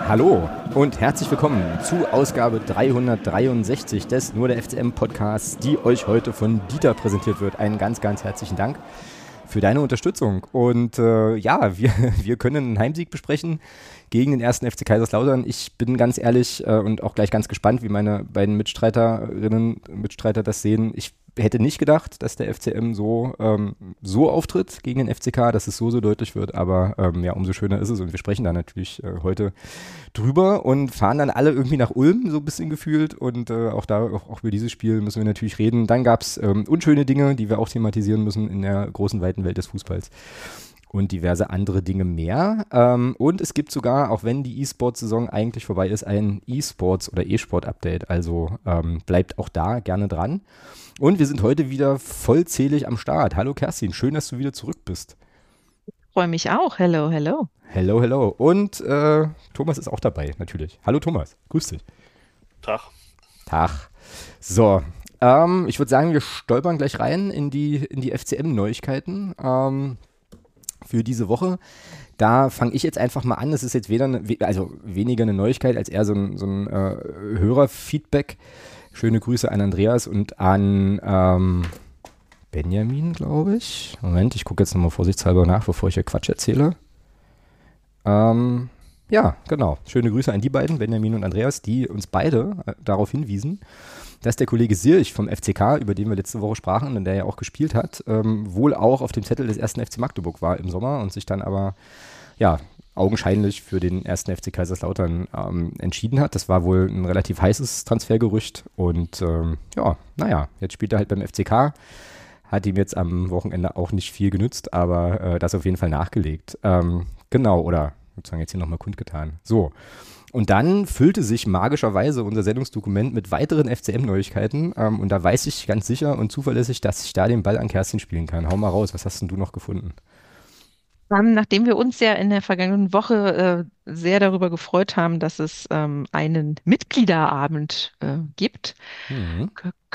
Hallo und herzlich willkommen zu Ausgabe 363 des Nur der FCM Podcasts, die euch heute von Dieter präsentiert wird. Einen ganz, ganz herzlichen Dank für deine Unterstützung. Und wir können einen Heimsieg besprechen gegen den ersten FC Kaiserslautern. Ich bin ganz ehrlich und auch gleich ganz gespannt, wie meine beiden Mitstreiter das sehen. Ich hätte nicht gedacht, dass der FCM so auftritt gegen den FCK, dass es so deutlich wird, aber umso schöner ist es und wir sprechen da natürlich heute drüber und fahren dann alle irgendwie nach Ulm, so ein bisschen gefühlt und auch über dieses Spiel müssen wir natürlich reden. Dann gab es unschöne Dinge, die wir auch thematisieren müssen in der großen, weiten Welt des Fußballs und diverse andere Dinge mehr. Und es gibt sogar, auch wenn die E-Sport-Saison eigentlich vorbei ist, ein E-Sports- oder E-Sport-Update, also bleibt auch da gerne dran. Und wir sind heute wieder vollzählig am Start. Hallo Kerstin, schön, dass du wieder zurück bist. Freue mich auch. Hello, hello. Hello, hello. Und Thomas ist auch dabei, natürlich. Hallo Thomas, grüß dich. Tag. Tag. So, ich würde sagen, wir stolpern gleich rein in die FCM-Neuigkeiten für diese Woche. Da fange ich jetzt einfach mal an. Das ist jetzt weniger eine Neuigkeit, als eher so ein Hörerfeedback. Schöne Grüße an Andreas und an Benjamin, glaube ich. Moment, ich gucke jetzt nochmal vorsichtshalber nach, bevor ich hier Quatsch erzähle. Ja, genau. Schöne Grüße an die beiden, Benjamin und Andreas, die uns beide darauf hinwiesen, dass der Kollege Sirch vom FCK, über den wir letzte Woche sprachen und der ja auch gespielt hat, wohl auch auf dem Zettel des ersten FC Magdeburg war im Sommer und sich dann aber, augenscheinlich für den ersten FC Kaiserslautern entschieden hat. Das war wohl ein relativ heißes Transfergerücht und jetzt spielt er halt beim FCK. Hat ihm jetzt am Wochenende auch nicht viel genützt, aber das auf jeden Fall nachgelegt. Oder sozusagen jetzt hier nochmal kundgetan. So, und dann füllte sich magischerweise unser Sendungsdokument mit weiteren FCM-Neuigkeiten und da weiß ich ganz sicher und zuverlässig, dass ich da den Ball an Kerstin spielen kann. Hau mal raus, was hast denn du noch gefunden? Nachdem wir uns ja in der vergangenen Woche sehr darüber gefreut haben, dass es einen Mitgliederabend gibt, Mhm.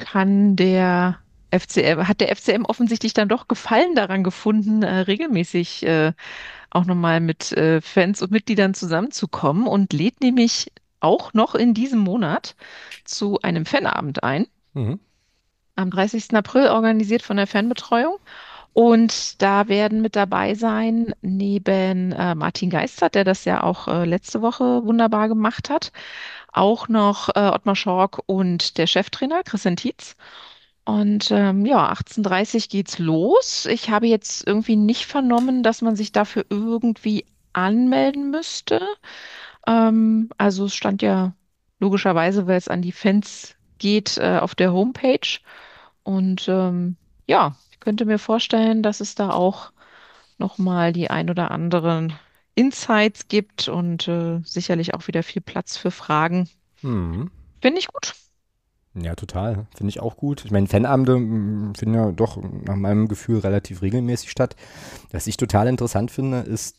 hat der FCM offensichtlich dann doch Gefallen daran gefunden, regelmäßig auch nochmal mit Fans und Mitgliedern zusammenzukommen und lädt nämlich auch noch in diesem Monat zu einem Fanabend ein. Mhm. Am 30. April organisiert von der Fanbetreuung. Und da werden mit dabei sein, neben Martin Geistert, der das ja auch letzte Woche wunderbar gemacht hat, auch noch Ottmar Schork und der Cheftrainer Christian Tietz. Und 18:30 geht's los. Ich habe jetzt irgendwie nicht vernommen, dass man sich dafür irgendwie anmelden müsste. Also es stand ja logischerweise, weil es an die Fans geht, auf der Homepage. Und ich könnte mir vorstellen, dass es da auch nochmal die ein oder anderen Insights gibt und sicherlich auch wieder viel Platz für Fragen. Mhm. Finde ich gut. Ja, total. Finde ich auch gut. Ich meine, Fanabende finden ja doch nach meinem Gefühl relativ regelmäßig statt. Was ich total interessant finde,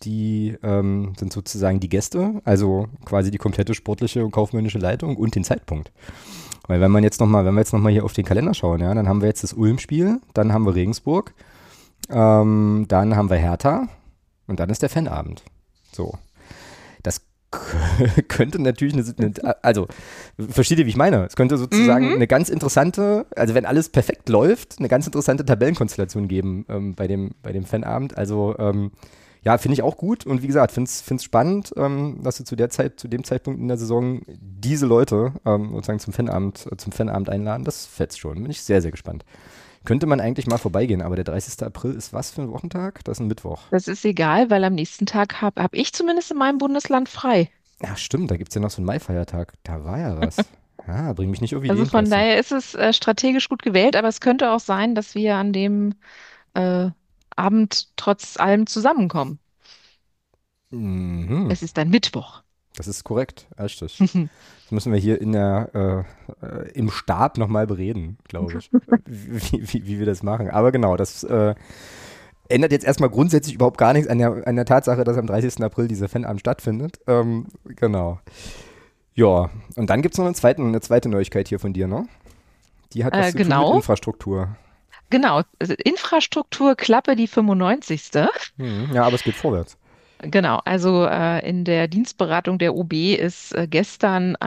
sind sozusagen die Gäste, also quasi die komplette sportliche und kaufmännische Leitung und den Zeitpunkt. Weil wenn wir jetzt nochmal hier auf den Kalender schauen, ja, dann haben wir jetzt das Ulm-Spiel, dann haben wir Regensburg, dann haben wir Hertha und dann ist der Fanabend. So. Das könnte natürlich versteht ihr, wie ich meine? Es könnte sozusagen eine ganz interessante, also wenn alles perfekt läuft, eine ganz interessante Tabellenkonstellation geben bei dem Fanabend. Also finde ich auch gut und wie gesagt, finde es spannend, dass du zu dem Zeitpunkt in der Saison diese Leute sozusagen zum Fanabend einladen. Das fetzt schon. Bin ich sehr, sehr gespannt. Könnte man eigentlich mal vorbeigehen, aber der 30. April ist was für ein Wochentag? Das ist ein Mittwoch. Das ist egal, weil am nächsten Tag hab ich zumindest in meinem Bundesland frei. Ja, stimmt, da gibt es ja noch so einen Maifeiertag. Da war ja was. Ja, bring mich nicht auf Also Ideen, von Kerstin. daher ist es strategisch gut gewählt, aber es könnte auch sein, dass wir an dem äh, Abend trotz allem zusammenkommen. Mhm. Es ist ein Mittwoch. Das ist korrekt, richtig. Das müssen wir hier im Stab nochmal bereden, glaube ich, wie wir das machen. Aber genau, das ändert jetzt erstmal grundsätzlich überhaupt gar nichts an der Tatsache, dass am 30. April dieser Fanabend stattfindet. Genau. Ja, und dann gibt es noch eine zweite Neuigkeit hier von dir, ne? Die hat was zu tun mit Genau, Infrastruktur. genau. Also Infrastrukturklappe, die 95. Ja, aber es geht vorwärts. Genau, also in der Dienstberatung der OB ist gestern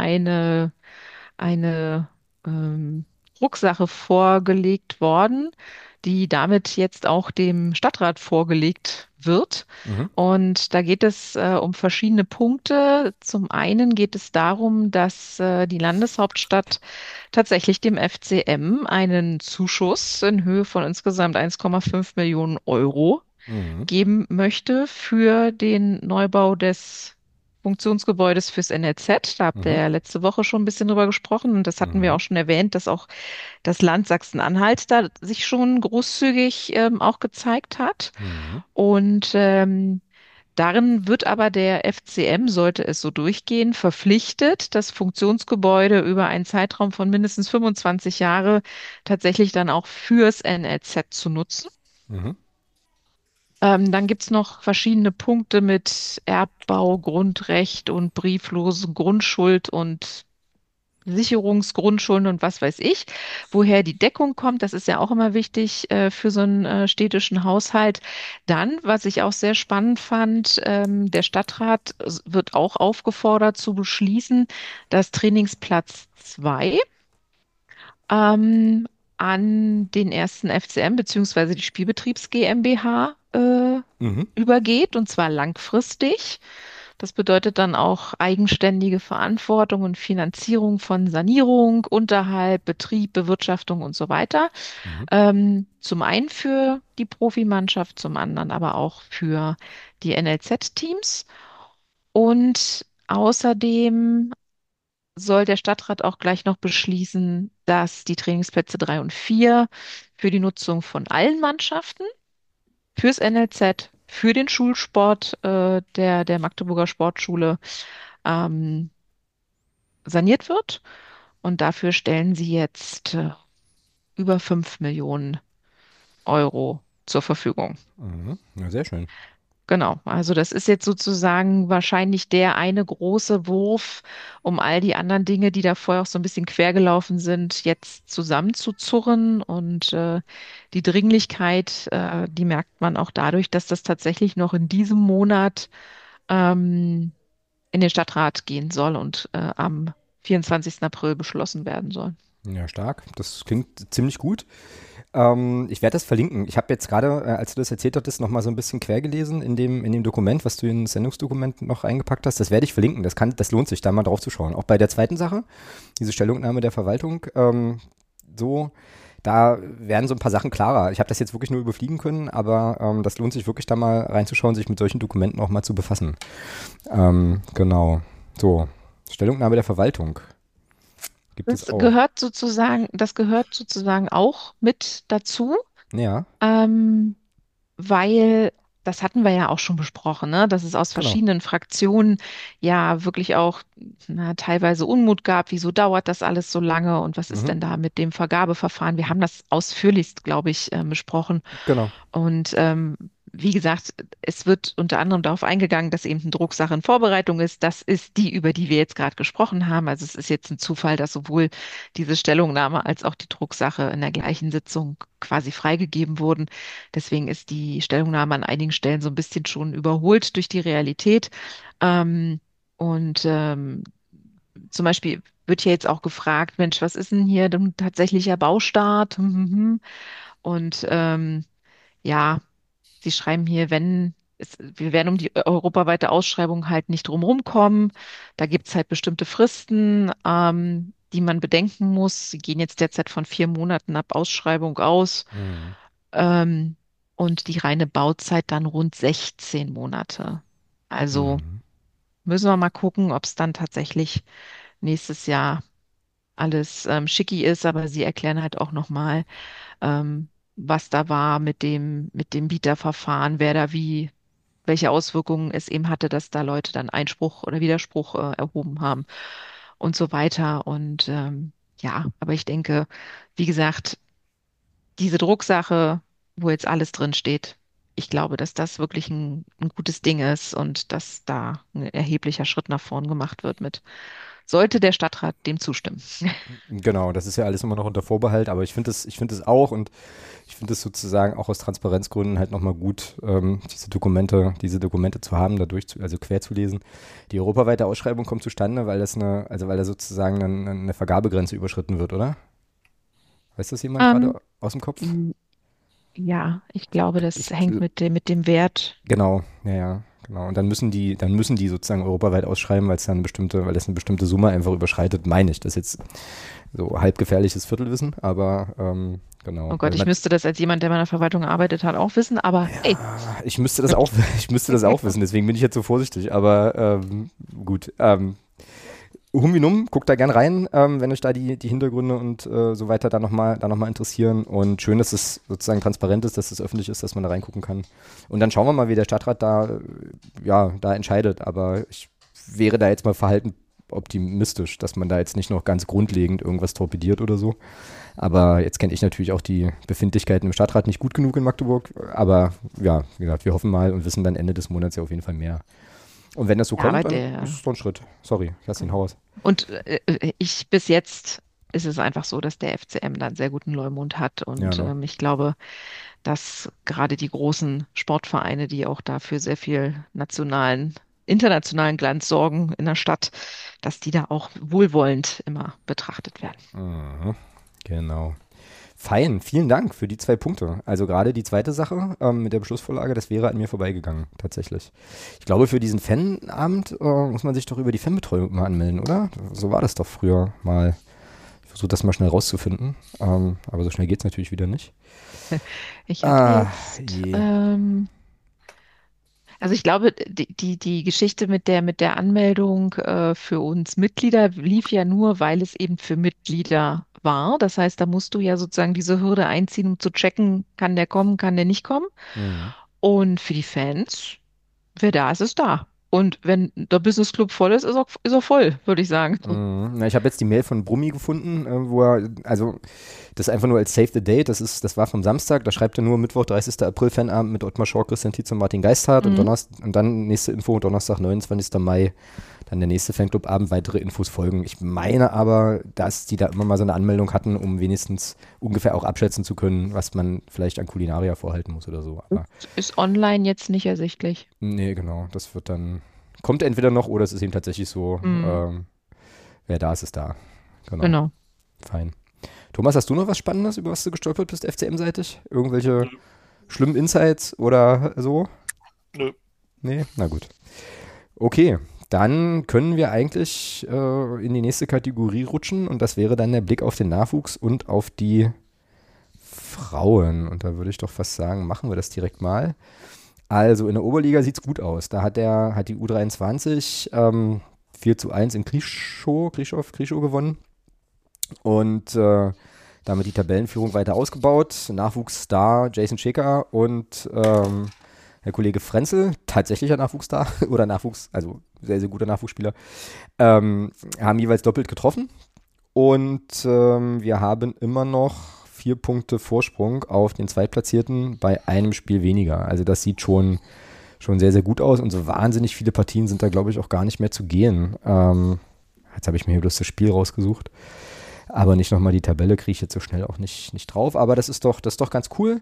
eine ähm, Drucksache vorgelegt worden, die damit jetzt auch dem Stadtrat vorgelegt wird. Mhm. Und da geht es um verschiedene Punkte. Zum einen geht es darum, dass die Landeshauptstadt tatsächlich dem FCM einen Zuschuss in Höhe von insgesamt 1,5 Millionen Euro Mhm. geben möchte für den Neubau des Funktionsgebäudes fürs NLZ. Da habt ihr Mhm. ja letzte Woche schon ein bisschen drüber gesprochen und das hatten wir Mhm. auch schon erwähnt, dass auch das Land Sachsen-Anhalt da sich schon großzügig auch gezeigt hat. Mhm. Und darin wird aber der FCM, sollte es so durchgehen, verpflichtet, das Funktionsgebäude über einen Zeitraum von mindestens 25 Jahre tatsächlich dann auch fürs NLZ zu nutzen. Mhm. Dann gibt's noch verschiedene Punkte mit Erbbau, Grundrecht und brieflose Grundschuld und Sicherungsgrundschulden und was weiß ich. Woher die Deckung kommt, das ist ja auch immer wichtig für so einen städtischen Haushalt. Dann, was ich auch sehr spannend fand, der Stadtrat wird auch aufgefordert zu beschließen, dass Trainingsplatz 2 ähm, an den ersten FCM beziehungsweise die Spielbetriebs GmbH Mhm. übergeht, und zwar langfristig. Das bedeutet dann auch eigenständige Verantwortung und Finanzierung von Sanierung, Unterhalt, Betrieb, Bewirtschaftung und so weiter. Mhm. Zum einen für die Profimannschaft, zum anderen aber auch für die NLZ-Teams. Und außerdem soll der Stadtrat auch gleich noch beschließen, dass die Trainingsplätze 3 und 4 für die Nutzung von allen Mannschaften, fürs NLZ, für den Schulsport der Magdeburger Sportschule ähm, saniert wird. Und dafür stellen sie jetzt über 5 Millionen Euro zur Verfügung. Mhm. Ja, sehr schön. Genau, also das ist jetzt sozusagen wahrscheinlich der eine große Wurf, um all die anderen Dinge, die da vorher auch so ein bisschen quergelaufen sind, jetzt zusammenzuzurren. Und die Dringlichkeit, die merkt man auch dadurch, dass das tatsächlich noch in diesem Monat ähm, in den Stadtrat gehen soll und am 24. April beschlossen werden soll. Ja, stark. Das klingt ziemlich gut. Ich werde das verlinken. Ich habe jetzt gerade, als du das erzählt hattest, noch mal so ein bisschen quer gelesen in dem Dokument, was du in das Sendungsdokument noch eingepackt hast. Das werde ich verlinken. Das lohnt sich, da mal drauf zu schauen. Auch bei der zweiten Sache, diese Stellungnahme der Verwaltung, so, da werden so ein paar Sachen klarer. Ich habe das jetzt wirklich nur überfliegen können, aber das lohnt sich wirklich, da mal reinzuschauen, sich mit solchen Dokumenten auch mal zu befassen. Genau. So, Stellungnahme der Verwaltung gibt es auch. Das gehört sozusagen auch mit dazu. Ja, Ähm, weil das hatten wir ja auch schon besprochen, ne? Dass es aus genau. verschiedenen Fraktionen ja wirklich auch teilweise Unmut gab. Wieso dauert das alles so lange und was ist Mhm, denn da mit dem Vergabeverfahren? Wir haben das ausführlichst, glaube ich, besprochen. genau. Und wie gesagt, es wird unter anderem darauf eingegangen, dass eben eine Drucksache in Vorbereitung ist. Das ist die, über die wir jetzt gerade gesprochen haben. Also es ist jetzt ein Zufall, dass sowohl diese Stellungnahme als auch die Drucksache in der gleichen Sitzung quasi freigegeben wurden. Deswegen ist die Stellungnahme an einigen Stellen so ein bisschen schon überholt durch die Realität. Ähm, und zum Beispiel wird hier jetzt auch gefragt, Mensch, was ist denn hier denn tatsächlicher Baustart? Und ja, Sie schreiben hier, wir werden um die europaweite Ausschreibung halt nicht drumherum kommen. Da gibt es halt bestimmte Fristen, die man bedenken muss. Sie gehen jetzt derzeit von 4 Monaten ab Ausschreibung aus. Mhm. Ähm, und die reine Bauzeit dann rund 16 Monate. Also Mhm. müssen wir mal gucken, ob es dann tatsächlich nächstes Jahr alles schicki ist. Aber Sie erklären halt auch nochmal, was da war mit dem Bieterverfahren, wer da wie, welche Auswirkungen es eben hatte, dass da Leute dann Einspruch oder Widerspruch erhoben haben und so weiter. Und ja, aber ich denke, wie gesagt, diese Drucksache, wo jetzt alles drin steht, ich glaube, dass das wirklich ein gutes Ding ist und dass da ein erheblicher Schritt nach vorn gemacht wird sollte der Stadtrat dem zustimmen. Genau, das ist ja alles immer noch unter Vorbehalt, aber ich finde es auch und ich finde es sozusagen auch aus Transparenzgründen halt nochmal gut, diese Dokumente zu haben, also quer zu lesen. Die europaweite Ausschreibung kommt zustande, weil da sozusagen eine Vergabegrenze überschritten wird, oder? Weiß das jemand Ähm, gerade aus dem Kopf? m- ja, ich glaube, das Ich, hängt mit dem Wert. genau, ja, ja, genau. Und dann müssen die sozusagen europaweit ausschreiben, weil das eine bestimmte Summe einfach überschreitet, meine ich. Das ist jetzt so halbgefährliches Viertelwissen, aber genau. Oh Gott, ich müsste das als jemand, der bei einer Verwaltung arbeitet hat, auch wissen, aber hey. Ich müsste das auch, ich müsste das auch wissen, deswegen bin ich jetzt so vorsichtig. Aber gut. Huminum, guckt da gern rein, wenn euch da die Hintergründe und so weiter da noch mal interessieren. Und schön, dass es sozusagen transparent ist, dass es öffentlich ist, dass man da reingucken kann. Und dann schauen wir mal, wie der Stadtrat da entscheidet. Aber ich wäre da jetzt mal verhalten optimistisch, dass man da jetzt nicht noch ganz grundlegend irgendwas torpediert oder so. Aber jetzt kenne ich natürlich auch die Befindlichkeiten im Stadtrat nicht gut genug in Magdeburg. Aber ja, wie gesagt, wir hoffen mal und wissen dann Ende des Monats ja auf jeden Fall mehr. Und wenn das so Ja, aber kommt, dann ist es so ein Schritt. Sorry, lass ihn Haus. und bis jetzt ist es einfach so, dass der FCM da einen sehr guten Leumund hat Ja, und ne? ich glaube, dass gerade die großen Sportvereine, die auch dafür sehr viel internationalen Glanz sorgen in der Stadt, dass die da auch wohlwollend immer betrachtet werden. Mhm, genau. Fein, vielen Dank für die 2 Punkte. Also gerade die zweite Sache mit der Beschlussvorlage, das wäre an mir vorbeigegangen, tatsächlich. Ich glaube, für diesen Fanabend muss man sich doch über die Fanbetreuung immer anmelden, oder? So war das doch früher mal. Ich versuche das mal schnell rauszufinden, aber so schnell geht es natürlich wieder nicht. Ich hatte Ah, jetzt, je. also ich glaube, die Geschichte mit der Anmeldung für uns Mitglieder lief ja nur, weil es eben für Mitglieder war. Das heißt, da musst du ja sozusagen diese Hürde einziehen, um zu checken, kann der kommen, kann der nicht kommen. Mhm. Und für die Fans, wer da ist, ist da. Und wenn der Business Club voll ist er voll, würde ich sagen. Mhm. Na, ich habe jetzt die Mail von Brummi gefunden, also das einfach nur als Save the Date, das war vom Samstag, da schreibt er nur Mittwoch, 30. April, Fanabend mit Ottmar Schorr, Christian Tietz und Martin Geisthardt und, Mhm. und dann nächste Info, Donnerstag, 29. Mai, dann der nächste Fanclub-Abend, weitere Infos folgen. Ich meine aber, dass die da immer mal so eine Anmeldung hatten, um wenigstens ungefähr auch abschätzen zu können, was man vielleicht an Kulinaria vorhalten muss oder so. Aber Ist online jetzt nicht ersichtlich. nee, genau, kommt entweder noch oder es ist eben tatsächlich so, Mhm. wer da ist, ist da. Genau, Genau. fein. Thomas, hast du noch was Spannendes, über was du gestolpert bist, FCM-seitig? Irgendwelche schlimmen Insights oder so? Nö. Nee? Na gut. Okay, dann können wir eigentlich in die nächste Kategorie rutschen und das wäre dann der Blick auf den Nachwuchs und auf die Frauen. Und da würde ich doch fast sagen, machen wir das direkt mal. Also in der Oberliga sieht es gut aus. Da hat die U23 4:1 in Krieschow gewonnen und damit die Tabellenführung weiter ausgebaut. Nachwuchsstar Jason Schicker und der Kollege Frenzel, tatsächlicher Nachwuchsstar oder also sehr, sehr guter Nachwuchsspieler, haben jeweils doppelt getroffen. Und wir haben immer noch 4 Punkte Vorsprung auf den Zweitplatzierten bei einem Spiel weniger. Also das sieht schon sehr, sehr gut aus und so wahnsinnig viele Partien sind da, glaube ich, auch gar nicht mehr zu gehen. Jetzt habe ich mir hier bloß das Spiel rausgesucht, aber nicht nochmal die Tabelle, kriege ich jetzt so schnell auch nicht drauf, aber das ist doch ganz cool.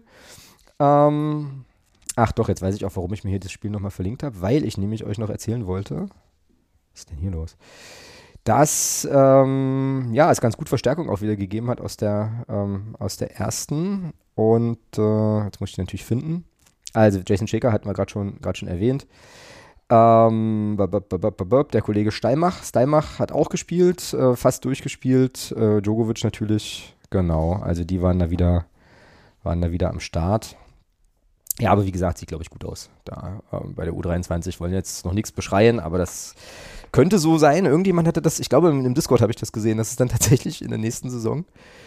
Ach doch, jetzt weiß ich auch, warum ich mir hier das Spiel nochmal verlinkt habe, weil ich nämlich euch noch erzählen wollte, was ist denn hier los? Dass es ganz gut Verstärkung auch wieder gegeben hat aus der ersten. Und jetzt muss ich die natürlich finden. Also Jason Schicker hatten wir gerade schon erwähnt. Der Kollege Steimach hat auch gespielt, fast durchgespielt. Djokovic natürlich, genau. Also die waren da wieder am Start. Ja, aber wie gesagt, sieht, glaube ich, gut aus. Da bei der U23 wollen jetzt noch nichts beschreien, aber das könnte so sein. Irgendjemand hatte das, ich glaube, im Discord habe ich das gesehen, dass es dann tatsächlich in der nächsten Saison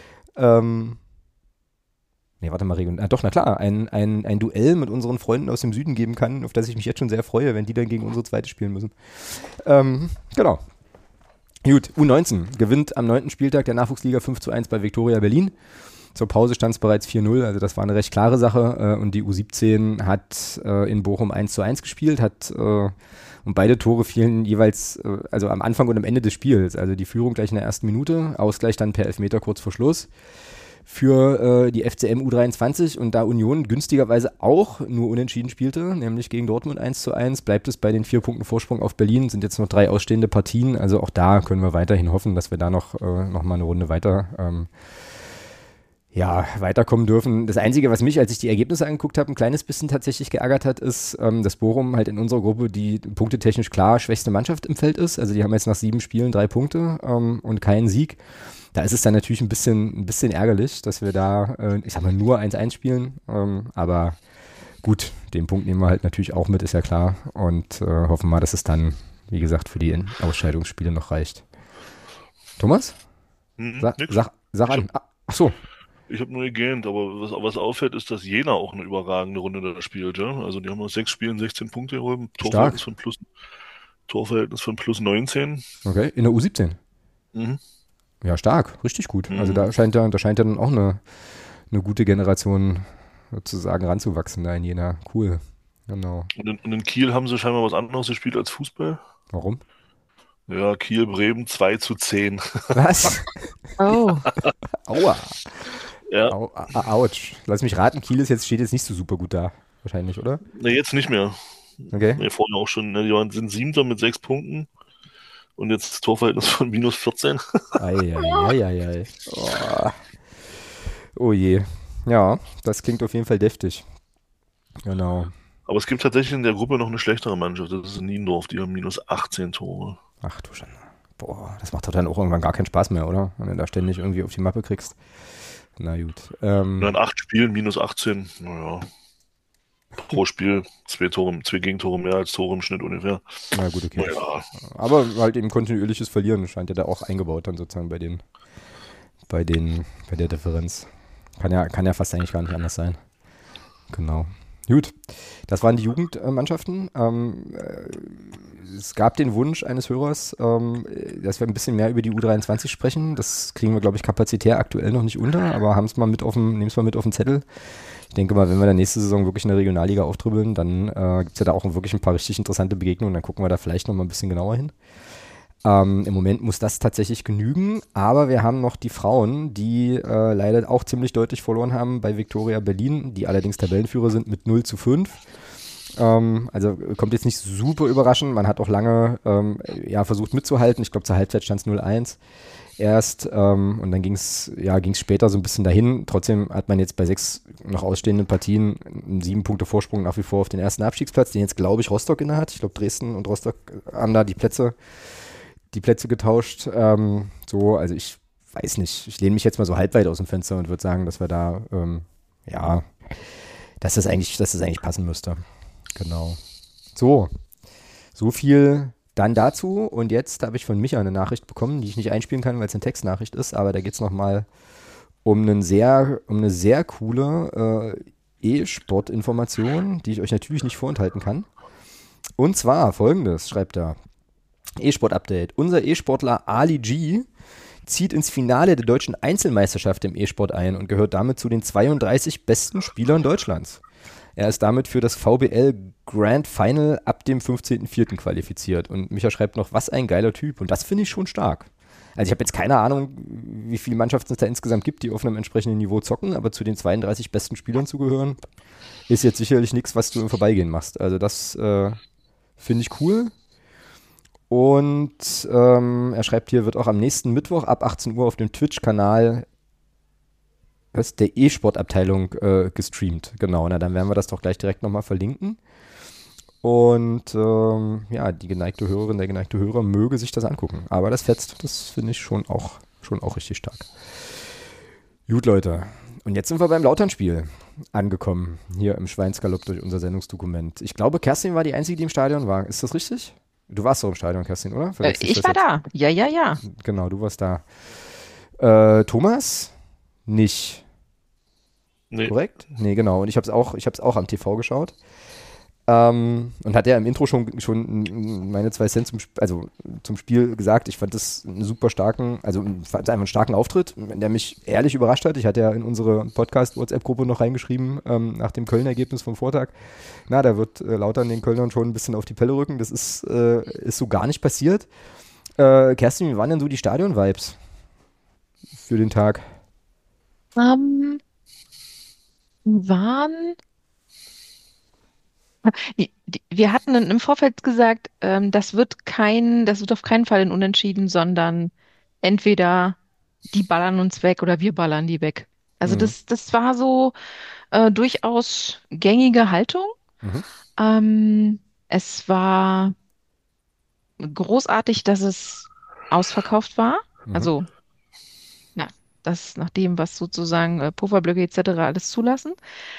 warte mal, doch, na klar, ein Duell mit unseren Freunden aus dem Süden geben kann, auf das ich mich jetzt schon sehr freue, wenn die dann gegen unsere Zweite spielen müssen. Genau. Gut, U19 gewinnt am 9. Spieltag der Nachwuchsliga 5:1 bei Viktoria Berlin. Zur Pause stand es bereits 4-0, also das war eine recht klare Sache. Und die U17 hat in Bochum 1:1 gespielt, und beide Tore fielen jeweils, also am Anfang und am Ende des Spiels. Also die Führung gleich in der ersten Minute, Ausgleich dann per Elfmeter kurz vor Schluss für die FCM U23. Und da Union günstigerweise auch nur unentschieden spielte, nämlich gegen Dortmund 1:1, bleibt es bei den 4 Punkten Vorsprung auf Berlin. Sind jetzt noch 3 ausstehende Partien. Also auch da können wir weiterhin hoffen, dass wir da noch mal eine Runde weiterkommen dürfen. Das Einzige, was mich, als ich die Ergebnisse angeguckt habe, ein kleines bisschen tatsächlich geärgert hat, ist, dass Bochum halt in unserer Gruppe die punktetechnisch klar schwächste Mannschaft im Feld ist. Also die haben jetzt nach 7 Spielen 3 Punkte und keinen Sieg. Da ist es dann natürlich ein bisschen ärgerlich, dass wir da, ich sag mal, nur 1:1 spielen. Aber gut, den Punkt nehmen wir halt natürlich auch mit, ist ja klar. Und hoffen mal, dass es dann, wie gesagt, für die Ausscheidungsspiele noch reicht. Thomas? Sag an. Ach so. Ich habe nur gegähnt, aber was auffällt, ist, dass Jena auch eine überragende Runde da spielt. Ja? Also die haben aus 6 Spielen 16 Punkte geholt, Torverhältnis von plus 19. Okay, in der U17. Mhm. Ja, stark, richtig gut. Also da scheint ja dann auch eine gute Generation sozusagen ranzuwachsen da in Jena. Cool, genau. Und in Kiel haben sie scheinbar was anderes gespielt als Fußball. Warum? Ja, Kiel-Bremen 2:10. Was? Oh. Aua. Ja. Autsch. Lass mich raten, Kiel steht jetzt nicht so super gut da. Wahrscheinlich, oder? Ne, jetzt nicht mehr. Okay. Ne, vorne auch schon. Ne, sind 7. mit 6 Punkten. Und jetzt das Torverhältnis von minus 14. Eieieiei. Oh je. Ja, das klingt auf jeden Fall deftig. Genau. Aber es gibt tatsächlich in der Gruppe noch eine schlechtere Mannschaft. Das ist Niendorf. Die haben minus 18 Tore. Ach du Schande. Boah, das macht doch dann auch irgendwann gar keinen Spaß mehr, oder? Wenn du da ständig irgendwie auf die Mappe kriegst. Na gut. Und in 8 Spielen minus 18. Naja. Pro Spiel 2 Gegentore mehr als Tore im Schnitt ungefähr. Na gut, okay. Naja. Aber halt eben kontinuierliches Verlieren scheint ja da auch eingebaut dann sozusagen bei der Differenz. Kann ja fast eigentlich gar nicht anders sein. Genau. Gut, das waren die Jugendmannschaften. Es gab den Wunsch eines Hörers, dass wir ein bisschen mehr über die U23 sprechen. Das kriegen wir, glaube ich, kapazitär aktuell noch nicht unter, aber nehmen es mal mit auf den Zettel. Ich denke mal, wenn wir dann nächste Saison wirklich in der Regionalliga auftribbeln, dann gibt es ja da auch wirklich ein paar richtig interessante Begegnungen. Dann gucken wir da vielleicht noch mal ein bisschen genauer hin. Im Moment muss das tatsächlich genügen, aber wir haben noch die Frauen, die leider auch ziemlich deutlich verloren haben bei Viktoria Berlin, die allerdings Tabellenführer sind mit 0:5. Also kommt jetzt nicht super überraschend. Man hat auch lange versucht mitzuhalten. Ich glaube, zur Halbzeit stand es 0:1 erst und dann ging es später so ein bisschen dahin. Trotzdem hat man jetzt bei 6 noch ausstehenden Partien einen 7 Punkte Vorsprung nach wie vor auf den ersten Abstiegsplatz, den jetzt, glaube ich, Rostock inne hat. Ich glaube, Dresden und Rostock haben da die Plätze getauscht. Also ich weiß nicht. Ich lehne mich jetzt mal so halb weit aus dem Fenster und würde sagen, dass wir da, dass das eigentlich passen müsste. Genau. So viel dann dazu. Und jetzt habe ich von Micha eine Nachricht bekommen, die ich nicht einspielen kann, weil es eine Textnachricht ist, aber da geht es nochmal um eine sehr coole E-Sport-Information, die ich euch natürlich nicht vorenthalten kann. Und zwar folgendes, schreibt er. E-Sport-Update. Unser E-Sportler Ali G zieht ins Finale der deutschen Einzelmeisterschaft im E-Sport ein und gehört damit zu den 32 besten Spielern Deutschlands. Er ist damit für das VBL Grand Final ab dem 15.04. qualifiziert. Und Micha schreibt noch, was ein geiler Typ. Und das finde ich schon stark. Also ich habe jetzt keine Ahnung, wie viele Mannschaften es da insgesamt gibt, die auf einem entsprechenden Niveau zocken, aber zu den 32 besten Spielern zu gehören, ist jetzt sicherlich nichts, was du im Vorbeigehen machst. Also das finde ich cool. Und er schreibt hier, wird auch am nächsten Mittwoch ab 18 Uhr auf dem Twitch-Kanal der E-Sport-Abteilung gestreamt. Genau, na dann werden wir das doch gleich direkt nochmal verlinken. Und die geneigte Hörerin, der geneigte Hörer möge sich das angucken. Aber das fetzt, das finde ich schon auch richtig stark. Gut, Leute. Und jetzt sind wir beim Lautern-Spiel angekommen, hier im Schweinsgalopp durch unser Sendungsdokument. Ich glaube, Kerstin war die Einzige, die im Stadion war. Ist das richtig? Du warst doch im Stadion, Kerstin, oder? Ich war da. Ja. Genau, du warst da. Thomas? Nicht. Nee. Korrekt? Nee, genau. Und ich habe es auch am TV geschaut. Und hat ja im Intro schon meine 2 Cent zum Spiel gesagt. Ich fand das einen super starken, also fand einfach einen starken Auftritt, der mich ehrlich überrascht hat. Ich hatte ja in unsere Podcast-WhatsApp-Gruppe noch reingeschrieben, nach dem Köln-Ergebnis vom Vortag. Na, da wird Lautern den Kölnern schon ein bisschen auf die Pelle rücken. Das ist so gar nicht passiert. Kerstin, wie waren denn so die Stadion-Vibes für den Tag? Ähm, waren wir hatten im Vorfeld gesagt, das wird auf keinen Fall ein Unentschieden, sondern entweder die ballern uns weg oder wir ballern die weg. Also Mhm. das war so durchaus gängige Haltung. Mhm. Es war großartig, dass es ausverkauft war. Mhm. Also, ja, das nach dem, was sozusagen Pufferblöcke etc. alles zulassen.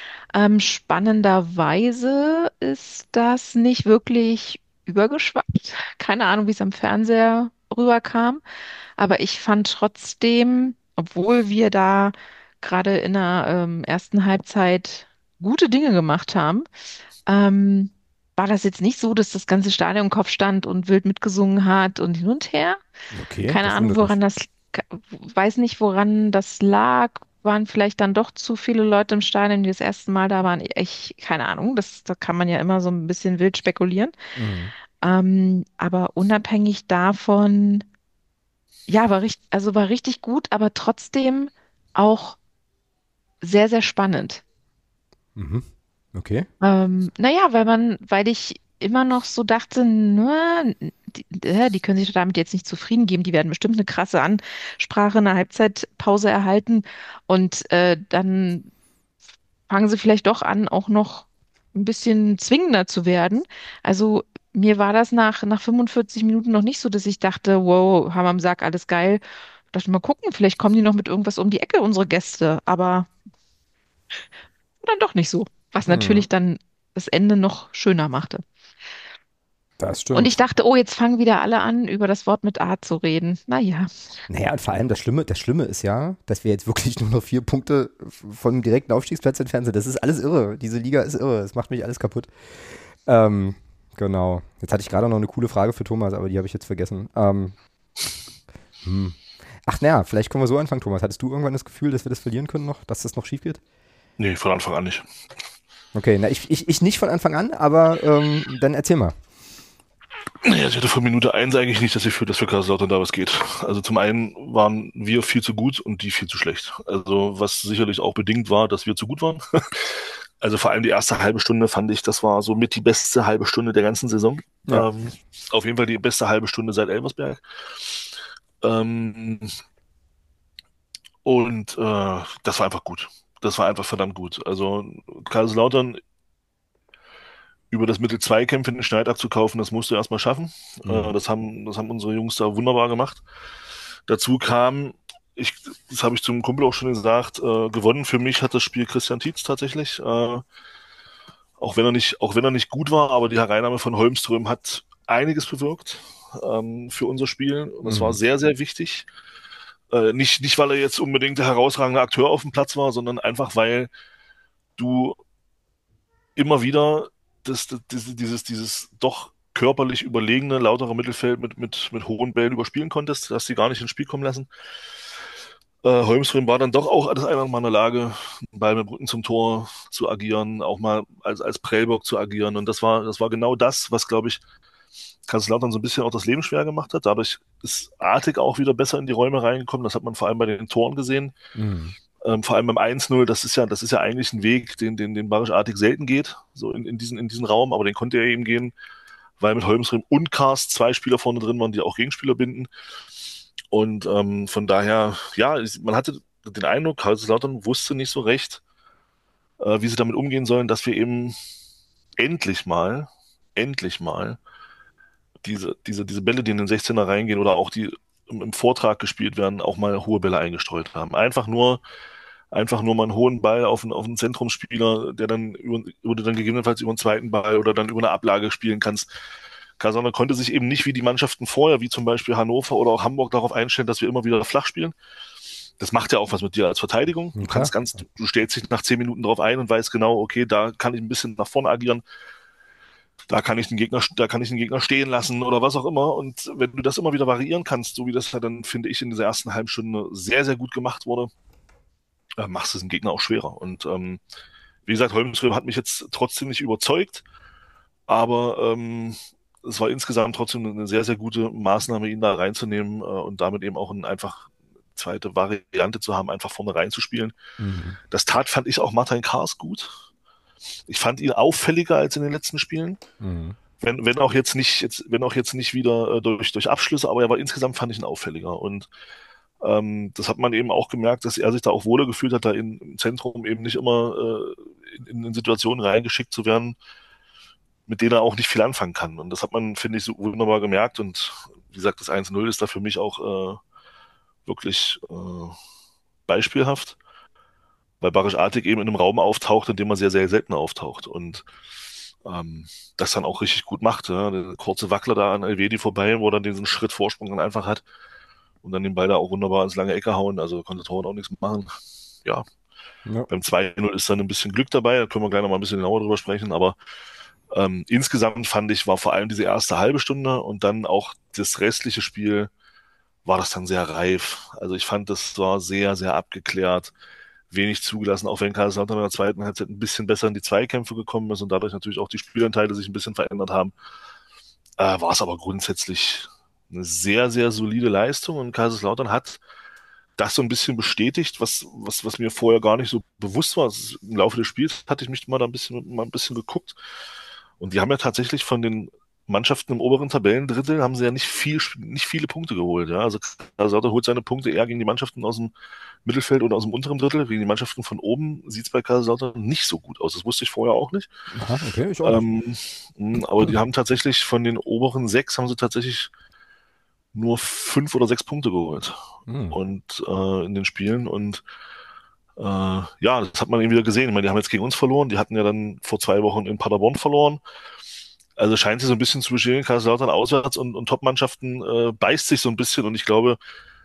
Spannenderweise ist das nicht wirklich übergeschwappt. Keine Ahnung, wie es am Fernseher rüberkam. Aber ich fand trotzdem, obwohl wir da gerade in der ersten Halbzeit gute Dinge gemacht haben, ähm, war das jetzt nicht so, dass das ganze Stadion im Kopf stand und wild mitgesungen hat und hin und her. Okay, Keine das Ahnung, wundert mich. weiß nicht, woran das lag. Waren vielleicht dann doch zu viele Leute im Stadion, die das erste Mal da waren. Ich, keine Ahnung, da kann man ja immer so ein bisschen wild spekulieren. Mhm. Aber unabhängig davon, ja, war richtig gut, aber trotzdem auch sehr, sehr spannend. Mhm. Okay. Naja, weil ich immer noch so dachte, na, die können sich damit jetzt nicht zufrieden geben. Die werden bestimmt eine krasse Ansprache in der Halbzeitpause erhalten und dann fangen sie vielleicht doch an, auch noch ein bisschen zwingender zu werden. Also mir war das nach 45 Minuten noch nicht so, dass ich dachte, wow, haben am Sack, alles geil. Ich dachte, mal gucken, vielleicht kommen die noch mit irgendwas um die Ecke, unsere Gäste. Aber dann doch nicht so. Was Mhm. natürlich dann das Ende noch schöner machte. Das Und ich stimmt. dachte, oh, jetzt fangen wieder alle an, über das Wort mit A zu reden. Naja, Naja, und vor allem das Schlimme ist ja, dass wir jetzt wirklich nur noch 4 Punkte vom direkten Aufstiegsplatz entfernt sind. Das ist alles irre. Diese Liga ist irre. Das macht mich alles kaputt. Ähm, genau. Jetzt hatte ich gerade noch eine coole Frage für Thomas, aber die habe ich jetzt vergessen. Hm. Ach naja, vielleicht können wir so anfangen, Thomas. Hattest du irgendwann das Gefühl, dass wir das verlieren können noch, dass das noch schief geht? Nee, von Anfang an nicht. Okay, na ich nicht von Anfang an, aber dann erzähl mal. Nee, also ich hatte von Minute 1 eigentlich nicht das Gefühl, dass für Kaiserslautern da was geht. Also zum einen waren wir viel zu gut und die viel zu schlecht. Also was sicherlich auch bedingt war, dass wir zu gut waren. Also vor allem die erste halbe Stunde fand ich, das war so mit die beste halbe Stunde der ganzen Saison. Ja. Auf jeden Fall die beste halbe Stunde seit Elversberg. Ähm, das war einfach gut. Das war einfach verdammt gut. Also Kaiserslautern über das Mittel Zweikämpfe in den Schneid abzukaufen, das musst du erstmal schaffen. Mhm. Das haben unsere Jungs da wunderbar gemacht. Dazu kam, das habe ich zum Kumpel auch schon gesagt, gewonnen für mich hat das Spiel Christian Tietz tatsächlich. Auch wenn er nicht gut war, aber die Hereinnahme von Holmström hat einiges bewirkt für unser Spiel. Und das war Mhm. sehr, sehr wichtig. Nicht, weil er jetzt unbedingt der herausragende Akteur auf dem Platz war, sondern einfach, weil du immer wieder dieses doch körperlich überlegene, lautere Mittelfeld mit hohen Bällen überspielen konntest, dass sie gar nicht ins Spiel kommen lassen. Holmström war dann doch auch das eine oder andere Mal in der Lage, einen Ball mit dem Rücken zum Tor zu agieren, auch mal als Prellbock zu agieren. Und das war genau das, was, glaube ich, Kaiserslautern so ein bisschen auch das Leben schwer gemacht hat. Dadurch ist Artig auch wieder besser in die Räume reingekommen. Das hat man vor allem bei den Toren gesehen. Mhm. Vor allem beim 1-0, das ist ja eigentlich ein Weg, den Barisch Artig selten geht, so in diesen Raum, aber den konnte er eben gehen, weil mit Holmström und Karst 2 Spieler vorne drin waren, die auch Gegenspieler binden. Und von daher, ja, man hatte den Eindruck, Kaiserslautern wusste nicht so recht, wie sie damit umgehen sollen, dass wir eben endlich mal, endlich mal diese Bälle, die in den 16er reingehen oder auch die im Vortrag gespielt werden, auch mal hohe Bälle eingestreut haben. Einfach nur mal einen hohen Ball auf einen Zentrumsspieler, wo du dann gegebenenfalls über einen zweiten Ball oder dann über eine Ablage spielen kannst. Kaiserslautern konnte sich eben nicht wie die Mannschaften vorher, wie zum Beispiel Hannover oder auch Hamburg, darauf einstellen, dass wir immer wieder flach spielen. Das macht ja auch was mit dir als Verteidigung. Ja, klar. Du stellst dich nach 10 Minuten drauf ein und weißt genau, okay, da kann ich ein bisschen nach vorne agieren. da kann ich den Gegner stehen lassen oder was auch immer. Und wenn du das immer wieder variieren kannst, so wie das ja dann, finde ich, in dieser ersten halben Stunde sehr, sehr gut gemacht wurde, machst du es dem Gegner auch schwerer. Und wie gesagt, Holmström hat mich jetzt trotzdem nicht überzeugt, aber es war insgesamt trotzdem eine sehr, sehr gute Maßnahme, ihn da reinzunehmen und damit eben auch einfach zweite Variante zu haben, einfach vorne reinzuspielen. Mhm. Das fand ich auch Martin Kars gut. Ich fand ihn auffälliger als in den letzten Spielen. Mhm. Wenn auch jetzt nicht wieder durch Abschlüsse, aber er war insgesamt, fand ich ihn auffälliger. Und das hat man eben auch gemerkt, dass er sich da auch wohler gefühlt hat, da im Zentrum eben nicht immer in Situationen reingeschickt zu werden, mit denen er auch nicht viel anfangen kann. Und das hat man, finde ich, so wunderbar gemerkt. Und wie gesagt, das 1-0 ist da für mich auch wirklich beispielhaft, weil Barisch Artig eben in einem Raum auftaucht, in dem er sehr, sehr selten auftaucht. Und das dann auch richtig gut macht. Ja. Der kurze Wackler da an Elvedi vorbei, wo er dann diesen Schritt Vorsprung dann einfach hat und dann den Ball da auch wunderbar ins lange Ecke hauen. Also konnte Torwart auch nichts machen. Ja. Beim 2-0 ist dann ein bisschen Glück dabei, da können wir gleich noch mal ein bisschen genauer drüber sprechen, aber insgesamt fand ich, war vor allem diese erste halbe Stunde und dann auch das restliche Spiel, war das dann sehr reif. Also ich fand, das war sehr, sehr abgeklärt, wenig zugelassen, auch wenn Kaiserslautern in der zweiten Halbzeit ein bisschen besser in die Zweikämpfe gekommen ist und dadurch natürlich auch die Spielanteile sich ein bisschen verändert haben, war es aber grundsätzlich eine sehr, sehr solide Leistung und Kaiserslautern hat das so ein bisschen bestätigt, was mir vorher gar nicht so bewusst war. Im Laufe des Spiels hatte ich mich mal ein bisschen geguckt. Und die haben ja tatsächlich von den Mannschaften im oberen Tabellendrittel haben sie ja nicht viele Punkte geholt. Ja? Also Kaiserslautern holt seine Punkte eher gegen die Mannschaften aus dem Mittelfeld oder aus dem unteren Drittel. Gegen die Mannschaften von oben sieht es bei Kaiserslautern nicht so gut aus. Das wusste ich vorher auch nicht. Aha, okay, ich auch nicht. Aber die haben tatsächlich von den oberen 6 haben sie tatsächlich nur 5 oder 6 Punkte geholt. Und in den Spielen und ja, das hat man eben wieder gesehen. Ich meine, die haben jetzt gegen uns verloren. Die hatten ja dann vor 2 Wochen in Paderborn verloren. Also scheint sich so ein bisschen zu bestätigen, Kaiserslautern auswärts und Top-Mannschaften beißt sich so ein bisschen. Und ich glaube,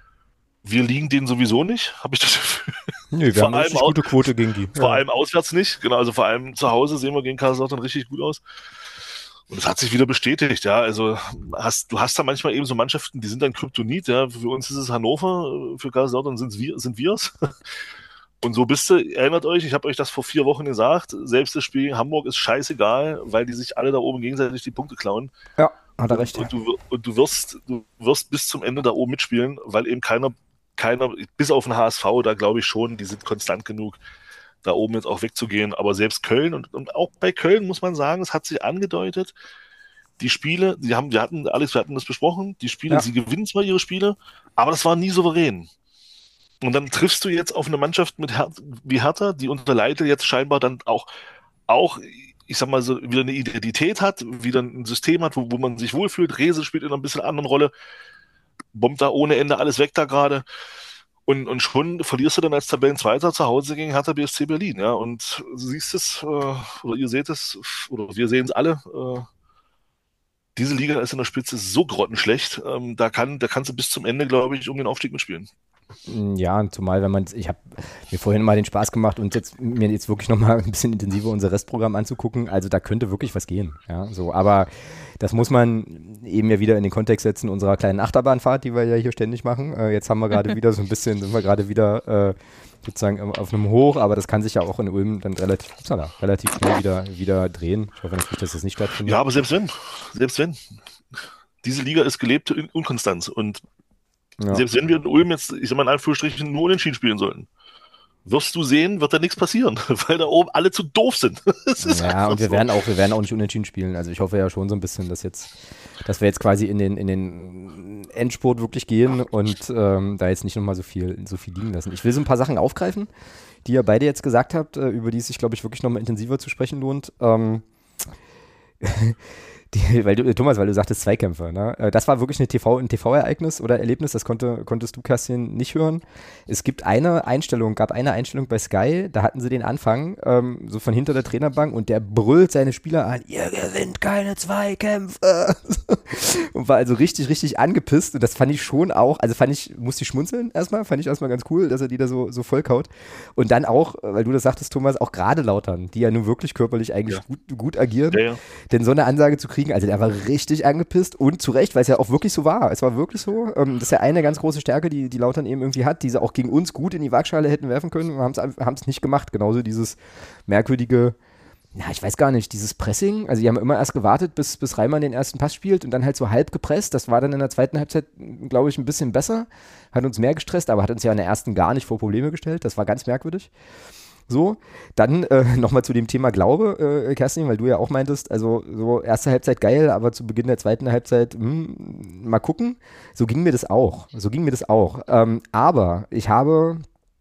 wir liegen denen sowieso nicht, habe ich das Gefühl. Nee, wir haben eine richtig gute Quote gegen die. Vor allem auswärts nicht. Genau, also vor allem zu Hause sehen wir gegen Kaiserslautern richtig gut aus. Und es hat sich wieder bestätigt, ja. Also du hast da manchmal eben so Mannschaften, die sind ein Kryptonit, ja. Für uns ist es Hannover, für Kaiserslautern sind wir's. Und so erinnert euch, ich habe euch das vor 4 Wochen gesagt, selbst das Spiel gegen Hamburg ist scheißegal, weil die sich alle da oben gegenseitig die Punkte klauen. Ja, hat er recht. Und du wirst bis zum Ende da oben mitspielen, weil eben keiner, bis auf den HSV, da glaube ich schon, die sind konstant genug, da oben jetzt auch wegzugehen. Aber selbst Köln und auch bei Köln muss man sagen, es hat sich angedeutet, die Spiele, wir hatten das besprochen, die Spiele, ja. Sie gewinnen zwar ihre Spiele, aber das war nie souverän. Und dann triffst du jetzt auf eine Mannschaft wie Hertha, die unter Leitl jetzt scheinbar dann auch, ich sag mal so, wieder eine Identität hat, wieder ein System hat, wo man sich wohlfühlt. Rehse spielt in einer bisschen anderen Rolle, bombt da ohne Ende alles weg da gerade. Und schon verlierst du dann als Tabellenzweiter zu Hause gegen Hertha BSC Berlin, ja. Und du siehst es, oder ihr seht es, oder wir sehen es alle, diese Liga ist in der Spitze so grottenschlecht, da kannst du bis zum Ende, glaube ich, um den Aufstieg mitspielen. Ja, zumal ich habe mir vorhin mal den Spaß gemacht und mir jetzt wirklich nochmal ein bisschen intensiver unser Restprogramm anzugucken, also da könnte wirklich was gehen, ja, so, aber das muss man eben ja wieder in den Kontext setzen unserer kleinen Achterbahnfahrt, die wir ja hier ständig machen. Jetzt haben wir gerade wieder so ein bisschen, sind wir gerade wieder sozusagen auf einem Hoch, aber das kann sich ja auch in Ulm dann relativ schnell wieder drehen. Ich hoffe natürlich, dass das nicht stattfindet. Ja, aber selbst wenn, diese Liga ist gelebte Unkonstanz und selbst wenn wir in Ulm jetzt, ich sag mal in Anführungsstrichen, nur unentschieden spielen sollten, wirst du sehen, wird da nichts passieren, weil da oben alle zu doof sind. Ja, und wir werden auch nicht unentschieden spielen. Also ich hoffe ja schon so ein bisschen, dass wir jetzt quasi in den Endspurt wirklich gehen und da jetzt nicht nochmal so viel liegen lassen. Ich will so ein paar Sachen aufgreifen, die ihr beide jetzt gesagt habt, über die es sich, glaube ich, wirklich nochmal intensiver zu sprechen lohnt. Thomas, weil du sagtest Zweikämpfe, ne? Das war wirklich ein TV-Ereignis oder Erlebnis, das konntest du, Kerstin, nicht hören. Es gab eine Einstellung bei Sky, da hatten sie den Anfang, so von hinter der Trainerbank und der brüllt seine Spieler an, ihr gewinnt keine Zweikämpfe. Und war also richtig, richtig angepisst und das fand ich schon auch, also musste ich schmunzeln erstmal, fand ich erstmal ganz cool, dass er die da so vollkaut. Und dann auch, weil du das sagtest, Thomas, auch gerade Lautern, die ja nun wirklich körperlich eigentlich gut agieren, denn so eine Ansage zu kriegen, also der war richtig angepisst und zu Recht, weil es ja auch wirklich so war. Es war wirklich so. Das ist ja eine ganz große Stärke, die Lautern eben irgendwie hat, die sie auch gegen uns gut in die Waagschale hätten werfen können, haben es nicht gemacht. Genauso dieses merkwürdige, ich weiß gar nicht, dieses Pressing. Also die haben immer erst gewartet, bis Reimann den ersten Pass spielt und dann halt so halb gepresst. Das war dann in der zweiten Halbzeit, glaube ich, ein bisschen besser. Hat uns mehr gestresst, aber hat uns ja in der ersten gar nicht vor Probleme gestellt. Das war ganz merkwürdig. So, dann nochmal zu dem Thema Glaube, Kerstin, weil du ja auch meintest, also so erste Halbzeit geil, aber zu Beginn der zweiten Halbzeit mal gucken. So ging mir das auch. Aber ich habe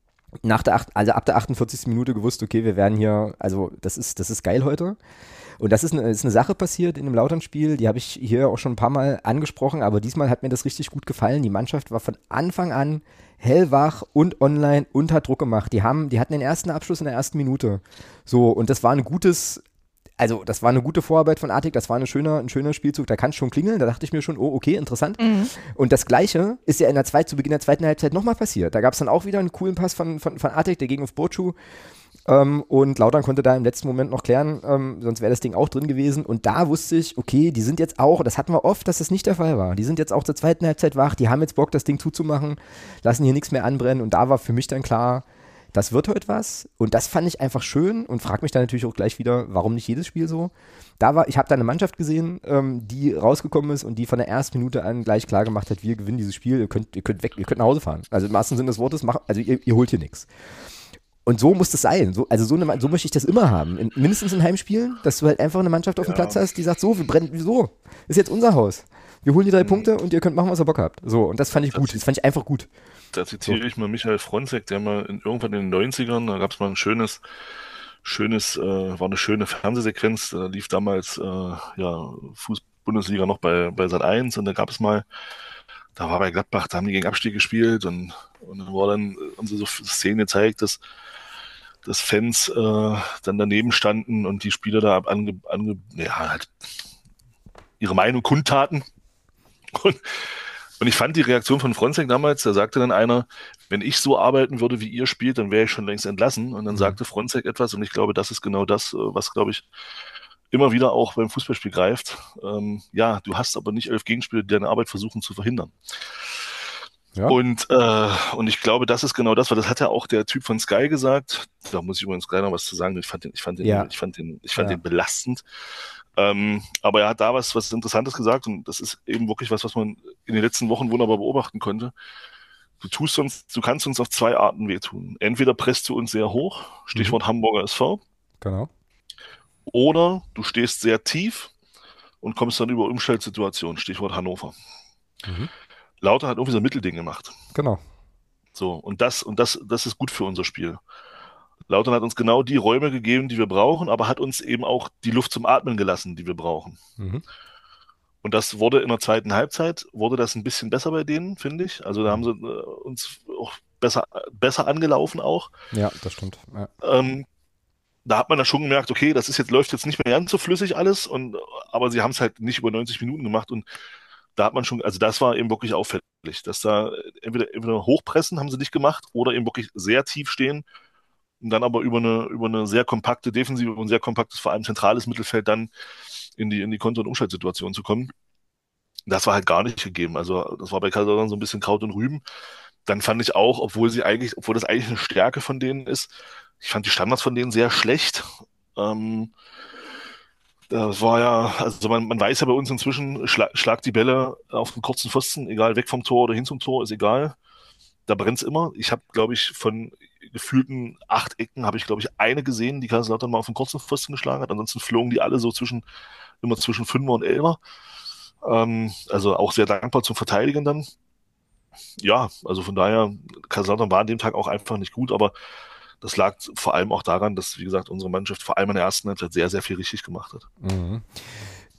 ab der 48. Minute gewusst, okay, wir werden hier, also das ist geil heute. Und das ist eine Sache passiert in dem Lautern-Spiel, die habe ich hier auch schon ein paar Mal angesprochen, aber diesmal hat mir das richtig gut gefallen. Die Mannschaft war von Anfang an hellwach und online und hat Druck gemacht. Die hatten den ersten Abschluss in der ersten Minute. So, und das war eine gute Vorarbeit von Artig, das war ein schöner Spielzug, da kann es schon klingeln, da dachte ich mir schon, oh, okay, interessant. Mhm. Und das Gleiche ist ja zu Beginn der zweiten Halbzeit nochmal passiert. Da gab es dann auch wieder einen coolen Pass von Artig, der ging auf Burcu. Und Lautern konnte da im letzten Moment noch klären, sonst wäre das Ding auch drin gewesen. Und da wusste ich, okay, die sind jetzt auch, das hatten wir oft, dass das nicht der Fall war. Die sind jetzt auch zur zweiten Halbzeit wach, die haben jetzt Bock, das Ding zuzumachen, lassen hier nichts mehr anbrennen. Und da war für mich dann klar, das wird heute was. Und das fand ich einfach schön und frage mich dann natürlich auch gleich wieder, warum nicht jedes Spiel so. Ich habe da eine Mannschaft gesehen, die rausgekommen ist und die von der ersten Minute an gleich klar gemacht hat, wir gewinnen dieses Spiel, ihr könnt nach Hause fahren. Also im wahrsten Sinne des Wortes, ihr holt hier nichts. Und so muss das sein. So möchte ich das immer haben. Mindestens in Heimspielen, dass du halt einfach eine Mannschaft auf dem Platz hast, die sagt, so, wir brennen, wieso? Ist jetzt unser Haus. Wir holen die 3 Punkte und ihr könnt machen, was ihr Bock habt. So, und das fand ich gut. Das fand ich einfach gut. Da zitiere ich mal Michael Fronzek, der mal irgendwann in den 90ern, da gab es mal ein war eine schöne Fernsehsequenz, da lief damals Fußball-Bundesliga noch bei Sat.1 und da gab es mal, da war bei Gladbach, da haben die gegen Abstieg gespielt und dann haben sie so Szenen gezeigt, dass Fans dann daneben standen und die Spieler da halt ihre Meinung kundtaten. Und ich fand die Reaktion von Fronzek damals, da sagte dann einer, wenn ich so arbeiten würde, wie ihr spielt, dann wäre ich schon längst entlassen. Und dann sagte Fronzek etwas, und ich glaube, das ist genau das, was, glaube ich, immer wieder auch beim Fußballspiel greift. Du hast aber nicht 11 Gegenspieler, die deine Arbeit versuchen zu verhindern. Ja. Und ich glaube, das ist genau das, weil das hat ja auch der Typ von Sky gesagt. Da muss ich übrigens gleich noch was zu sagen. Ich fand den belastend. Aber er hat da was Interessantes gesagt und das ist eben wirklich was man in den letzten Wochen wunderbar beobachten konnte. Du kannst uns auf 2 Arten wehtun. Entweder presst du uns sehr hoch, Stichwort Hamburger SV. Genau. Oder du stehst sehr tief und kommst dann über Umschaltsituationen, Stichwort Hannover. Mhm. Lautern hat irgendwie so ein Mittelding gemacht. Genau. So, und das ist gut für unser Spiel. Lautern hat uns genau die Räume gegeben, die wir brauchen, aber hat uns eben auch die Luft zum Atmen gelassen, die wir brauchen. Mhm. Und das wurde in der zweiten Halbzeit, ein bisschen besser bei denen, finde ich. Also da haben sie uns auch besser angelaufen auch. Ja, das stimmt. Ja. Da hat man dann schon gemerkt, okay, läuft jetzt nicht mehr ganz so flüssig alles, aber sie haben es halt nicht über 90 Minuten gemacht und da hat man schon, also das war eben wirklich auffällig, dass da entweder hochpressen haben sie nicht gemacht oder eben wirklich sehr tief stehen und dann aber über eine sehr kompakte Defensive und sehr kompaktes, vor allem zentrales Mittelfeld dann in die Konter- und Umschaltsituation zu kommen. Das war halt gar nicht gegeben. Also das war bei Kaiserslautern so ein bisschen Kraut und Rüben. Dann fand ich auch, obwohl das eigentlich eine Stärke von denen ist, ich fand die Standards von denen sehr schlecht. Das war ja, also man weiß ja bei uns inzwischen, schlag die Bälle auf den kurzen Pfosten, egal, weg vom Tor oder hin zum Tor, ist egal. Da brennt's immer. Ich habe, glaube ich, von gefühlten 8 Ecken habe ich, glaube ich, eine gesehen, die Kaiserslautern mal auf den kurzen Pfosten geschlagen hat. Ansonsten flogen die alle so immer zwischen 5er und 11er. Also auch sehr dankbar zum Verteidigen dann. Ja, also von daher, Kaiserslautern war an dem Tag auch einfach nicht gut, aber das lag vor allem auch daran, dass, wie gesagt, unsere Mannschaft vor allem in der ersten Halbzeit sehr, sehr viel richtig gemacht hat. Mhm.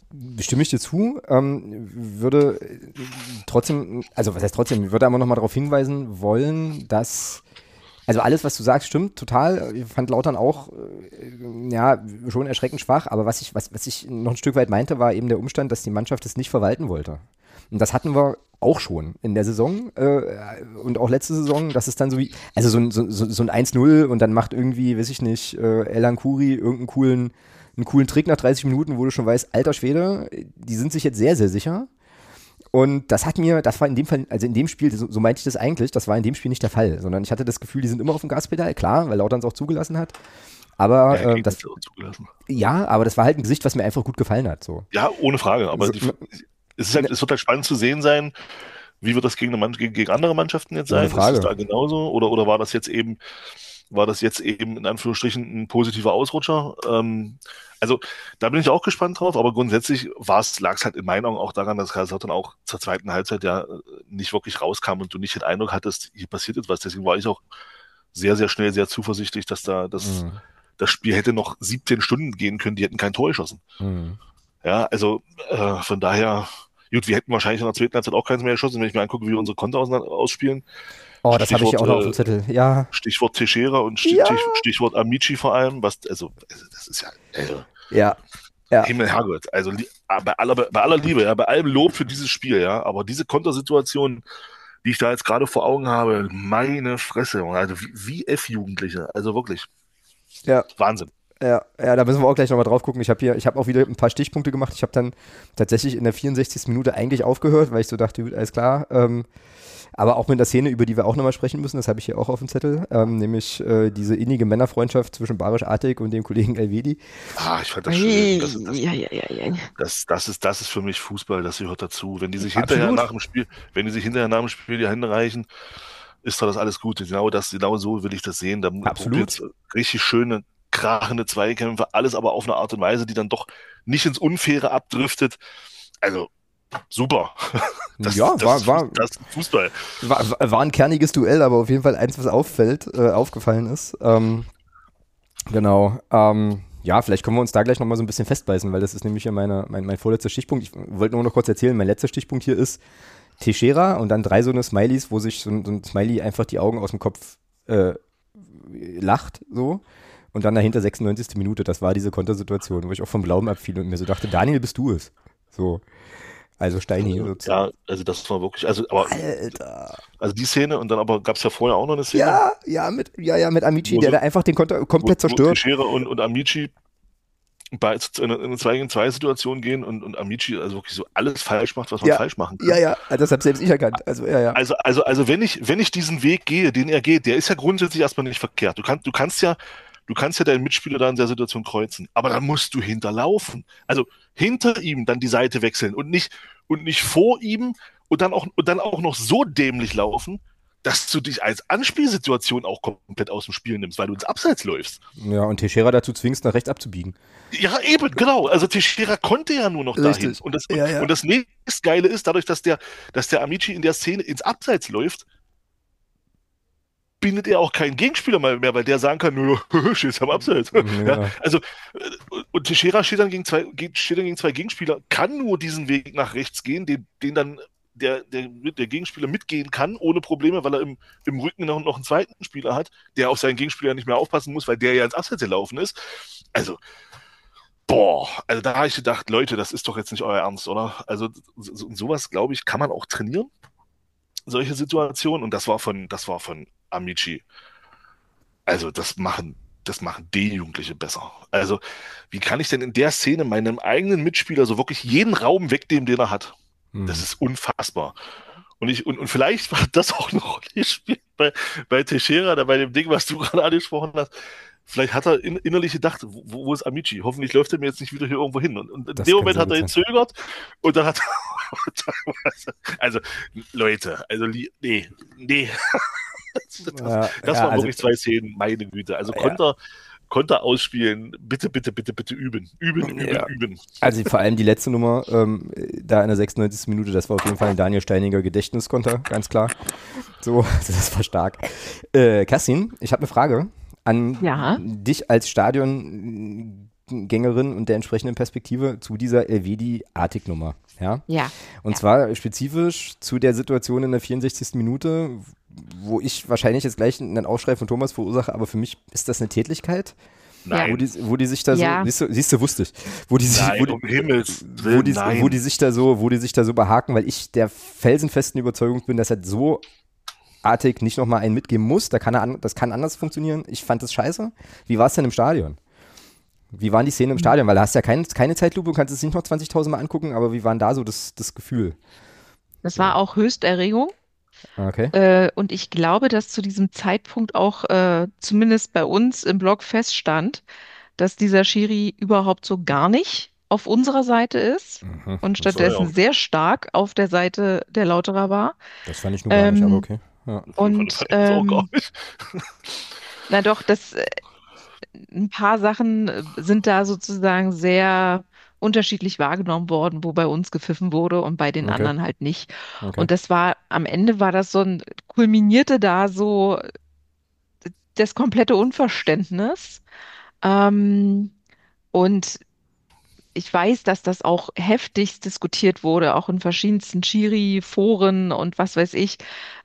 stimme ich dir zu, würde trotzdem, also was heißt trotzdem, würde aber nochmal darauf hinweisen wollen, dass, also alles, was du sagst, stimmt total. Ich fand Lautern auch, ja, schon erschreckend schwach, aber was ich noch ein Stück weit meinte, war eben der Umstand, dass die Mannschaft es nicht verwalten wollte. Und das hatten wir auch schon in der Saison und auch letzte Saison, dass es dann so wie, also so ein 1-0 und dann macht irgendwie, weiß ich nicht, Elan Kuri irgendeinen coolen Trick nach 30 Minuten, wo du schon weißt, alter Schwede, die sind sich jetzt sehr, sehr sicher. Und das war in dem Fall, also in dem Spiel, so meinte ich das eigentlich, das war in dem Spiel nicht der Fall, sondern ich hatte das Gefühl, die sind immer auf dem Gaspedal, klar, weil Lautern es auch zugelassen hat. Aber aber das war halt ein Gesicht, was mir einfach gut gefallen hat. So. Ja, ohne Frage, aber es wird halt spannend zu sehen sein, wie wird das gegen andere Mannschaften jetzt sein? Ohne Frage. Ist das da genauso? Oder war das jetzt eben in Anführungsstrichen ein positiver Ausrutscher? Also da bin ich auch gespannt drauf, aber grundsätzlich lag es halt in meinen Augen auch daran, dass Kaiserslautern auch zur zweiten Halbzeit ja nicht wirklich rauskam und du nicht den Eindruck hattest, hier passiert etwas. Deswegen war ich auch sehr, sehr schnell sehr zuversichtlich, dass das Spiel hätte noch 17 Stunden gehen können, die hätten kein Tor geschossen. Ja, also von daher, gut, wir hätten wahrscheinlich in der zweiten Halbzeit auch keins mehr geschossen, wenn ich mir angucke, wie wir unsere Konter ausspielen. Oh, das habe ich ja auch noch auf dem Zettel, ja. Stichwort Teixeira und Stichwort Amici vor allem, das ist ja, Himmel, Herrgott, also bei aller Liebe, ja, bei allem Lob für dieses Spiel, ja, aber diese Kontersituation, die ich da jetzt gerade vor Augen habe, meine Fresse, also wie F-Jugendliche, also wirklich, Wahnsinn. Ja, da müssen wir auch gleich nochmal drauf gucken. Ich habe auch wieder ein paar Stichpunkte gemacht. Ich habe dann tatsächlich in der 64. Minute eigentlich aufgehört, weil ich so dachte, alles klar. Aber auch mit der Szene, über die wir auch nochmal sprechen müssen, das habe ich hier auch auf dem Zettel, nämlich diese innige Männerfreundschaft zwischen Barisch Artig und dem Kollegen Elvedi. Ich fand das schön. Das ist für mich Fußball, das gehört dazu. Wenn die sich hinterher nach dem Spiel die Hände reichen, ist doch das alles gut. Genau so will ich das sehen. Da probiert richtig schöne, krachende Zweikämpfe, alles aber auf eine Art und Weise, die dann doch nicht ins Unfaire abdriftet. Also, super. Das ist Fußball. War ein kerniges Duell, aber auf jeden Fall eins, was aufgefallen ist. Genau. Ja, vielleicht können wir uns da gleich nochmal so ein bisschen festbeißen, weil das ist nämlich ja mein vorletzter Stichpunkt. Ich wollte nur noch kurz erzählen, mein letzter Stichpunkt hier ist Teixeira und dann 3 so eine Smileys, wo sich so ein Smiley einfach die Augen aus dem Kopf lacht, so. Und dann dahinter 96. Minute, das war diese Kontersituation, wo ich auch vom Glauben abfiel und mir so dachte, Daniel, bist du es? So. Also Steini sozusagen. Ja, also das war wirklich, also Alter. Also die Szene und dann aber gab es ja vorher auch noch eine Szene. Mit Amici, der da einfach den Konter komplett zerstört. Teixeira und Amici in eine 2-gegen-2-Situation gehen und Amici also wirklich so alles falsch macht, was man falsch machen kann. Ja, das habe selbst ich erkannt. Also wenn ich diesen Weg gehe, den er geht, der ist ja grundsätzlich erstmal nicht verkehrt. Du kannst ja deinen Mitspieler da in der Situation kreuzen, aber dann musst du hinterlaufen. Also hinter ihm dann die Seite wechseln und nicht vor ihm und dann auch noch so dämlich laufen, dass du dich als Anspielsituation auch komplett aus dem Spiel nimmst, weil du ins Abseits läufst. Ja, und Teixeira dazu zwingst, nach rechts abzubiegen. Ja, eben, genau. Also Teixeira konnte ja nur noch dahin. Und das nächste Geile ist, dadurch, dass der Amici in der Szene ins Abseits läuft, bindet er auch keinen Gegenspieler mehr, weil der sagen kann, nur stehst am Abseits. Ja, also, und Teixeira steht dann gegen zwei Gegenspieler, kann nur diesen Weg nach rechts gehen, den dann der Gegenspieler mitgehen kann, ohne Probleme, weil er im Rücken noch einen zweiten Spieler hat, der auf seinen Gegenspieler nicht mehr aufpassen muss, weil der ja ins Abseits gelaufen ist. Also, da habe ich gedacht, Leute, das ist doch jetzt nicht euer Ernst, oder? Also, sowas, glaube ich, kann man auch trainieren, solche Situationen, und das war von Amici. Also, das machen D-Jugendliche besser. Also, wie kann ich denn in der Szene meinem eigenen Mitspieler so wirklich jeden Raum wegnehmen, den er hat? Das ist unfassbar. Und vielleicht war das auch eine Rolle gespielt bei Teixeira, da bei dem Ding, was du gerade angesprochen hast. Vielleicht hat er innerlich gedacht, wo ist Amici? Hoffentlich läuft er mir jetzt nicht wieder hier irgendwo hin. Und in dem Moment hat er gezögert und dann hat also, Leute, also, nee. Das waren wirklich 2 Szenen, meine Güte. Also Konter ausspielen, bitte üben. Üben. Also vor allem die letzte Nummer, da in der 96. Minute, das war auf jeden Fall ein Daniel Steiniger Gedächtniskonter, ganz klar. So, das war stark. Kerstin, ich habe eine Frage an dich als Stadion Gängerin und der entsprechenden Perspektive zu dieser Elvedi-Artig-Nummer. Ja. Ja. Und zwar spezifisch zu der Situation in der 64. Minute, wo ich wahrscheinlich jetzt gleich einen Aufschrei von Thomas verursache, aber für mich ist das eine Tätlichkeit. Nein. Wo die sich da so, siehst du, wusste ich, wo die sich, Nein, um Himmels Willen, nein. wo die sich da so behaken, weil ich der felsenfesten Überzeugung bin, dass er so Artig nicht nochmal einen mitgeben muss, das kann anders funktionieren. Ich fand das scheiße. Wie war es denn im Stadion? Wie waren die Szenen im Stadion? Weil da hast du ja keine Zeitlupe und kannst es nicht noch 20.000 Mal angucken, aber wie war denn da so das Gefühl? Das war auch Höchsterregung. Okay. Und ich glaube, dass zu diesem Zeitpunkt auch zumindest bei uns im Blog feststand, dass dieser Schiri überhaupt so gar nicht auf unserer Seite ist und Das war ja stattdessen auch. sehr stark auf der Seite der Lauterer war. Das fand ich nur gar nicht, aber Ähm, okay. Ja. und Fand ich das auch gar nicht. na doch, ein paar Sachen sind da sozusagen sehr unterschiedlich wahrgenommen worden, wo bei uns gepfiffen wurde und bei den Okay. anderen halt nicht. Okay. Und am Ende war das kulminierte da so das komplette Unverständnis. Ähm, und ich weiß, dass das auch heftigst diskutiert wurde, auch in verschiedensten Schiri-Foren und was weiß ich,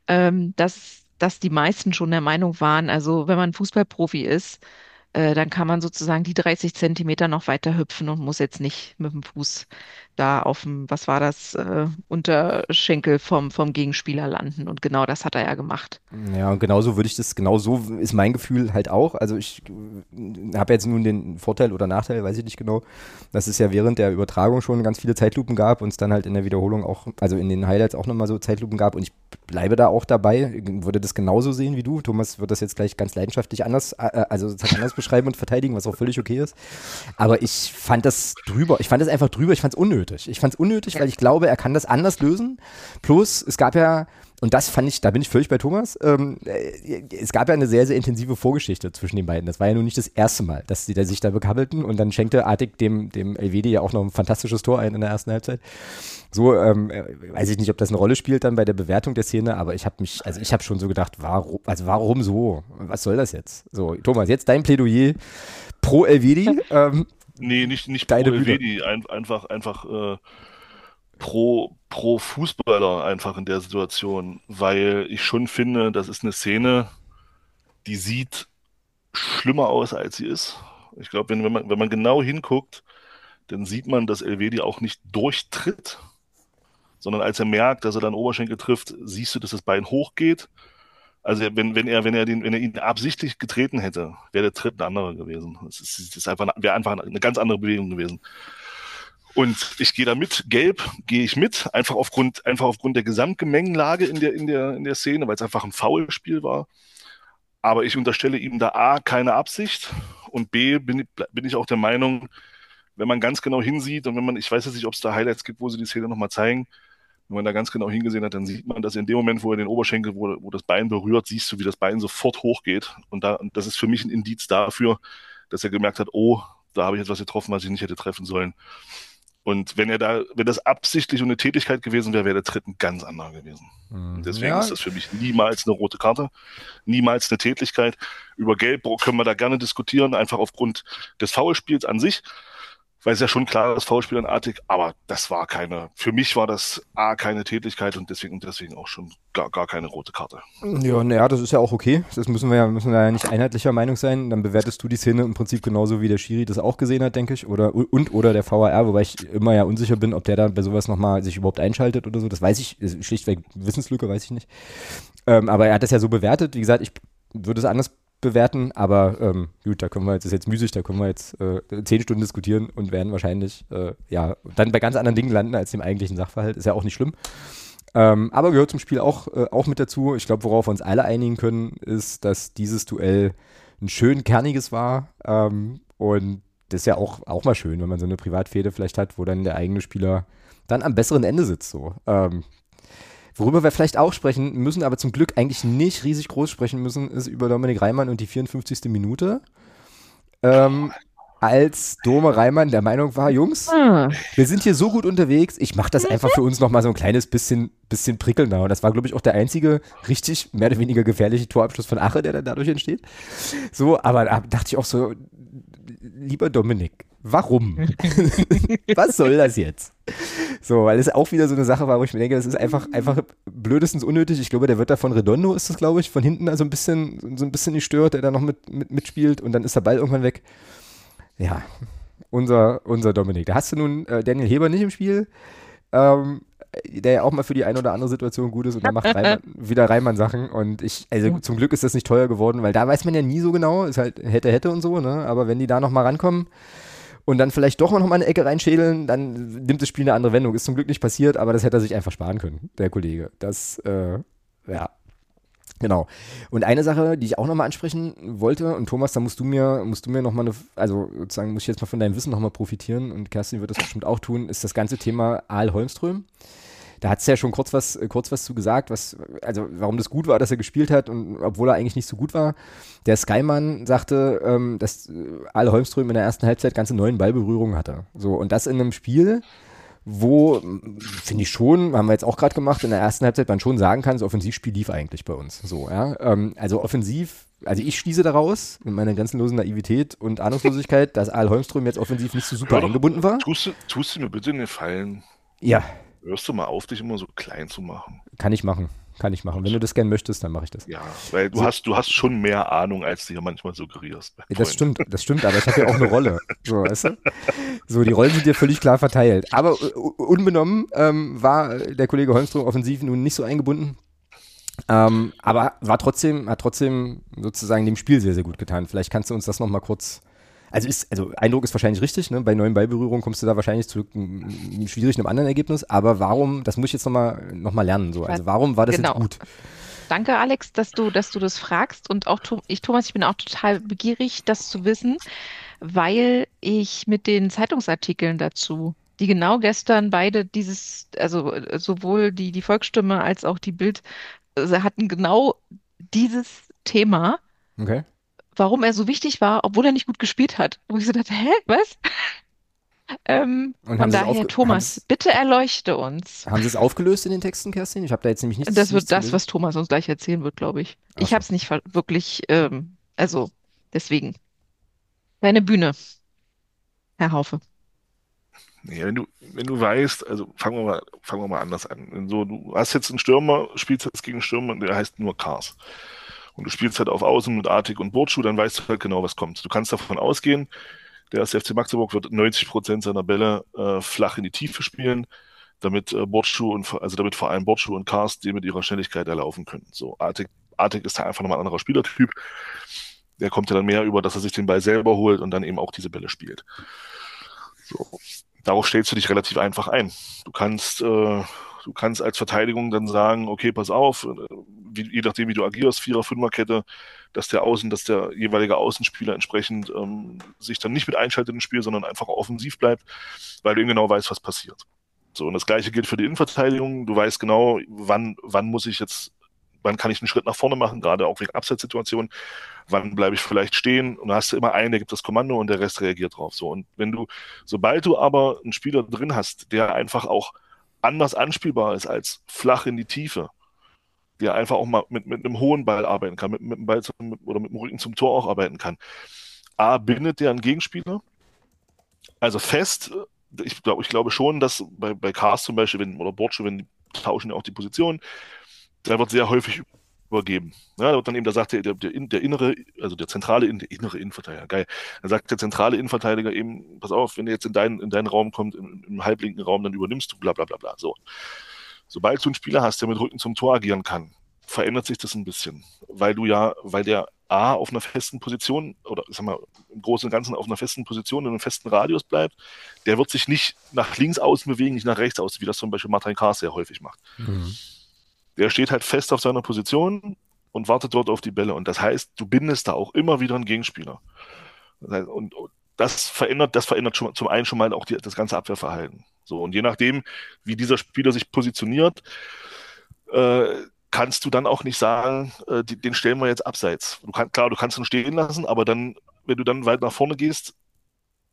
dass die meisten schon der Meinung waren, also wenn man Fußballprofi ist, dann kann man sozusagen die 30 Zentimeter noch weiter hüpfen und muss jetzt nicht mit dem Fuß da auf dem, was war das, Unterschenkel vom Gegenspieler landen. Und genau das hat er ja gemacht. Ja, und genauso ist mein Gefühl halt auch. Also ich habe jetzt nun den Vorteil oder Nachteil, weiß ich nicht genau, dass es ja während der Übertragung schon ganz viele Zeitlupen gab und es dann halt in der Wiederholung auch, also in den Highlights auch nochmal so Zeitlupen gab und ich bleibe da auch dabei, würde das genauso sehen wie du. Thomas wird das jetzt gleich ganz leidenschaftlich anders beschreiben und verteidigen, was auch völlig okay ist. Aber ich fand das einfach drüber, ich fand es unnötig. Ich fand es unnötig, weil ich glaube, er kann das anders lösen. Plus, es gab ja, und das fand ich, da bin ich völlig bei Thomas, es gab ja eine sehr, sehr intensive Vorgeschichte zwischen den beiden. Das war ja nun nicht das erste Mal, dass sie sich da bekabbelten und dann schenkte Artig dem Elvedi ja auch noch ein fantastisches Tor ein in der ersten Halbzeit. So, weiß ich nicht, ob das eine Rolle spielt dann bei der Bewertung der Szene, aber ich habe schon so gedacht, warum so? Was soll das jetzt? So, Thomas, jetzt dein Plädoyer pro Elvedi. Nee, nicht pro Elvedi, einfach pro Fußballer einfach in der Situation, weil ich schon finde, das ist eine Szene, die sieht schlimmer aus, als sie ist. Ich glaube, wenn man genau hinguckt, dann sieht man, dass Elvedi auch nicht durchtritt, sondern als er merkt, dass er dann Oberschenkel trifft, siehst du, dass das Bein hochgeht. Also wenn er ihn absichtlich getreten hätte, wäre der Tritt ein anderer gewesen. Wäre einfach eine ganz andere Bewegung gewesen. Und ich gehe da mit, gelb gehe ich mit, einfach aufgrund der Gesamtgemengenlage in der Szene, weil es einfach ein Foulspiel war. Aber ich unterstelle ihm da A, keine Absicht und B, bin ich auch der Meinung, wenn man ganz genau hinsieht und ich weiß jetzt nicht, ob es da Highlights gibt, wo sie die Szene nochmal zeigen, wenn man da ganz genau hingesehen hat, dann sieht man, dass in dem Moment, wo er den Oberschenkel, wo das Bein berührt, siehst du, wie das Bein sofort hochgeht. Und das ist für mich ein Indiz dafür, dass er gemerkt hat, oh, da habe ich jetzt was getroffen, was ich nicht hätte treffen sollen. Und wenn das absichtlich eine Tätigkeit gewesen wäre, wäre der Tritt ein ganz anderer gewesen. Und deswegen ist das für mich niemals eine rote Karte, niemals eine Tätigkeit. Über Gelb können wir da gerne diskutieren, einfach aufgrund des Foulspiels an sich, weil es ja schon klar ist, Foulspiel an Artig, aber für mich war das A, keine Tätigkeit und deswegen auch schon gar keine rote Karte. Ja, naja, das ist ja auch okay. Das müssen wir ja nicht einheitlicher Meinung sein. Dann bewertest du die Szene im Prinzip genauso, wie der Schiri das auch gesehen hat, denke ich, oder der VAR, wobei ich immer ja unsicher bin, ob der da bei sowas nochmal sich überhaupt einschaltet oder so. Das weiß ich, schlichtweg Wissenslücke, weiß ich nicht. Aber er hat das ja so bewertet. Wie gesagt, ich würde es anders bewerten, aber gut, das ist jetzt müßig, da können wir jetzt 10 Stunden diskutieren und werden wahrscheinlich dann bei ganz anderen Dingen landen als dem eigentlichen Sachverhalt. Ist ja auch nicht schlimm. Aber gehört zum Spiel auch mit dazu. Ich glaube, worauf wir uns alle einigen können, ist, dass dieses Duell ein schön kerniges war und das ist ja auch mal schön, wenn man so eine Privatfehde vielleicht hat, wo dann der eigene Spieler dann am besseren Ende sitzt. So. Worüber wir vielleicht auch sprechen müssen, aber zum Glück eigentlich nicht riesig groß sprechen müssen, ist über Dominik Reimann und die 54. Minute. Als Dome Reimann der Meinung war, Jungs, wir sind hier so gut unterwegs, ich mache das einfach für uns nochmal so ein kleines bisschen prickelnder. Und das war, glaube ich, auch der einzige richtig mehr oder weniger gefährliche Torabschluss von Ache, der dann dadurch entsteht. So, aber da dachte ich auch so, lieber Dominik, Warum? Was soll das jetzt? So, weil es auch wieder so eine Sache war, wo ich mir denke, das ist einfach blödestens unnötig. Ich glaube, der wird da von Redondo, ist das, glaube ich, von hinten also so ein bisschen gestört, der da noch mitspielt und dann ist der Ball irgendwann weg. Ja, unser Dominik. Da hast du nun Daniel Heber nicht im Spiel, der ja auch mal für die eine oder andere Situation gut ist und da macht wieder Reimann Sachen und zum Glück ist das nicht teuer geworden, weil da weiß man ja nie so genau, ist halt hätte und so, ne, aber wenn die da nochmal rankommen und dann vielleicht doch noch mal eine Ecke reinschädeln, dann nimmt das Spiel eine andere Wendung. Ist zum Glück nicht passiert, aber das hätte er sich einfach sparen können, der Kollege. Ja, genau. Und eine Sache, die ich auch nochmal ansprechen wollte, und Thomas, da musst du mir nochmal also sozusagen muss ich jetzt mal von deinem Wissen nochmal profitieren und Kerstin wird das bestimmt auch tun, ist das ganze Thema Aal Holmström. Da hat es ja schon kurz was zu gesagt, also warum das gut war, dass er gespielt hat und obwohl er eigentlich nicht so gut war. Der Skymann sagte, dass Aal Holmström in der ersten Halbzeit ganze 9 Ballberührungen hatte. So, und das in einem Spiel, wo, finde ich schon, haben wir jetzt auch gerade gemacht, in der ersten Halbzeit man schon sagen kann, das Offensivspiel lief eigentlich bei uns. So, ja. Also offensiv, also ich schließe daraus, mit meiner grenzenlosen Naivität und Ahnungslosigkeit, dass Aal Holmström jetzt offensiv nicht so super eingebunden war. Tust du mir bitte einen Gefallen? Ja. Hörst du mal auf, dich immer so klein zu machen? Kann ich machen. Wenn du das gerne möchtest, dann mache ich das. Ja, weil du hast schon mehr Ahnung, als du hier manchmal suggerierst. Das stimmt, aber ich habe ja auch eine Rolle. So, weißt du? So, die Rollen sind dir völlig klar verteilt. Aber unbenommen war der Kollege Holmström offensiv nun nicht so eingebunden. Aber hat trotzdem sozusagen dem Spiel sehr, sehr gut getan. Vielleicht kannst du uns das nochmal kurz. Also Eindruck ist wahrscheinlich richtig, ne? Bei 9 Ballberührungen kommst du da wahrscheinlich zu schwierig einem anderen Ergebnis, aber warum, das muss ich jetzt noch mal lernen, so. Also warum war das jetzt gut? Danke, Alex, dass du das fragst und auch Thomas, ich bin auch total begierig, das zu wissen, weil ich mit den Zeitungsartikeln dazu, die genau gestern beide also sowohl die Volksstimme als auch die Bild hatten genau dieses Thema. Okay. Warum er so wichtig war, obwohl er nicht gut gespielt hat. Wo ich so dachte, hä, was? Von daher, Thomas, bitte erleuchte uns. Haben Sie es aufgelöst in den Texten, Kerstin? Ich habe da jetzt nämlich nichts. Das wird das, was Thomas uns gleich erzählen wird, glaube ich. Ach so. Ich habe es nicht wirklich, also deswegen. Deine Bühne, Herr Haufe. Ja, wenn du weißt, also fangen wir mal anders an. Wenn so, du hast jetzt einen Stürmer, spielst jetzt gegen einen Stürmer, der heißt nur Kars. Und du spielst halt auf Außen mit Artig und Burcu, dann weißt du halt genau, was kommt. Du kannst davon ausgehen, der erste FC Magdeburg wird 90% seiner Bälle flach in die Tiefe spielen, damit damit vor allem Burcu und Kars die mit ihrer Schnelligkeit erlaufen können. So, Artig ist da einfach nochmal ein anderer Spielertyp. Der kommt ja dann mehr über, dass er sich den Ball selber holt und dann eben auch diese Bälle spielt. So. Darauf stellst du dich relativ einfach ein. Du kannst als Verteidigung dann sagen, okay, pass auf, je nachdem, wie du agierst, 4er-5er-Kette, dass der jeweilige Außenspieler entsprechend sich dann nicht mit einschaltet ins Spiel, sondern einfach offensiv bleibt, weil du eben genau weißt, was passiert. So, und das Gleiche gilt für die Innenverteidigung. Du weißt genau, wann kann ich einen Schritt nach vorne machen, gerade auch wegen Abseitssituationen, wann bleibe ich vielleicht stehen und da hast du immer einen, der gibt das Kommando und der Rest reagiert drauf. So, und sobald du aber einen Spieler drin hast, der einfach auch anders anspielbar ist als flach in die Tiefe, der einfach auch mal mit einem hohen Ball arbeiten kann, mit dem Ball oder mit dem Rücken zum Tor auch arbeiten kann. Bindet der einen Gegenspieler, also fest. Ich glaube schon, dass bei Cars zum Beispiel, oder Bortsche, wenn die tauschen ja auch die Position, da wird sehr häufig übergeben. Ja, da wird dann eben, da sagt der innere, also der innere Innenverteidiger, geil. Dann sagt der zentrale Innenverteidiger eben, pass auf, wenn er jetzt in deinen Raum kommt, im halblinken Raum, dann übernimmst du, bla bla bla bla. So. Sobald du einen Spieler hast, der mit Rücken zum Tor agieren kann, verändert sich das ein bisschen. Weil der A auf einer festen Position, oder ich sag mal, im Großen und Ganzen auf einer festen Position, in einem festen Radius bleibt, der wird sich nicht nach links außen bewegen, nicht nach rechts außen, wie das zum Beispiel Martin Kars sehr häufig macht. Mhm. Der steht halt fest auf seiner Position und wartet dort auf die Bälle. Und das heißt, du bindest da auch immer wieder einen Gegenspieler. Und das verändert schon, zum einen schon mal auch das ganze Abwehrverhalten. So, und je nachdem, wie dieser Spieler sich positioniert, kannst du dann auch nicht sagen, den stellen wir jetzt abseits. Du kannst ihn stehen lassen, aber dann, wenn du dann weit nach vorne gehst,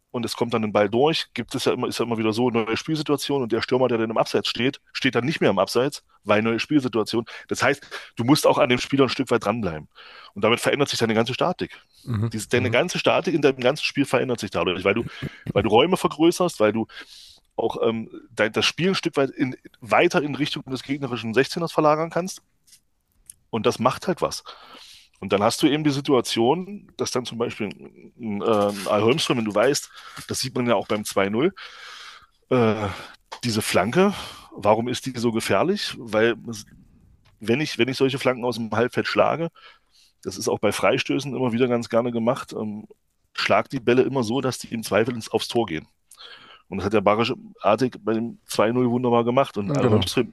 und es kommt dann ein Ball durch, ist ja immer wieder so, neue Spielsituation und der Stürmer, der dann im Abseits steht dann nicht mehr im Abseits, weil neue Spielsituation. Das heißt, du musst auch an dem Spieler ein Stück weit dranbleiben. Und damit verändert sich deine ganze Statik. Deine ganze Statik in deinem ganzen Spiel verändert sich dadurch, weil du Räume vergrößerst, weil du auch das Spiel ein Stück weit weiter in Richtung des gegnerischen 16ers verlagern kannst. Und das macht halt was. Und dann hast du eben die Situation, dass dann zum Beispiel Al Holmström, wenn du weißt, das sieht man ja auch beim 2-0, diese Flanke, warum ist die so gefährlich? Weil wenn ich solche Flanken aus dem Halbfeld schlage, das ist auch bei Freistößen immer wieder ganz gerne gemacht, schlag die Bälle immer so, dass die im Zweifel aufs Tor gehen. Und das hat der Barisch-Artig bei dem 2-0 wunderbar gemacht. Und Al Holmström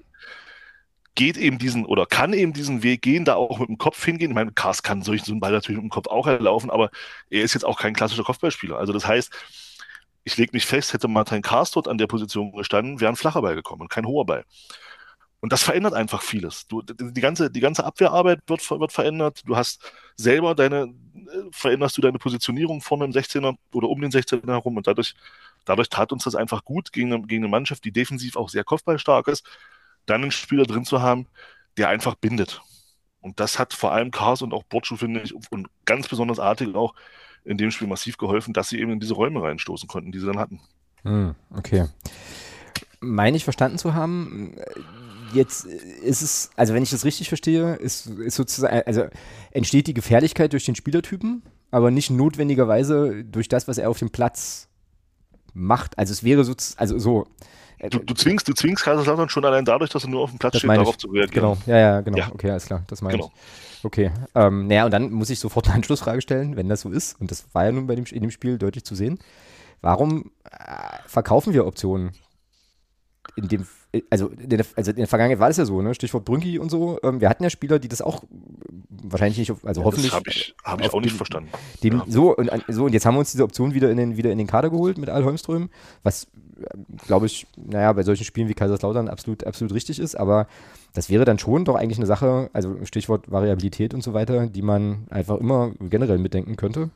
kann eben diesen Weg gehen, da auch mit dem Kopf hingehen. Ich meine, Kars kann so einen Ball natürlich mit dem Kopf auch erlaufen, aber er ist jetzt auch kein klassischer Kopfballspieler. Also das heißt, ich lege mich fest, hätte Martin Kars dort an der Position gestanden, wäre ein flacher Ball gekommen und kein hoher Ball. Und das verändert einfach vieles. Die ganze Abwehrarbeit wird verändert. Du hast selber veränderst du deine Positionierung vorne im 16er oder um den 16er herum und dadurch tat uns das einfach gut gegen eine Mannschaft, die defensiv auch sehr kopfballstark ist, dann einen Spieler drin zu haben, der einfach bindet. Und das hat vor allem Kars und auch Bortschuh, finde ich, und ganz besonders Artig auch in dem Spiel massiv geholfen, dass sie eben in diese Räume reinstoßen konnten, die sie dann hatten. Okay. Meine ich verstanden zu haben, jetzt ist es, also wenn ich das richtig verstehe, ist sozusagen, also entsteht die Gefährlichkeit durch den Spielertypen, aber nicht notwendigerweise durch das, was er auf dem Platz macht. Also es wäre so. Du zwingst Kaiserslautern schon allein dadurch, dass er nur auf dem Platz steht, darauf zu reagieren. Genau, ja, genau. Ja. Okay, alles klar, das meine ich. Okay, und dann muss ich sofort eine Anschlussfrage stellen, wenn das so ist, und das war ja nun in dem Spiel deutlich zu sehen. Warum verkaufen wir Optionen? In der Vergangenheit war das ja so, ne? Stichwort Brünki und so. Wir hatten ja Spieler, die das auch wahrscheinlich nicht, hoffentlich. Das habe ich auch nicht verstanden. Und jetzt haben wir uns diese Option wieder in den Kader geholt mit Al Holmström, was, glaube ich, bei solchen Spielen wie Kaiserslautern absolut richtig ist, aber das wäre dann schon doch eigentlich eine Sache, also Stichwort Variabilität und so weiter, die man einfach immer generell mitdenken könnte.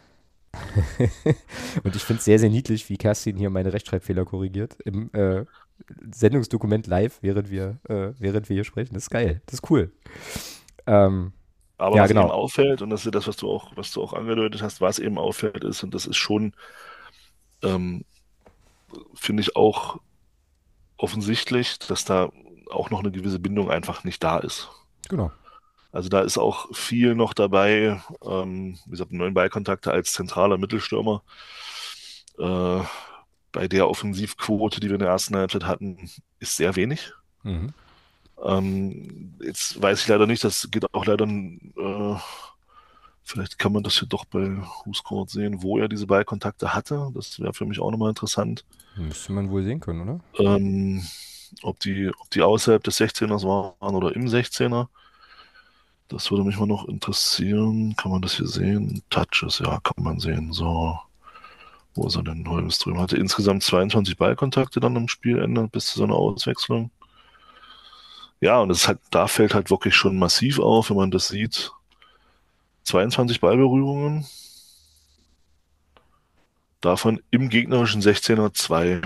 Und ich finde es sehr, sehr niedlich, wie Kerstin hier meine Rechtschreibfehler korrigiert im Sendungsdokument live, während wir hier sprechen. Das ist geil, das ist cool. Aber was eben auffällt, und das ist das, was du auch angedeutet hast, was eben auffällt ist, und das ist schon, finde ich auch offensichtlich, dass da auch noch eine gewisse Bindung einfach nicht da ist. Genau. Also da ist auch viel noch dabei, wie gesagt, 9 Ballkontakte als zentraler Mittelstürmer. Bei der Offensivquote, die wir in der ersten Halbzeit hatten, ist sehr wenig. Jetzt weiß ich leider nicht, das geht auch leider, vielleicht kann man das hier doch bei WhoScored sehen, wo er diese Ballkontakte hatte. Das wäre für mich auch nochmal interessant. Müsste man wohl sehen können, oder? Ob die außerhalb des 16ers waren oder im 16er. Das würde mich mal noch interessieren. Kann man das hier sehen? Touches, ja, kann man sehen. So, wo ist er denn? Holmström hatte insgesamt 22 Ballkontakte dann am Spielende bis zu seiner Auswechslung. Ja, und da fällt halt wirklich schon massiv auf, wenn man das sieht. 22 Ballberührungen. Davon im gegnerischen 16er 2.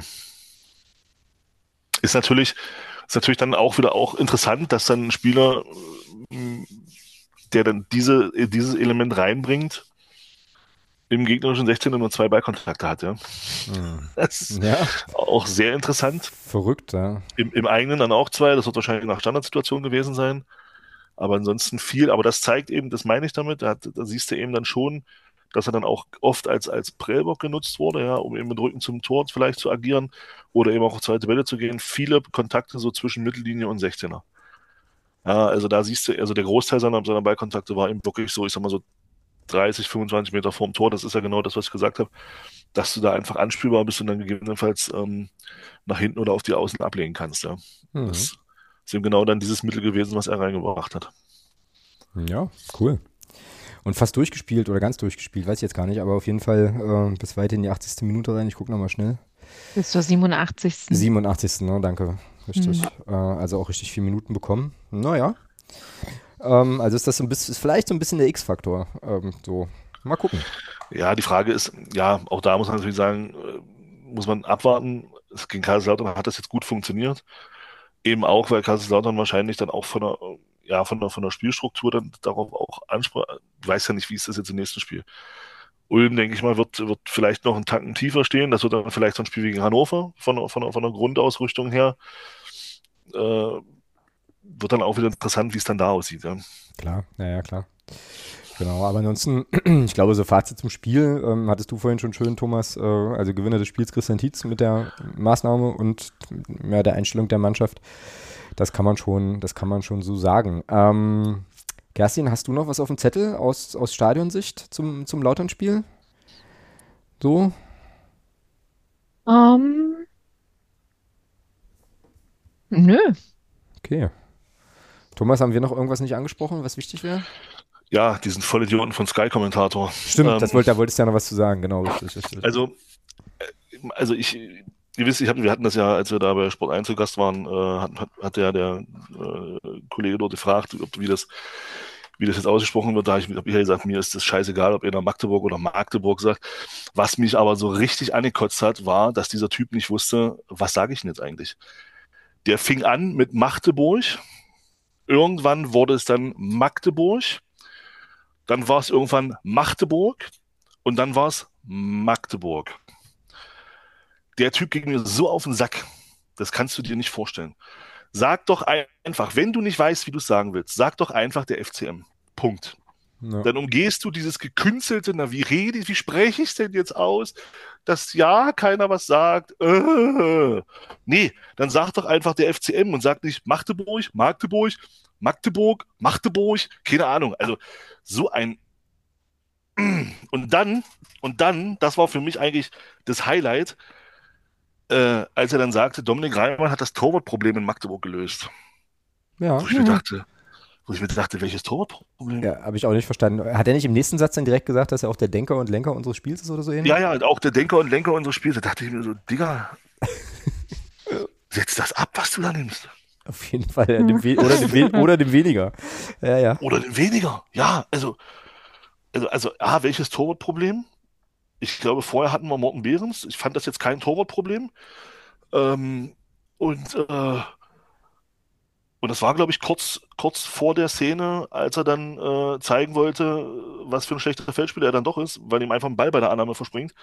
Ist natürlich dann auch wieder interessant, dass dann ein Spieler, der dann dieses Element reinbringt, im gegnerischen 16er nur 2 Ballkontakte hat, ja. Das ist auch sehr interessant. Verrückt, ja. Im eigenen dann auch 2, das wird wahrscheinlich nach Standardsituation gewesen sein. Aber ansonsten viel, aber das zeigt eben, das meine ich damit, da siehst du eben dann schon, dass er dann auch oft als Prellbock genutzt wurde, ja, um eben mit Rücken zum Tor vielleicht zu agieren oder eben auch auf zweite Bälle zu gehen. Viele Kontakte so zwischen Mittellinie und 16er. Ja, also da siehst du, also der Großteil seiner Ballkontakte war eben wirklich so, ich sag mal so 30, 25 Meter vorm Tor. Das ist ja genau das, was ich gesagt habe, dass du da einfach anspielbar bist und dann gegebenenfalls nach hinten oder auf die Außen ablegen kannst. Ja. Das ist eben genau dann dieses Mittel gewesen, was er reingebracht hat. Ja, cool. Und fast durchgespielt oder ganz durchgespielt, weiß ich jetzt gar nicht, aber auf jeden Fall bis weit in die 80. Minute rein. Ich gucke nochmal schnell. Bis zur 87. 87. Ne, danke. Richtig. Also auch richtig 4 Minuten bekommen. Naja. Also ist das ist vielleicht so ein bisschen der X-Faktor. So. Mal gucken. Ja, die Frage ist, ja, auch da muss man natürlich sagen, muss man abwarten. Gegen Kaiserslautern hat das jetzt gut funktioniert. Eben auch, weil Kaiserslautern wahrscheinlich dann auch von der Spielstruktur dann darauf auch anspricht. Ich weiß ja nicht, wie ist das jetzt im nächsten Spiel. Ulm, denke ich mal, wird vielleicht noch einen Tacken tiefer stehen. Das wird dann vielleicht so ein Spiel gegen Hannover von der Grundausrüstung her. Wird dann auch wieder interessant, wie es dann da aussieht. Ja. Klar, ja, klar. Genau, aber ansonsten, ich glaube, so Fazit zum Spiel, hattest du vorhin schon schön, Thomas, also Gewinner des Spiels Christian Tietz mit der Maßnahme und ja, der Einstellung der Mannschaft. Das kann man schon so sagen. Kerstin, hast du noch was auf dem Zettel aus Stadionsicht zum Lautern-Spiel? So? Nö. Okay. Thomas, haben wir noch irgendwas nicht angesprochen, was wichtig wäre? Ja, diesen Vollidioten von Sky-Kommentator. Stimmt, da wolltest du ja noch was zu sagen, genau, richtig. Also ihr wisst, wir hatten das ja, als wir da bei Sport 1 zu Gast waren, hat der Kollege dort gefragt, wie das jetzt ausgesprochen wird. Da habe ich ja gesagt, mir ist das scheißegal, ob ihr nach Magdeburg oder Magdeburg sagt. Was mich aber so richtig angekotzt hat, war, dass dieser Typ nicht wusste, was sage ich denn jetzt eigentlich? Der fing an mit Magdeburg. Irgendwann wurde es dann Magdeburg. Dann war es irgendwann Magdeburg. Und dann war es Magdeburg. Der Typ ging mir so auf den Sack. Das kannst du dir nicht vorstellen. Sag doch einfach, wenn du nicht weißt, wie du es sagen willst, sag doch einfach der FCM. Punkt. Ja. Dann umgehst du dieses gekünstelte, wie spreche ich es denn jetzt aus, dass ja keiner was sagt. Nee, dann sag doch einfach der FCM und sag nicht Magdeburg, keine Ahnung. Also so ein und dann, das war für mich eigentlich das Highlight, als er dann sagte, Dominik Reimann hat das Torwartproblem in Magdeburg gelöst. Ja. Wo ich mir dachte, welches Torwartproblem? Ja, habe ich auch nicht verstanden. Hat er nicht im nächsten Satz dann direkt gesagt, dass er auch der Denker und Lenker unseres Spiels ist oder so ähnlich? Ja, auch der Denker und Lenker unseres Spiels. Da dachte ich mir so, Digga, setz das ab, was du da nimmst. Auf jeden Fall. Oder dem weniger. Ja. Oder dem weniger. Ja, also welches Torwartproblem? Ich glaube, vorher hatten wir Morten Behrens. Ich fand das jetzt kein Torwartproblem. Und das war, glaube ich, kurz vor der Szene, als er dann zeigen wollte, was für ein schlechter Feldspieler er dann doch ist, weil ihm einfach ein Ball bei der Annahme verspringt.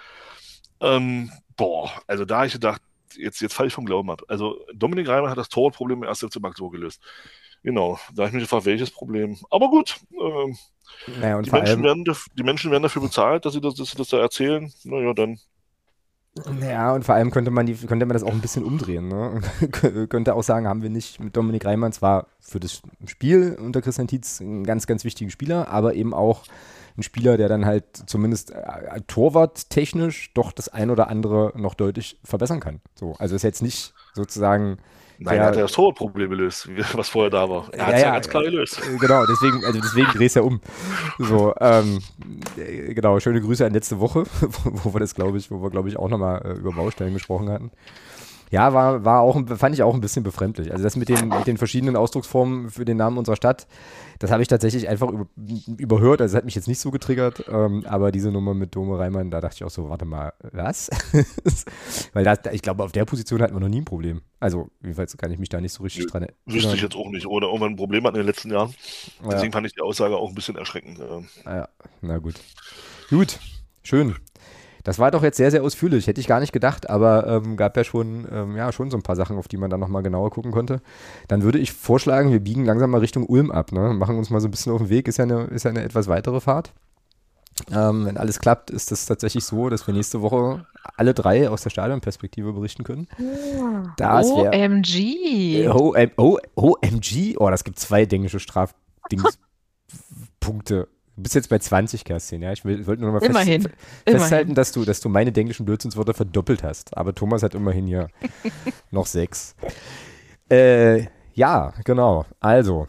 Also da habe ich gedacht, jetzt falle ich vom Glauben ab. Also Dominik Reimann hat das Torwartproblem im 1. FC Magdeburg gelöst. Genau, da habe ich mich gefragt, welches Problem. Aber gut, naja, die Menschen werden dafür bezahlt, dass sie das da erzählen. Naja, dann. Ja, und vor allem könnte man das auch ein bisschen umdrehen. Ne? Könnte auch sagen, haben wir nicht mit Dominik Reimann zwar für das Spiel unter Christian Tietz einen ganz, ganz wichtigen Spieler, aber eben auch ein Spieler, der dann halt zumindest torwarttechnisch doch das ein oder andere noch deutlich verbessern kann. So, also ist jetzt nicht sozusagen. Nein, er hat ja das Torwartproblem gelöst, was vorher da war. Er hat es ja ganz klar gelöst. Genau, deswegen drehst du ja um. So, genau, schöne Grüße an letzte Woche, wo wir, glaube ich, auch nochmal über Baustellen gesprochen hatten. Ja, fand ich auch ein bisschen befremdlich. Also das mit den verschiedenen Ausdrucksformen für den Namen unserer Stadt, das habe ich tatsächlich einfach überhört. Also das hat mich jetzt nicht so getriggert, aber diese Nummer mit Dome Reimann, da dachte ich auch so, warte mal, was? Weil ich glaube, auf der Position hatten wir noch nie ein Problem. Also jedenfalls kann ich mich da nicht so richtig dran erinnern. Wüsste ich jetzt auch nicht, oder irgendwann ein Problem hatten in den letzten Jahren. Deswegen fand ich die Aussage auch ein bisschen erschreckend. Ja, na gut. Gut, schön. Das war doch jetzt sehr, sehr ausführlich. Hätte ich gar nicht gedacht, aber gab ja schon so ein paar Sachen, auf die man dann nochmal genauer gucken konnte. Dann würde ich vorschlagen, wir biegen langsam mal Richtung Ulm ab. Ne? Machen uns mal so ein bisschen auf den Weg. Ist ja eine etwas weitere Fahrt. Wenn alles klappt, ist es tatsächlich so, dass wir nächste Woche alle drei aus der Stadionperspektive berichten können. OMG! OMG? Oh, das gibt 2 dänische Strafdingspunkte. Du bist jetzt bei 20, Kerstin, ja. Ich wollte nur noch mal festhalten, dass du meine englischen Blödsinnswörter verdoppelt hast. Aber Thomas hat immerhin hier noch 6. Ja, genau. Also,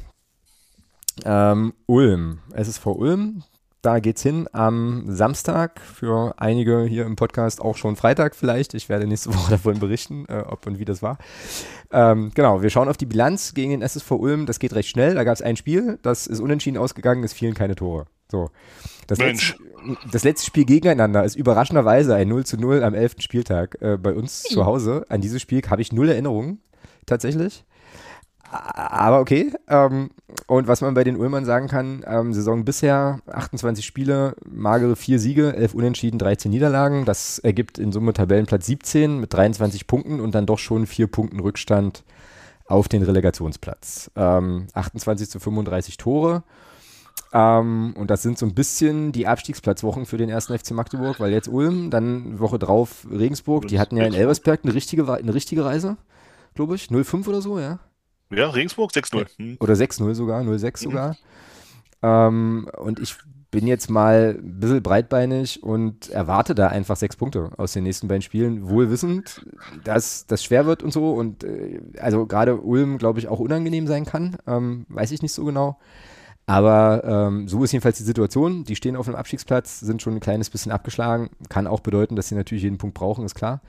Ulm. SSV Ulm. Da geht's hin am Samstag. Für einige hier im Podcast auch schon Freitag vielleicht. Ich werde nächste Woche davon berichten, ob und wie das war. Genau, wir schauen auf die Bilanz gegen den SSV Ulm. Das geht recht schnell. Da gab es ein Spiel, das ist unentschieden ausgegangen. Es fielen keine Tore. So. Mensch. Das letzte Spiel gegeneinander ist überraschenderweise ein 0:0 am 11. Spieltag bei uns zu Hause. An dieses Spiel habe ich 0 Erinnerungen, tatsächlich. Aber okay. Und was man bei den Ulmern sagen kann, Saison bisher 28 Spiele, magere 4 Siege, 11 Unentschieden, 13 Niederlagen. Das ergibt in Summe Tabellenplatz 17 mit 23 Punkten und dann doch schon 4 Punkten Rückstand auf den Relegationsplatz. 28:35 Tore. Und das sind so ein bisschen die Abstiegsplatzwochen für den 1. FC Magdeburg, weil jetzt Ulm, dann Woche drauf Regensburg. Die hatten ja in Elversberg eine richtige Reise, glaube ich. 0:5 oder so, ja. Ja, Regensburg 6:0. Oder 6:0 sogar, 0:6 sogar. Und ich bin jetzt mal ein bisschen breitbeinig und erwarte da einfach 6 Punkte aus den nächsten beiden Spielen, wohl wissend, dass das schwer wird und so. Und also gerade Ulm, glaube ich, auch unangenehm sein kann. Weiß ich nicht so genau. Aber so ist jedenfalls die Situation. Die stehen auf einem Abstiegsplatz, sind schon ein kleines bisschen abgeschlagen. Kann auch bedeuten, dass sie natürlich jeden Punkt brauchen, ist klar.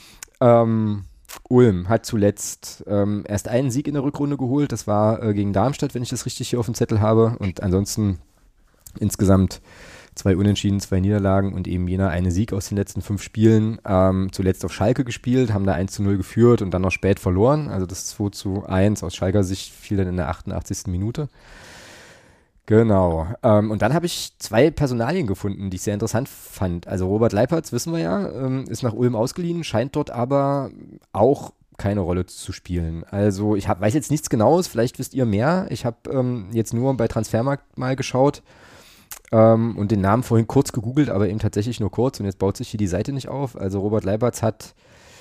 Ulm hat zuletzt erst einen Sieg in der Rückrunde geholt. Das war gegen Darmstadt, wenn ich das richtig hier auf dem Zettel habe. Und ansonsten insgesamt 2 Unentschieden, 2 Niederlagen und eben jener eine Sieg aus den letzten 5 Spielen. Zuletzt auf Schalke gespielt, haben da 1:0 geführt und dann noch spät verloren. Also das 2:1 aus Schalker Sicht fiel dann in der 88. Minute. Genau. Und dann habe ich 2 Personalien gefunden, die ich sehr interessant fand. Also Robert Leipertz, wissen wir ja, ist nach Ulm ausgeliehen, scheint dort aber auch keine Rolle zu spielen. Also ich weiß jetzt nichts Genaues, vielleicht wisst ihr mehr. Ich habe jetzt nur bei Transfermarkt mal geschaut und den Namen vorhin kurz gegoogelt, aber eben tatsächlich nur kurz und jetzt baut sich hier die Seite nicht auf. Also Robert Leipertz hat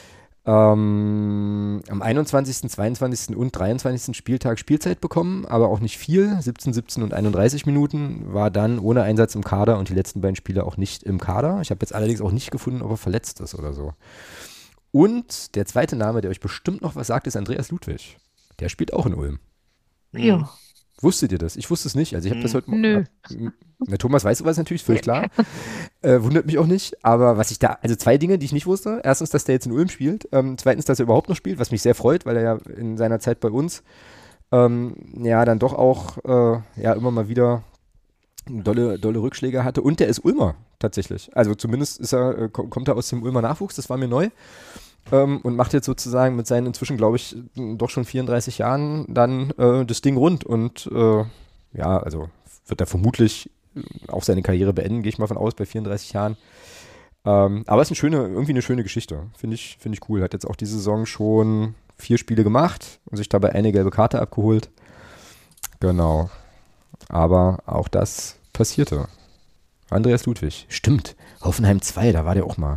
am 21., 22. und 23. Spieltag Spielzeit bekommen, aber auch nicht viel, 17 und 31 Minuten, war dann ohne Einsatz im Kader und die letzten beiden Spiele auch nicht im Kader. Ich habe jetzt allerdings auch nicht gefunden, ob er verletzt ist oder so. Und der zweite Name, der euch bestimmt noch was sagt, ist Andreas Ludwig. Der spielt auch in Ulm. Ja. Wusstet ihr das? Ich wusste es nicht. Also ich habe das heute Nö. Der Thomas weiß sowas natürlich, völlig klar. Wundert mich auch nicht. Aber was ich da, also 2 Dinge, die ich nicht wusste. Erstens, dass der jetzt in Ulm spielt. Zweitens, dass er überhaupt noch spielt, was mich sehr freut, weil er ja in seiner Zeit bei uns ja dann doch auch ja immer mal wieder dolle Rückschläge hatte. Und der ist Ulmer tatsächlich. Also zumindest kommt er aus dem Ulmer Nachwuchs, das war mir neu. Und macht jetzt sozusagen mit seinen inzwischen, glaube ich, doch schon 34 Jahren dann das Ding rund und ja, also wird er vermutlich auch seine Karriere beenden, gehe ich mal von aus, bei 34 Jahren. Aber es ist irgendwie eine schöne Geschichte. Finde ich cool. Hat jetzt auch diese Saison schon 4 Spiele gemacht und sich dabei eine gelbe Karte abgeholt. Genau. Aber auch das passierte. Andreas Ludwig. Stimmt. Hoffenheim 2, da war der auch mal.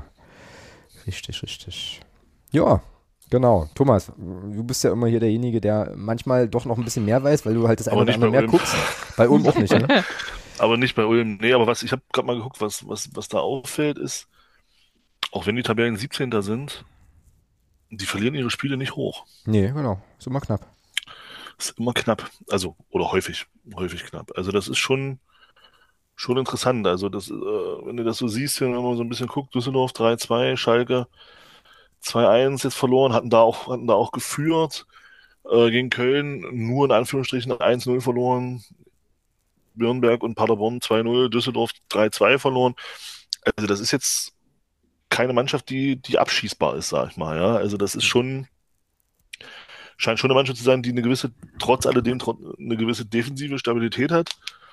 Richtig. Ja, genau. Thomas, du bist ja immer hier derjenige, der manchmal doch noch ein bisschen mehr weiß, weil du halt das eine oder andere mehr guckst. Bei Ulm auch nicht, ne? Aber nicht bei Ulm. Nee, aber ich habe gerade mal geguckt, was da auffällt, ist, auch wenn die Tabellen 17. sind, die verlieren ihre Spiele nicht hoch. Nee, genau. Ist immer knapp. Ist immer knapp. Also, oder häufig knapp. Also das ist schon interessant. Also wenn du das so siehst, wenn man so ein bisschen guckt, Düsseldorf 3:2, Schalke 2:1 jetzt verloren, hatten da auch geführt, gegen Köln nur in Anführungsstrichen 1:0 verloren, Nürnberg und Paderborn 2:0, Düsseldorf 3:2 verloren. Also das ist jetzt keine Mannschaft, die abschießbar ist, sag ich mal. Ja? Also das ist scheint schon eine Mannschaft zu sein, die trotz alledem eine gewisse defensive Stabilität hat.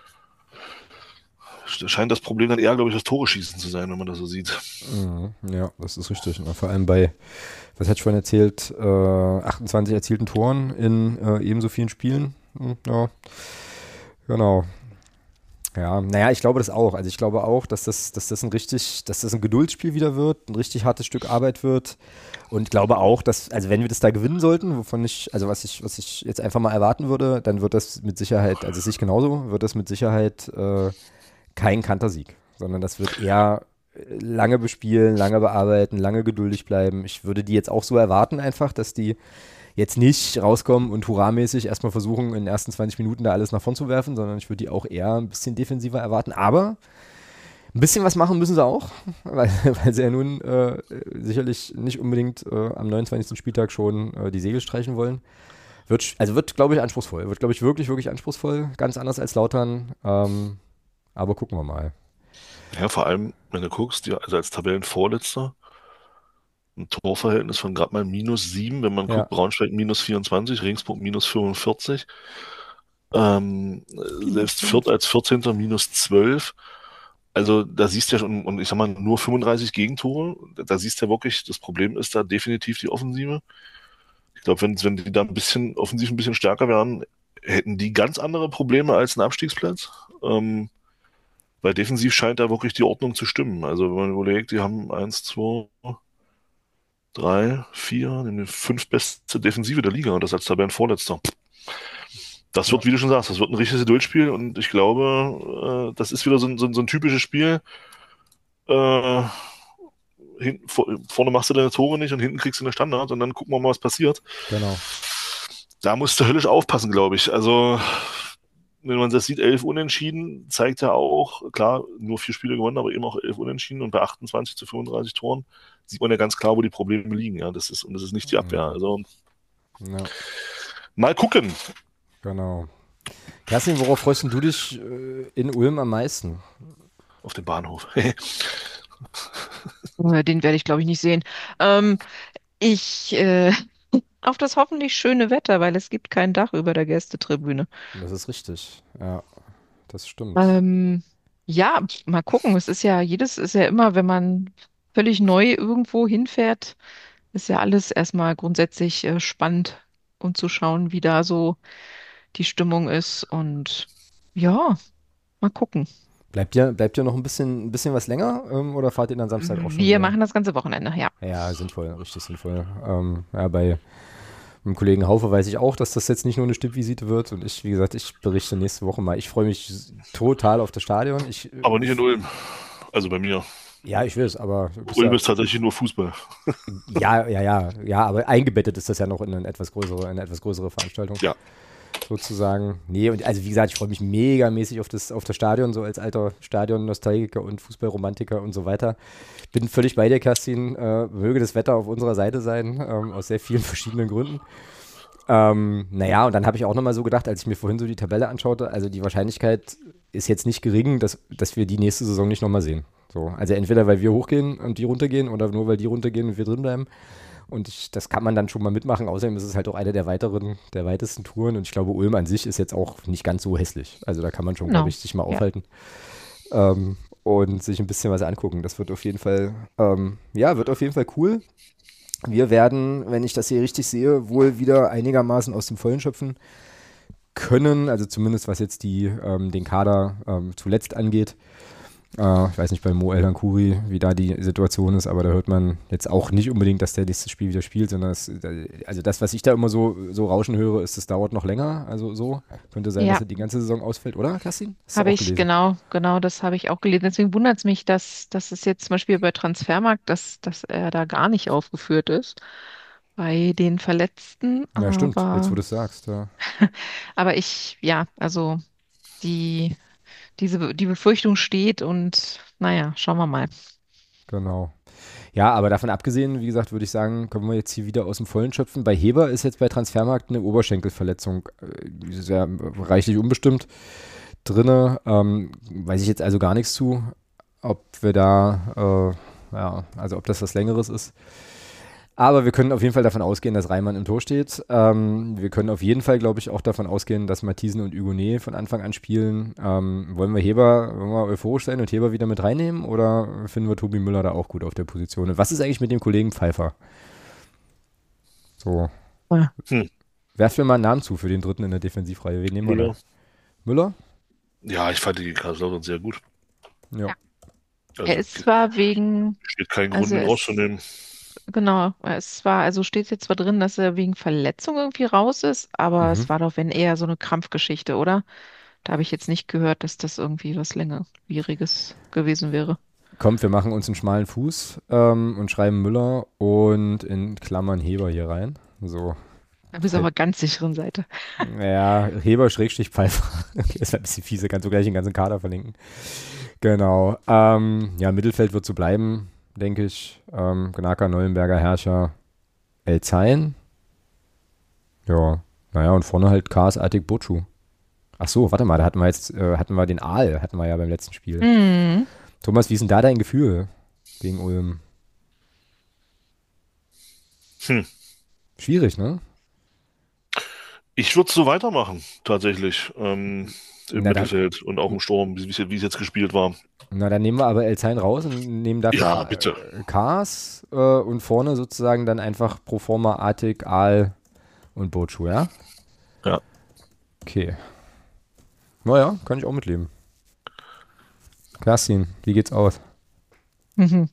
Scheint das Problem dann eher, glaube ich, das Tore schießen zu sein, wenn man das so sieht. Ja, das ist richtig. Und vor allem bei, was hatte ich vorhin erzählt, 28 erzielten Toren in ebenso vielen Spielen. Ja, genau. Ja, naja, ich glaube das auch. Also ich glaube auch, dass das ein Geduldsspiel wieder wird, ein richtig hartes Stück Arbeit wird. Und glaube auch, dass, also wenn wir das da gewinnen sollten, was ich jetzt einfach mal erwarten würde, dann wird das mit Sicherheit, also sehe ich genauso, wird das mit Sicherheit kein Kantersieg, sondern das wird eher lange bespielen, lange bearbeiten, lange geduldig bleiben. Ich würde die jetzt auch so erwarten einfach, dass die jetzt nicht rauskommen und hurramäßig erstmal versuchen, in den ersten 20 Minuten da alles nach vorn zu werfen, sondern ich würde die auch eher ein bisschen defensiver erwarten. Aber ein bisschen was machen müssen sie auch, weil sie ja nun sicherlich nicht unbedingt am 29. Spieltag schon die Segel streichen wollen. Wird, glaube ich, anspruchsvoll. Wird, glaube ich, wirklich, wirklich anspruchsvoll. Ganz anders als Lautern. Aber gucken wir mal. Ja, vor allem, wenn du guckst, also als Tabellenvorletzter, ein Torverhältnis von gerade mal -7, wenn man guckt, Ja, Braunschweig -24, Regensburg -45. Selbst Fürth als 14. -12. Also da siehst du ja schon, und ich sag mal, nur 35 Gegentore. Da siehst du ja wirklich, das Problem ist da definitiv die Offensive. Ich glaube, wenn die da ein bisschen offensiv ein bisschen stärker wären, hätten die ganz andere Probleme als ein Abstiegsplatz. Weil defensiv scheint da wirklich die Ordnung zu stimmen. Also wenn man überlegt, die haben 1, 2, 3, 4, die 5 beste Defensive der Liga und das als Tabellenvorletzter. Das ja, wird, wie du schon sagst, das wird ein richtiges Duellspiel und ich glaube, das ist wieder so ein typisches Spiel. Äh, Vorne machst du deine Tore nicht und hinten kriegst du eine Standard und dann gucken wir mal, was passiert. genau. Da musst du höllisch aufpassen, glaube ich. Also, wenn man das sieht, 11 Unentschieden, zeigt ja auch, klar, nur 4 Spiele gewonnen, aber eben auch 11 Unentschieden und bei 28 zu 35 Toren sieht man ja ganz klar, wo die Probleme liegen. Ja, und das ist nicht die Abwehr. Also, Ja, mal gucken. genau. Kerstin, worauf freust denn du dich in Ulm am meisten? Auf dem Bahnhof. Den werde ich, glaube ich, nicht sehen. Ähm, ich auf das hoffentlich schöne Wetter, weil es gibt kein Dach über der Gästetribüne. Das ist richtig. Ja, das stimmt. Ähm, ja, mal gucken. Ist ja immer, wenn man völlig neu irgendwo hinfährt, ist ja alles erstmal grundsätzlich spannend, um zu schauen, wie da so die Stimmung ist. Und ja, mal gucken. Bleibt ihr noch ein bisschen was länger oder fahrt ihr dann Samstag auch schon Wir wieder? machen das ganze Wochenende, ja. Ja, sinnvoll, richtig sinnvoll. Ja, bei meinem Kollegen Haufe weiß ich auch, dass das jetzt nicht nur eine Stippvisite wird. Und ich, wie gesagt, ich berichte nächste Woche mal. Ich freue mich total auf das Stadion. Aber nicht in Ulm. Also bei mir. Ja, ich will es, aber du bist Ulm ja, ist tatsächlich nur Fußball. ja, aber eingebettet ist das ja noch in eine etwas größere Veranstaltung. Ja. Sozusagen. Nee, und also wie gesagt, ich freue mich megamäßig auf das Stadion, so als alter Stadion-Nostalgiker und Fußballromantiker und so weiter. Bin völlig bei dir, Kerstin. Möge das Wetter auf unserer Seite sein, aus sehr vielen verschiedenen Gründen. Naja, und dann habe ich auch nochmal so gedacht, als ich mir vorhin so die Tabelle anschaute, also die Wahrscheinlichkeit ist jetzt nicht gering, dass wir die nächste Saison nicht nochmal sehen. So, also entweder weil wir hochgehen und die runtergehen oder nur weil die runtergehen und wir drin bleiben. Und das kann man dann schon mal mitmachen. Außerdem ist es halt auch eine der weitesten Touren. Und ich glaube, Ulm an sich ist jetzt auch nicht ganz so hässlich. Also da kann man schon, glaube Genau. ich, sich mal Ja. aufhalten und sich ein bisschen was angucken. Das wird auf jeden Fall, wird auf jeden Fall cool. Wir werden, wenn ich das hier richtig sehe, wohl wieder einigermaßen aus dem Vollen schöpfen können. Also zumindest was jetzt den Kader zuletzt angeht. Ich weiß nicht bei Mo El Kuri, wie da die Situation ist, aber da hört man jetzt auch nicht unbedingt, dass der nächste Spiel wieder spielt, sondern also das, was ich da immer so rauschen höre, ist, es dauert noch länger. Also so könnte sein, dass Ja, er die ganze Saison ausfällt, oder, Kerstin? Hast du habe auch ich, gelesen? genau, das habe ich auch gelesen. Deswegen wundert es mich, dass es jetzt zum Beispiel bei Transfermarkt, dass er da gar nicht aufgeführt ist bei den Verletzten. Ja, stimmt, jetzt wo Aber, du es sagst, ja, ja, also die, die Befürchtung steht und naja, schauen wir mal. genau. Ja, aber davon abgesehen, wie gesagt, würde ich sagen, können wir jetzt hier wieder aus dem Vollen schöpfen. Bei Heber ist jetzt bei Transfermarkt eine Oberschenkelverletzung, sehr reichlich unbestimmt drinne. Weiß ich jetzt also gar nichts zu, ob wir da, also ob das was Längeres ist. Aber wir können auf jeden Fall davon ausgehen, dass Reimann im Tor steht. Wir können auf jeden Fall, glaube ich, auch davon ausgehen, dass Mathisen und Hugonet von Anfang an spielen. Wollen wir euphorisch sein und Heber wieder mit reinnehmen oder finden wir Tobi Müller da auch gut auf der Position? Und was ist eigentlich mit dem Kollegen Pfeiffer? So, Ja. werfen wir mal einen Namen zu für den dritten in der Defensivreihe. Wen nehmen wir da? Müller. Müller? Ja, ich fand die Kaiserslautern sehr gut. Ja, Ja. Er Also ist zwar wegen, steht kein Grund, also ihn er ist, rauszunehmen. genau, also steht jetzt zwar drin, dass er wegen Verletzung irgendwie raus ist, aber mhm. es war doch, wenn eher so eine Krampfgeschichte, oder? Da habe ich jetzt nicht gehört, dass das irgendwie was längerwieriges gewesen wäre. Kommt, wir machen uns einen schmalen Fuß und schreiben Müller und in Klammern Heber hier rein. So. Da bist du aber ganz sicheren Seite. Ja, Heber Schrägstrich Pfeiffer. Okay, das war ein bisschen fiese, kannst du gleich den ganzen Kader verlinken. Genau. Ja, Mittelfeld wird so bleiben, denke ich. Gnaka, Neuenberger, Herrscher, Elzain. Ja, naja, und vorne halt Kars, Atik, Bochu. Ach so, warte mal, da hatten wir den Aal, hatten wir ja beim letzten Spiel. Mhm. Thomas, wie ist denn da dein Gefühl gegen Ulm? Schwierig, ne? Ich würde so weitermachen, tatsächlich, im Na dann, Mittelfeld und auch im Sturm, wie es jetzt gespielt war. na, dann nehmen wir aber Elzein raus und nehmen dafür Ja, bitte. Kars und vorne sozusagen dann einfach pro forma Artig, Aal und Bochu, ja? Ja. Okay. Naja, kann ich auch mitleben. Kerstin, wie geht's aus? Mhm.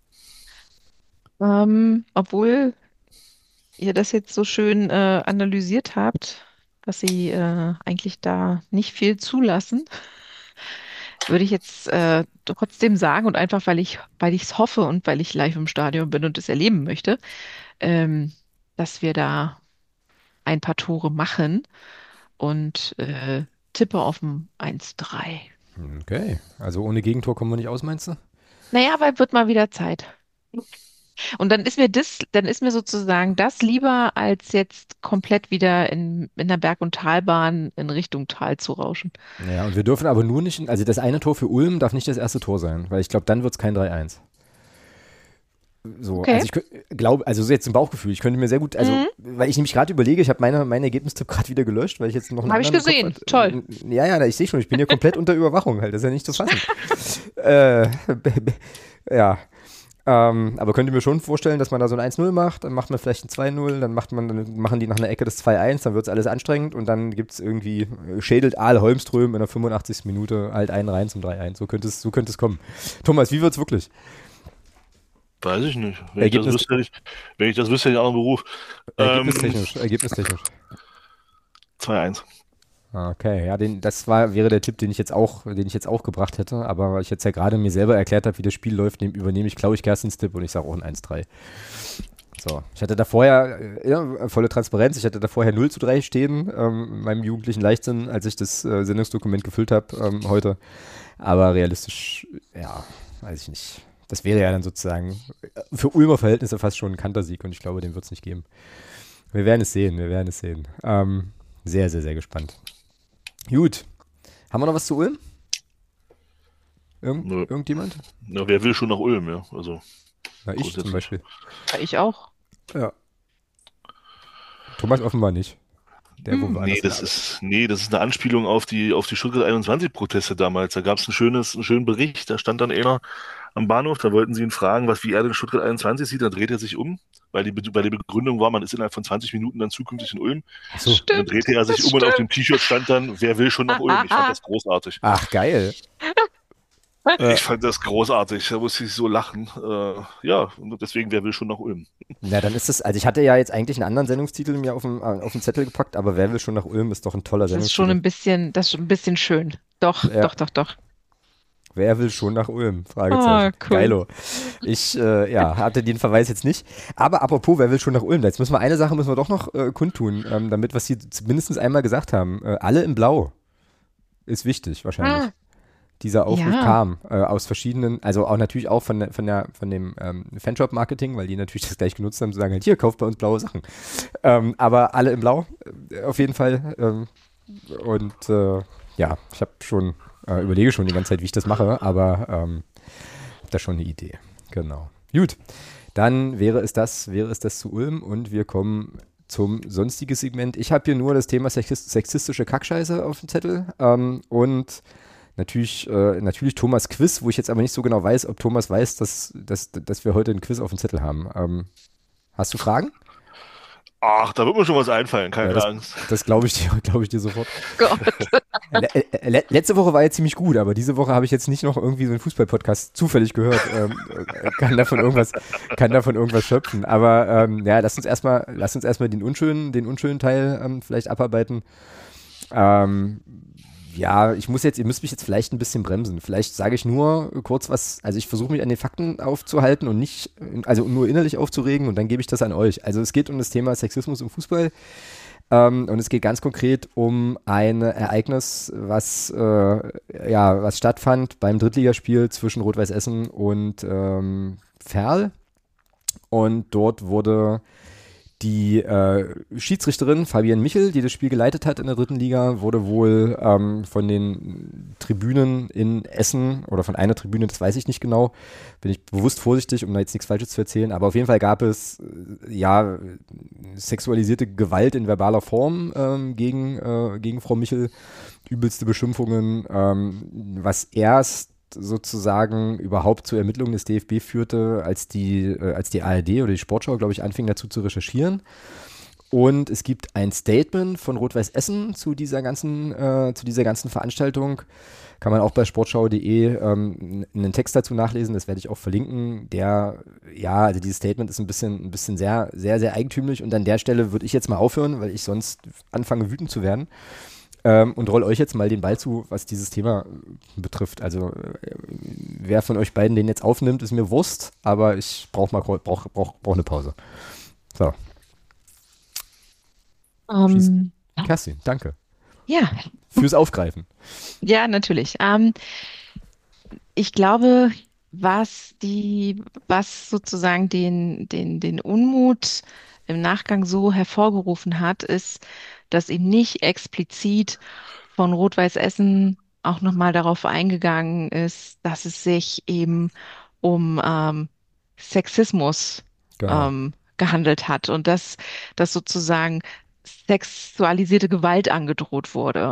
Obwohl ihr das jetzt so schön analysiert habt, dass sie eigentlich da nicht viel zulassen, würde ich jetzt trotzdem sagen und einfach, weil ich es hoffe und weil ich live im Stadion bin und es erleben möchte, ähm, dass wir da ein paar Tore machen und tippe auf ein 1:3. Okay, also ohne Gegentor kommen wir nicht aus, meinst du? Naja, aber wird mal wieder Zeit. Und dann ist mir sozusagen das lieber, als jetzt komplett wieder in der Berg- und Talbahn in Richtung Tal zu rauschen. Ja, und wir dürfen aber nur nicht, also das eine Tor für Ulm darf nicht das erste Tor sein, weil ich glaube, dann wird es kein 3-1. So, Okay. also ich glaube, also so jetzt im Bauchgefühl, ich könnte mir sehr gut, also, Mhm. weil ich nämlich gerade überlege, ich habe mein Ergebnistipp gerade wieder gelöscht, weil ich jetzt noch einen Habe ich anderen im gesehen. Kopf Toll. hatte. Ja, ich sehe schon, ich bin hier komplett unter Überwachung halt, das ist ja nicht zu fassen. äh, ja, aber könnt ihr mir schon vorstellen, dass man da so ein 1-0 macht, dann macht man vielleicht ein 2-0, dann machen die nach einer Ecke das 2-1, dann wird es alles anstrengend und dann gibt es irgendwie, schädelt Aal Holmström in der 85. Minute halt einen rein zum 3-1. So könnte es kommen. Thomas, wie wird's wirklich? Weiß ich nicht. Ergebnis, Wenn ich das wüsste, hätte ich einen anderen Beruf. Ergebnistechnisch. 2-1. Okay, ja, wäre der Tipp, den ich jetzt auch gebracht hätte, aber weil ich jetzt ja gerade mir selber erklärt habe, wie das Spiel läuft, übernehme ich, glaube ich, Kerstins Tipp und ich sage auch ein 1-3. So, ich hatte da vorher, volle Transparenz, ich hatte da vorher 0-3 stehen, in meinem jugendlichen Leichtsinn, als ich das Sendungsdokument gefüllt habe heute. Aber realistisch, ja, weiß ich nicht. Das wäre ja dann sozusagen für Ulmer Verhältnisse fast schon ein Kantersieg und ich glaube, den wird es nicht geben. Wir werden es sehen. Sehr, sehr, sehr gespannt. Gut. Haben wir noch was zu Ulm? Nö. Irgendjemand? Na, wer will schon nach Ulm, ja? Also, Na, ich zum grundsätzlich. Beispiel. Ja, ich auch. Ja. Thomas offenbar nicht. Der, wo wir Nee, anders das ist eine Anspielung auf die Stuttgart 21-Proteste damals. Da gab es einen schönen Bericht, da stand dann einer am Bahnhof, da wollten sie ihn fragen, wie er den Stuttgart 21 sieht, dann dreht er sich um, weil die Begründung war, man ist innerhalb von 20 Minuten dann zukünftig in Ulm. Achso. Und dann drehte er sich das um und auf dem stimmt. T-Shirt stand dann, wer will schon nach Ulm? Ich fand das großartig. Ach, geil. Ich fand das großartig, da musste ich so lachen. Ja, und deswegen, wer will schon nach Ulm? Na, dann ist das, also ich hatte ja jetzt eigentlich einen anderen Sendungstitel mir auf den Zettel gepackt, aber wer will schon nach Ulm, ist doch ein toller Das ist schon Sendungstitel. das ist schon ein bisschen schön. Doch, Ja. doch. Wer will schon nach Ulm? Oh, Fragezeichen. cool. Geilo. Ich, hatte den Verweis jetzt nicht. Aber apropos, wer will schon nach Ulm? Jetzt müssen wir doch noch kundtun, damit wir es hier zumindest einmal gesagt haben. Alle in Blau. Ist wichtig, wahrscheinlich. Dieser Aufruf Ja. kam aus verschiedenen, also auch natürlich auch von dem Fanshop-Marketing, weil die natürlich das gleich genutzt haben, zu sagen, halt, hier, kauft bei uns blaue Sachen. Aber alle in Blau, auf jeden Fall. Ja, ich habe schon, überlege schon die ganze Zeit, wie ich das mache, aber habe da schon eine Idee. Genau. Gut, dann wäre es das zu Ulm und wir kommen zum sonstigen Segment. Ich habe hier nur das Thema sexistische Kackscheiße auf dem Zettel und natürlich Thomas Quiz, wo ich jetzt aber nicht so genau weiß, ob Thomas weiß, dass wir heute ein Quiz auf dem Zettel haben. Hast du Fragen? Ach, da wird mir schon was einfallen, keine Angst. Das glaube ich dir sofort. Gott. Letzte Woche war ja ziemlich gut, aber diese Woche habe ich jetzt nicht noch irgendwie so einen Fußball-Podcast zufällig gehört. Kann davon irgendwas schöpfen. Aber ja, lass uns erstmal den unschönen Teil vielleicht abarbeiten. Ja, ihr müsst mich jetzt vielleicht ein bisschen bremsen. Vielleicht sage ich nur kurz was, also ich versuche mich an den Fakten aufzuhalten und nicht, also nur innerlich aufzuregen und dann gebe ich das an euch. Also es geht um das Thema Sexismus im Fußball und es geht ganz konkret um ein Ereignis, was stattfand beim Drittligaspiel zwischen Rot-Weiß Essen und Verl und dort wurde Die Schiedsrichterin Fabienne Michel, die das Spiel geleitet hat in der 3. Liga, wurde wohl von den Tribünen in Essen oder von einer Tribüne, das weiß ich nicht genau, bin ich bewusst vorsichtig, um da jetzt nichts Falsches zu erzählen, aber auf jeden Fall gab es sexualisierte Gewalt in verbaler Form gegen Frau Michel, übelste Beschimpfungen, was erst sozusagen überhaupt zur Ermittlung des DFB führte, als die ARD oder die Sportschau, glaube ich, anfing dazu zu recherchieren. Und es gibt ein Statement von Rot-Weiß Essen zu dieser ganzen Veranstaltung. Kann man auch bei sportschau.de einen Text dazu nachlesen, das werde ich auch verlinken. Also dieses Statement ist ein bisschen sehr, sehr, sehr eigentümlich und an der Stelle würde ich jetzt mal aufhören, weil ich sonst anfange wütend zu werden. Und roll euch jetzt mal den Ball zu, was dieses Thema betrifft. Also wer von euch beiden den jetzt aufnimmt, ist mir Wurst, aber ich brauche eine Pause. So. Kerstin, danke. Ja. Fürs Aufgreifen. Ja, natürlich. Ich glaube, was sozusagen den Unmut im Nachgang so hervorgerufen hat, ist, dass ihm nicht explizit von Rot-Weiß Essen auch nochmal darauf eingegangen ist, dass es sich eben um Sexismus Genau. gehandelt hat und dass sozusagen sexualisierte Gewalt angedroht wurde.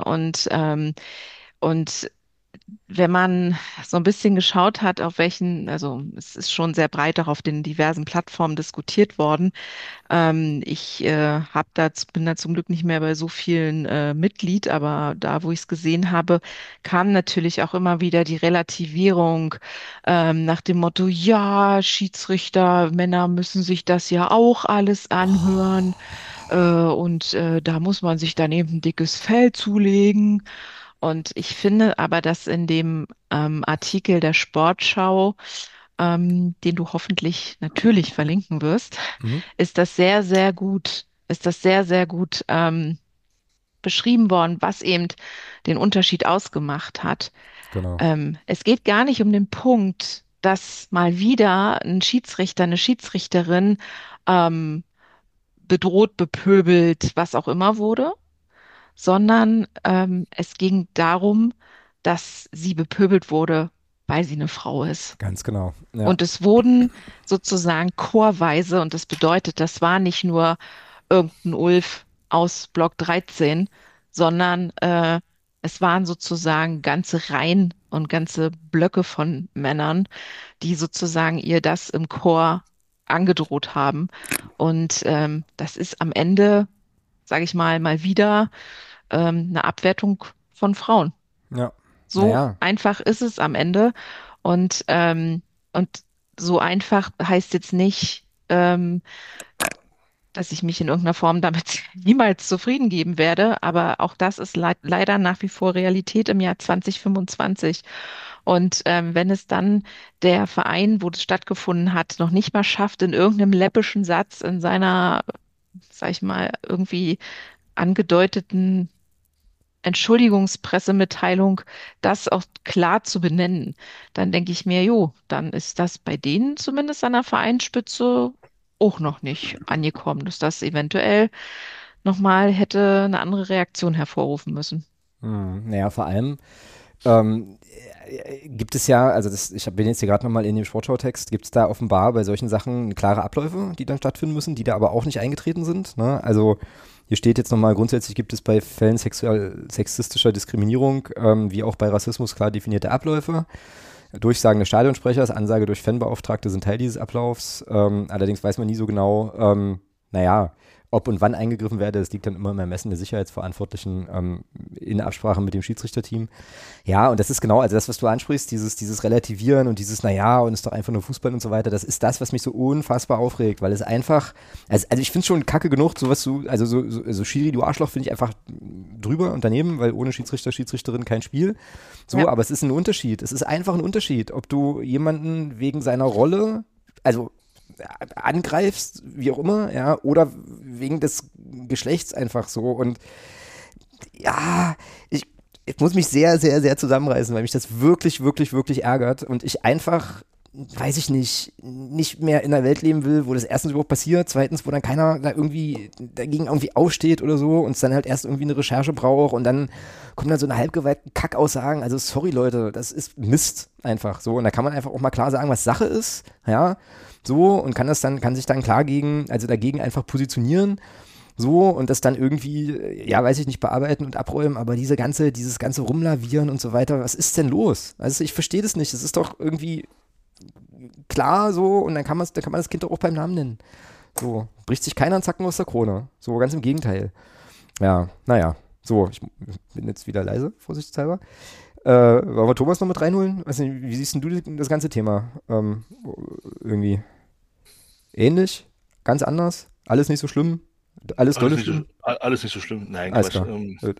Und wenn man so ein bisschen geschaut hat, also es ist schon sehr breit auch auf den diversen Plattformen diskutiert worden. Ich bin da zum Glück nicht mehr bei so vielen Mitglied, aber da, wo ich es gesehen habe, kam natürlich auch immer wieder die Relativierung nach dem Motto, ja, Schiedsrichter, Männer müssen sich das ja auch alles anhören. Da muss man sich dann eben ein dickes Fell zulegen. Und ich finde aber, dass in dem Artikel der Sportschau, den du hoffentlich natürlich verlinken wirst, Mhm. ist das sehr, sehr gut beschrieben worden, was eben den Unterschied ausgemacht hat. Genau. Es geht gar nicht um den Punkt, dass mal wieder ein Schiedsrichter, eine Schiedsrichterin ähm, bedroht, bepöbelt, was auch immer wurde, sondern es ging darum, dass sie bepöbelt wurde, weil sie eine Frau ist. Ganz genau. Ja. Und es wurden sozusagen chorweise, und das bedeutet, das war nicht nur irgendein Ulf aus Block 13, sondern es waren sozusagen ganze Reihen und ganze Blöcke von Männern, die sozusagen ihr das im Chor angedroht haben. Und das ist am Ende, sage ich mal wieder eine Abwertung von Frauen. Ja. So einfach ist es am Ende. Und so einfach heißt jetzt nicht, dass ich mich in irgendeiner Form damit niemals zufrieden geben werde. Aber auch das ist leider nach wie vor Realität im Jahr 2025. Und wenn es dann der Verein, wo das stattgefunden hat, noch nicht mal schafft, in irgendeinem läppischen Satz in seiner, sag ich mal, irgendwie angedeuteten Entschuldigungspressemitteilung das auch klar zu benennen, dann denke ich mir, jo, dann ist das bei denen zumindest an der Vereinsspitze auch noch nicht angekommen, dass das eventuell nochmal hätte eine andere Reaktion hervorrufen müssen. Naja, vor allem gibt es ja, also ich bin jetzt hier gerade nochmal in dem Sportschau-Text, gibt es da offenbar bei solchen Sachen klare Abläufe, die dann stattfinden müssen, die da aber auch nicht eingetreten sind. Ne? Also hier steht jetzt nochmal, grundsätzlich gibt es bei Fällen sexistischer Diskriminierung wie auch bei Rassismus klar definierte Abläufe. Durchsagen des Stadionsprechers, Ansage durch Fanbeauftragte sind Teil dieses Ablaufs. Allerdings weiß man nie so genau, ob und wann eingegriffen werde. Das liegt dann immer im Ermessen der Sicherheitsverantwortlichen in Absprache mit dem Schiedsrichterteam. Ja, und das ist genau, also das, was du ansprichst, dieses Relativieren und dieses, und ist doch einfach nur Fußball und so weiter, das ist das, was mich so unfassbar aufregt, weil es einfach, also ich finde es schon kacke genug, so Schiri, du Arschloch, finde ich einfach drüber und daneben, weil ohne Schiedsrichter, Schiedsrichterin kein Spiel. So, ja. Aber es ist ein Unterschied. Es ist einfach ein Unterschied, ob du jemanden wegen seiner Rolle, also angreifst, wie auch immer, ja, oder wegen des Geschlechts einfach so. Und ja, ich muss mich sehr, sehr, sehr zusammenreißen, weil mich das wirklich, wirklich, wirklich ärgert und ich einfach weiß ich nicht mehr in der Welt leben will, wo das erstens überhaupt passiert, zweitens, wo dann keiner da irgendwie dagegen irgendwie aufsteht oder so und es dann halt erst irgendwie eine Recherche braucht und dann kommen dann so eine halbgeweihten Kackaussagen. Also sorry Leute, das ist Mist einfach so. Und da kann man einfach auch mal klar sagen, was Sache ist, ja, so und kann sich dann klar dagegen einfach positionieren. So, und das dann irgendwie, ja, weiß ich nicht, bearbeiten und abräumen, aber dieses ganze Rumlavieren und so weiter, was ist denn los? Also ich verstehe das nicht. Das ist doch irgendwie klar so und dann kann man das Kind doch auch beim Namen nennen. So, bricht sich keiner einen Zacken aus der Krone. So, ganz im Gegenteil. Ja, naja. So, ich bin jetzt wieder leise, vorsichtshalber. Wollen wir Thomas noch mit reinholen? Weiß nicht, wie siehst denn du das ganze Thema? Irgendwie ähnlich? Ganz anders? Alles nicht so schlimm? Alles dolle schlimm? Alles nicht so schlimm. Nein, Alles Quatsch. klar.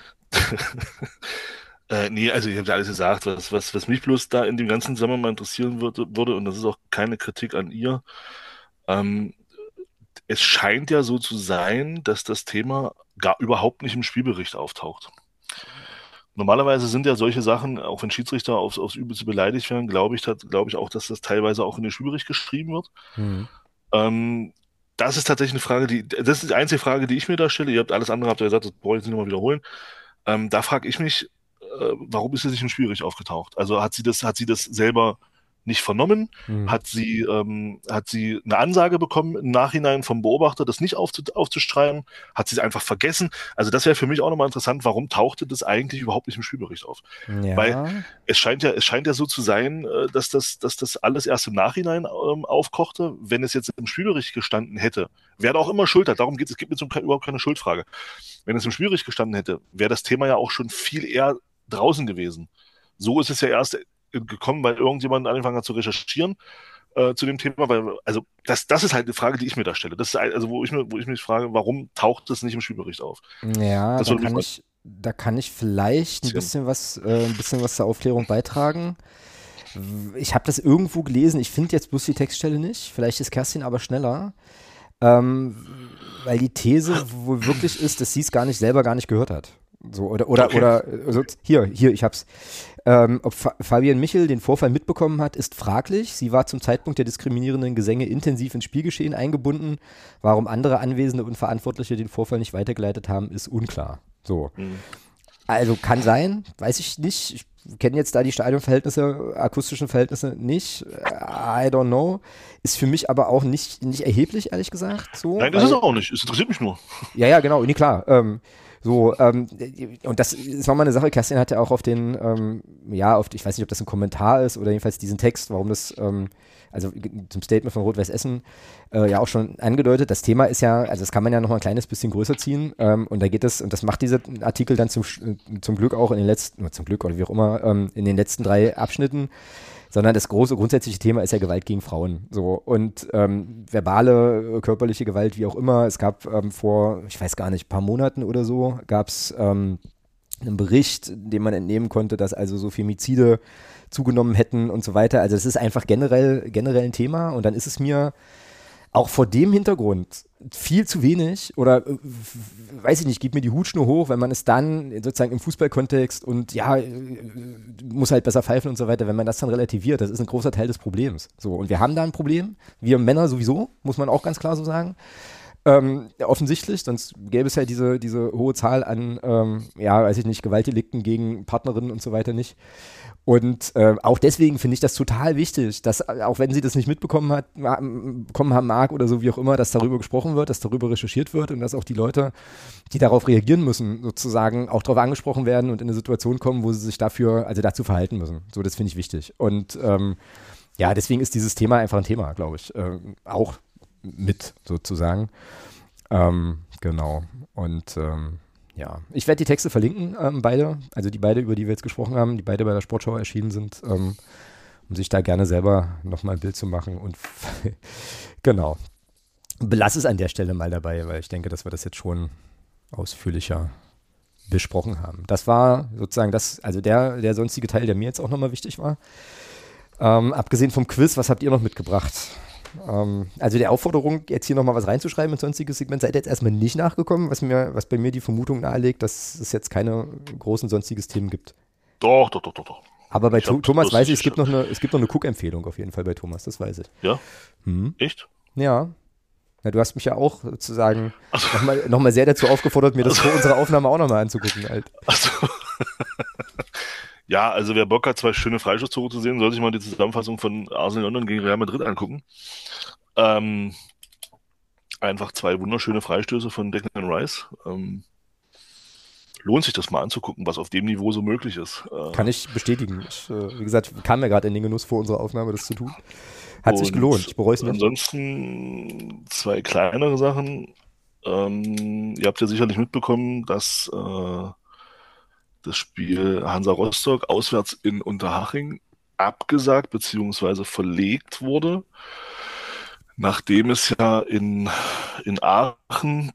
Nee, also ich habe ja alles gesagt, was mich bloß da in dem ganzen Zusammenhang mal interessieren würde, und das ist auch keine Kritik an ihr. Ähm, Es scheint ja so zu sein, dass das Thema gar überhaupt nicht im Spielbericht auftaucht. Normalerweise sind ja solche Sachen, auch wenn Schiedsrichter aufs Übelste beleidigt werden, glaube ich auch, dass das teilweise auch in den Spielbericht geschrieben wird. Mhm. Das ist tatsächlich eine Frage, das ist die einzige Frage, die ich mir da stelle. Ihr habt alles andere, habt ihr gesagt, das brauche ich jetzt nicht nochmal wiederholen. Da frage ich mich, warum ist sie nicht im Spielbericht aufgetaucht? Also hat sie das selber nicht vernommen? Mhm. Hat sie eine Ansage bekommen im Nachhinein vom Beobachter, das nicht aufzuschreiben? Hat sie es einfach vergessen? Also das wäre für mich auch nochmal interessant, warum tauchte das eigentlich überhaupt nicht im Spielbericht auf? Ja. Weil es scheint ja so zu sein, dass das alles erst im Nachhinein aufkochte. Wenn es jetzt im Spielbericht gestanden hätte, wer da auch immer Schuld hat, darum geht es gibt jetzt überhaupt keine Schuldfrage. Wenn es im Spielbericht gestanden hätte, wäre das Thema ja auch schon viel eher draußen gewesen. So ist es ja erst gekommen, weil irgendjemand angefangen hat zu recherchieren zu dem Thema, weil, also das ist halt eine Frage, die ich mir da stelle. Das ist also, wo ich mich frage, warum taucht das nicht im Spielbericht auf? Ja, Das würde mich da kann ich vielleicht ein bisschen was zur Aufklärung beitragen. Ich habe das irgendwo gelesen, ich finde jetzt bloß die Textstelle nicht, vielleicht ist Kerstin aber schneller, weil die These wohl wirklich ist, dass sie es selber gar nicht gehört hat. So, oder also, hier, ich hab's. Ob Fabian Michel den Vorfall mitbekommen hat, ist fraglich. Sie war zum Zeitpunkt der diskriminierenden Gesänge intensiv ins Spielgeschehen eingebunden. Warum andere Anwesende und Verantwortliche den Vorfall nicht weitergeleitet haben, ist unklar. So. Also kann sein, weiß ich nicht. Ich kenne jetzt da die Stadionverhältnisse, akustischen Verhältnisse nicht. I don't know. Ist für mich aber auch nicht erheblich, ehrlich gesagt. So, Nein, das ist auch nicht. Es interessiert mich nur. Ja, genau, nee, klar. Und das ist nochmal eine Sache, Kerstin hat ja auch auf den, ich weiß nicht, ob das ein Kommentar ist oder jedenfalls diesen Text, warum das, also zum Statement von Rot-Weiß Essen ja auch schon angedeutet, das Thema ist ja, also das kann man ja noch mal ein kleines bisschen größer ziehen und da geht es, und das macht dieser Artikel dann zum Glück auch zum Glück oder wie auch immer, in den letzten 3 Abschnitten, sondern das große grundsätzliche Thema ist ja Gewalt gegen Frauen. So. Und verbale, körperliche Gewalt, wie auch immer. Es gab vor, ich weiß gar nicht, ein paar Monaten oder so, gab es einen Bericht, dem man entnehmen konnte, dass also so Femizide zugenommen hätten und so weiter. Also es ist einfach generell ein Thema und dann ist es mir auch vor dem Hintergrund viel zu wenig oder weiß ich nicht, gibt mir die Hutschnur hoch, wenn man es dann sozusagen im Fußballkontext und ja, muss halt besser pfeifen und so weiter, wenn man das dann relativiert, das ist ein großer Teil des Problems. So, und wir haben da ein Problem, wir Männer sowieso, muss man auch ganz klar so sagen. Offensichtlich, sonst gäbe es ja diese hohe Zahl an, weiß ich nicht, Gewaltdelikten gegen Partnerinnen und so weiter nicht. Und auch deswegen finde ich das total wichtig, dass, auch wenn sie das nicht mitbekommen haben mag oder so, wie auch immer, dass darüber gesprochen wird, dass darüber recherchiert wird und dass auch die Leute, die darauf reagieren müssen, sozusagen auch darauf angesprochen werden und in eine Situation kommen, wo sie sich dazu verhalten müssen. So, das finde ich wichtig. Und deswegen ist dieses Thema einfach ein Thema, glaube ich. Auch mit sozusagen. Genau. Und ich werde die Texte verlinken, beide, also die beide, über die wir jetzt gesprochen haben, die beide bei der Sportschau erschienen sind, um sich da gerne selber nochmal ein Bild zu machen. Und genau. Belass es an der Stelle mal dabei, weil ich denke, dass wir das jetzt schon ausführlicher besprochen haben. Das war sozusagen der sonstige Teil, der mir jetzt auch nochmal wichtig war. Abgesehen vom Quiz, was habt ihr noch mitgebracht? Also der Aufforderung, jetzt hier nochmal was reinzuschreiben ins sonstiges Segment, seid ihr jetzt erstmal nicht nachgekommen, was bei mir die Vermutung nahelegt, dass es jetzt keine großen sonstiges Themen gibt. Doch. Aber bei Ich hab Thomas weiß ich, lustig es gibt noch eine Cook-Empfehlung auf jeden Fall bei Thomas, das weiß ich. Ja, Mhm. echt? Ja. Ja, du hast mich ja auch sozusagen Also, noch mal sehr dazu aufgefordert, mir das vor unserer Aufnahme auch nochmal anzugucken. Halt. also ja, also wer Bock hat, 2 schöne Freistoßtore zu sehen, soll sich mal die Zusammenfassung von Arsenal London gegen Real Madrid angucken. Ähm, einfach 2 wunderschöne Freistöße von Declan Rice. Lohnt sich das mal anzugucken, was auf dem Niveau so möglich ist. Kann ich bestätigen. Wie gesagt, kam mir gerade in den Genuss vor unserer Aufnahme, das zu tun. Hat sich Und gelohnt. Ich bereue es nicht. ansonsten 2 kleinere Sachen. Ihr habt ja sicherlich mitbekommen, dass das Spiel Hansa Rostock auswärts in Unterhaching abgesagt bzw. verlegt wurde, nachdem es ja in Aachen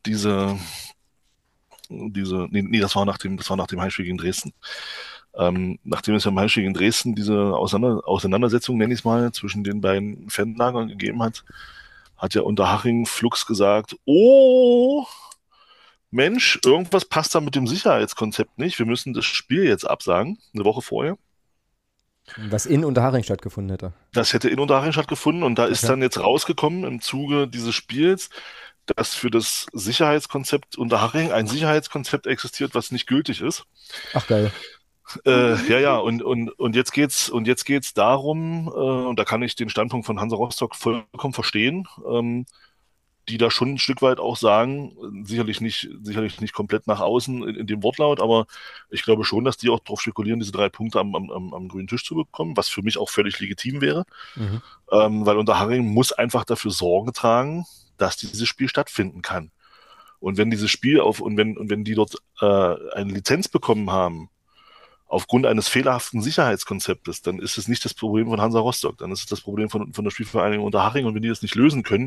das war nach dem Heimspiel gegen Dresden. Nachdem es ja im Heimspiel gegen Dresden diese Auseinandersetzung, nenne ich es mal, zwischen den beiden Fanlagern gegeben hat, hat ja Unterhaching flugs gesagt, oh, Mensch, irgendwas passt da mit dem Sicherheitskonzept nicht. Wir müssen das Spiel jetzt absagen, eine Woche vorher. Was in Unterhaching stattgefunden hätte. Das hätte in Unterhaching stattgefunden und da ist Okay. dann jetzt rausgekommen im Zuge dieses Spiels, dass für das Sicherheitskonzept Unterhaching ein Sicherheitskonzept existiert, was nicht gültig ist. Ach geil. Ja, und jetzt geht's darum, und da kann ich den Standpunkt von Hansa Rostock vollkommen verstehen, die da schon ein Stück weit auch sagen, sicherlich nicht komplett nach außen in dem Wortlaut, aber ich glaube schon, dass die auch darauf spekulieren, diese 3 Punkte am grünen Tisch zu bekommen, was für mich auch völlig legitim wäre, Mhm. weil Unterhaching muss einfach dafür Sorge tragen, dass dieses Spiel stattfinden kann. Und wenn dieses Spiel wenn die dort eine Lizenz bekommen haben, aufgrund eines fehlerhaften Sicherheitskonzeptes, dann ist es nicht das Problem von Hansa Rostock, dann ist es das Problem von der Spielvereinigung Unterhaching und wenn die das nicht lösen können,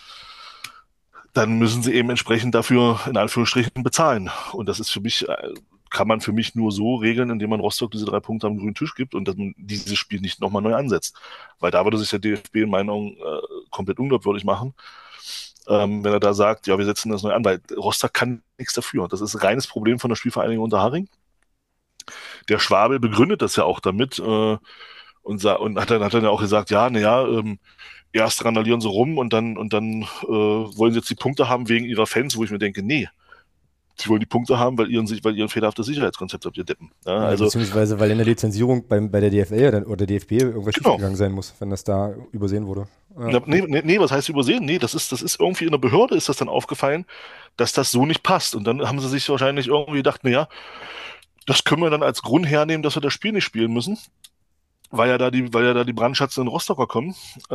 dann müssen sie eben entsprechend dafür in Anführungsstrichen bezahlen. Und das ist für mich, kann man für mich nur so regeln, indem man Rostock diese 3 Punkte am grünen Tisch gibt und dass man dieses Spiel nicht nochmal neu ansetzt. Weil da würde sich der DFB in meinen Augen komplett unglaubwürdig machen, wenn er da sagt, ja, wir setzen das neu an, weil Rostock kann nichts dafür. Das ist ein reines Problem von der Spielvereinigung Unterhaching. Der Schwabel begründet das ja auch damit und hat dann ja auch gesagt, ja, erst randalieren sie rum und dann wollen sie jetzt die Punkte haben wegen ihrer Fans, wo ich mir denke, nee, sie wollen die Punkte haben, weil ihr ein fehlerhaftes Sicherheitskonzept habt, ihr Deppen. Ja, Ja, also, beziehungsweise, weil in der Lizenzierung bei der DFL ja oder der DFB irgendwas Genau. schiefgegangen sein muss, wenn das da übersehen wurde. Ja. nee, was heißt übersehen? Nee, das ist irgendwie in der Behörde ist das dann aufgefallen, dass das so nicht passt. Und dann haben sie sich wahrscheinlich irgendwie gedacht, naja, das können wir dann als Grund hernehmen, dass wir das Spiel nicht spielen müssen, weil ja da die Brandschatzen in Rostocker kommen.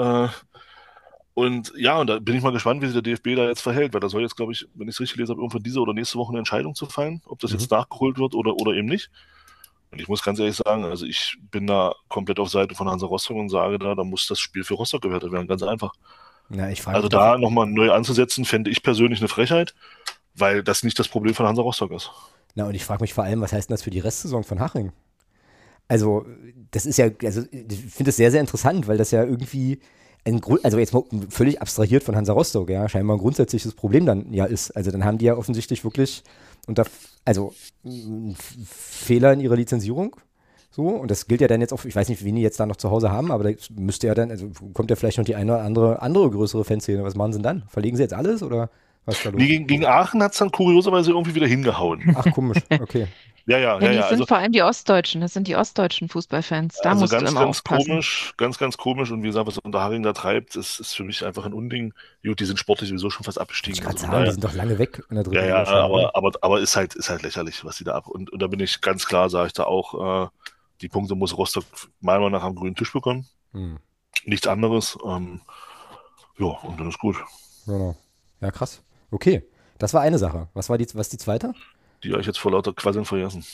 Und da bin ich mal gespannt, wie sich der DFB da jetzt verhält, weil da soll jetzt, glaube ich, wenn ich es richtig lese, irgendwann diese oder nächste Woche eine Entscheidung zu fallen, ob das jetzt nachgeholt wird oder eben nicht. Und ich muss ganz ehrlich sagen, also ich bin da komplett auf Seite von Hansa Rostock und sage da muss das Spiel für Rostock gewertet werden, ganz einfach. Na, ich frage Also mich da nochmal neu anzusetzen, fände ich persönlich eine Frechheit, weil das nicht das Problem von Hansa Rostock ist. und ich frage mich vor allem, was heißt denn das für die Restsaison von Haching? Also, das ist ja, also ich finde das sehr, sehr interessant, weil das ja irgendwie also jetzt mal völlig abstrahiert von Hansa Rostock, ja, scheinbar ein grundsätzliches Problem dann ja ist. Also dann haben die ja offensichtlich wirklich einen Fehler in ihrer Lizenzierung. So, und das gilt ja dann jetzt auch, ich weiß nicht, wen die jetzt da noch zu Hause haben, aber da müsste ja dann, also kommt ja vielleicht noch die eine oder andere größere Fanszene. Was machen sie denn dann? Verlegen sie jetzt alles oder was ist da los? Gegen Aachen hat es dann kurioserweise irgendwie wieder hingehauen. Ach, komisch, okay. Ja. Das sind Also, vor allem die Ostdeutschen, das sind die ostdeutschen Fußballfans. Da musst du ganz, immer ganz aufpassen. komisch, ganz komisch. Und wie gesagt, was Unterhaching da treibt, ist für mich einfach ein Unding. Gut, die sind sportlich sowieso schon fast abgestiegen. Ich kann Also, sagen, die sind doch lange weg in der dritten ja, Liga schon, oder? aber ist halt lächerlich, was die da ab. Und da bin ich ganz klar, sage ich da auch, die Punkte muss Rostock meiner Meinung nach am grünen Tisch bekommen. Nichts anderes. Und dann ist gut. Genau. Ja, krass. Okay, das war eine Sache. Was die zweite? Die habe ich jetzt vor lauter Quasseln vergessen.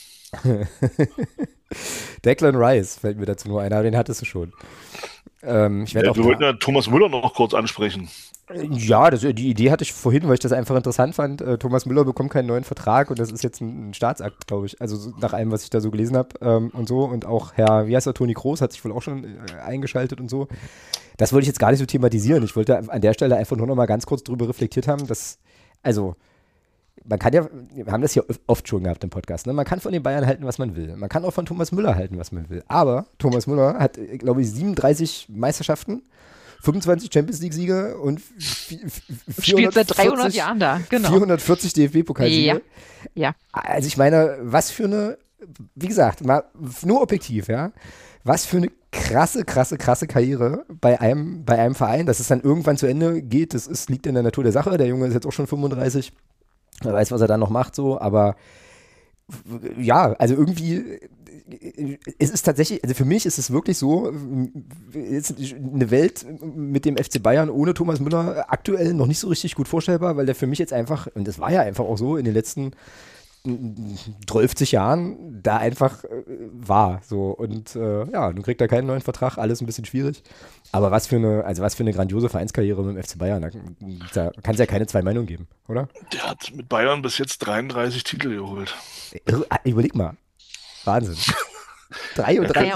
Declan Rice fällt mir dazu nur ein, aber den hattest du schon. Wir wollten ja Thomas Müller noch kurz ansprechen. Ja, die Idee hatte ich vorhin, weil ich das einfach interessant fand. Thomas Müller bekommt keinen neuen Vertrag und das ist jetzt ein Staatsakt, glaube ich. Also so nach allem, was ich da so gelesen habe und so. Und auch wie heißt er, Toni Kroos hat sich wohl auch schon eingeschaltet und so. Das wollte ich jetzt gar nicht so thematisieren. Ich wollte an der Stelle einfach nur noch mal ganz kurz drüber reflektiert haben, dass, also man kann ja, wir haben das hier oft schon gehabt im Podcast, ne? Man kann von den Bayern halten, was man will. Man kann auch von Thomas Müller halten, was man will. Aber Thomas Müller hat, glaube ich, 37 Meisterschaften, 25 Champions League-Siege und Spielt seit 300 Jahren da, genau. 440 DFB-Pokalsiege. Ja. Also ich meine, was für eine, wie gesagt, mal nur objektiv, ja, was für eine krasse Karriere bei einem Verein, dass es dann irgendwann zu Ende geht, liegt in der Natur der Sache. Der Junge ist jetzt auch schon 35, er weiß, was er dann noch macht, so, aber ja, also irgendwie, es ist tatsächlich, also für mich ist es wirklich so, ist eine Welt mit dem FC Bayern ohne Thomas Müller aktuell noch nicht so richtig gut vorstellbar, weil der für mich jetzt einfach, und das war ja einfach auch so in den letzten 12 Jahren da einfach war. So. Und ja, nun kriegt er keinen neuen Vertrag, alles ein bisschen schwierig. Aber was für eine grandiose Vereinskarriere mit dem FC Bayern. Da kann es ja keine zwei Meinungen geben, oder? Der hat mit Bayern bis jetzt 33 Titel geholt. Überleg mal. Wahnsinn. 33.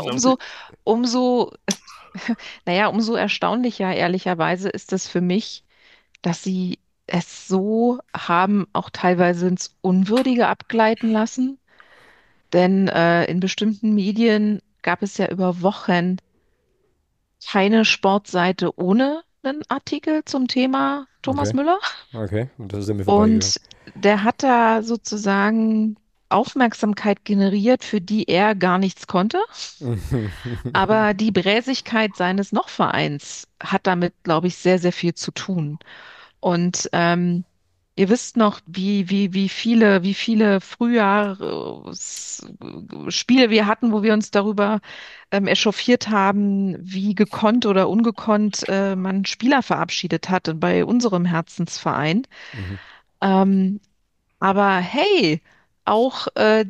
Umso erstaunlicher, ehrlicherweise, ist es für mich, dass sie es so haben, auch teilweise ins Unwürdige abgleiten lassen. Denn in bestimmten Medien gab es ja über Wochen keine Sportseite ohne einen Artikel zum Thema Thomas Okay. Müller. Okay, und das ist an mir vorbeigegangen. Und der hat da sozusagen Aufmerksamkeit generiert, für die er gar nichts konnte. Aber die Bräsigkeit seines Noch-Vereins hat damit, glaube ich, sehr, sehr viel zu tun. Und ihr wisst noch, wie viele Frühjahrsspiele wir hatten, wo wir uns darüber echauffiert haben, wie gekonnt oder ungekonnt man Spieler verabschiedet hatte bei unserem Herzensverein. Mhm. Ähm, aber hey, auch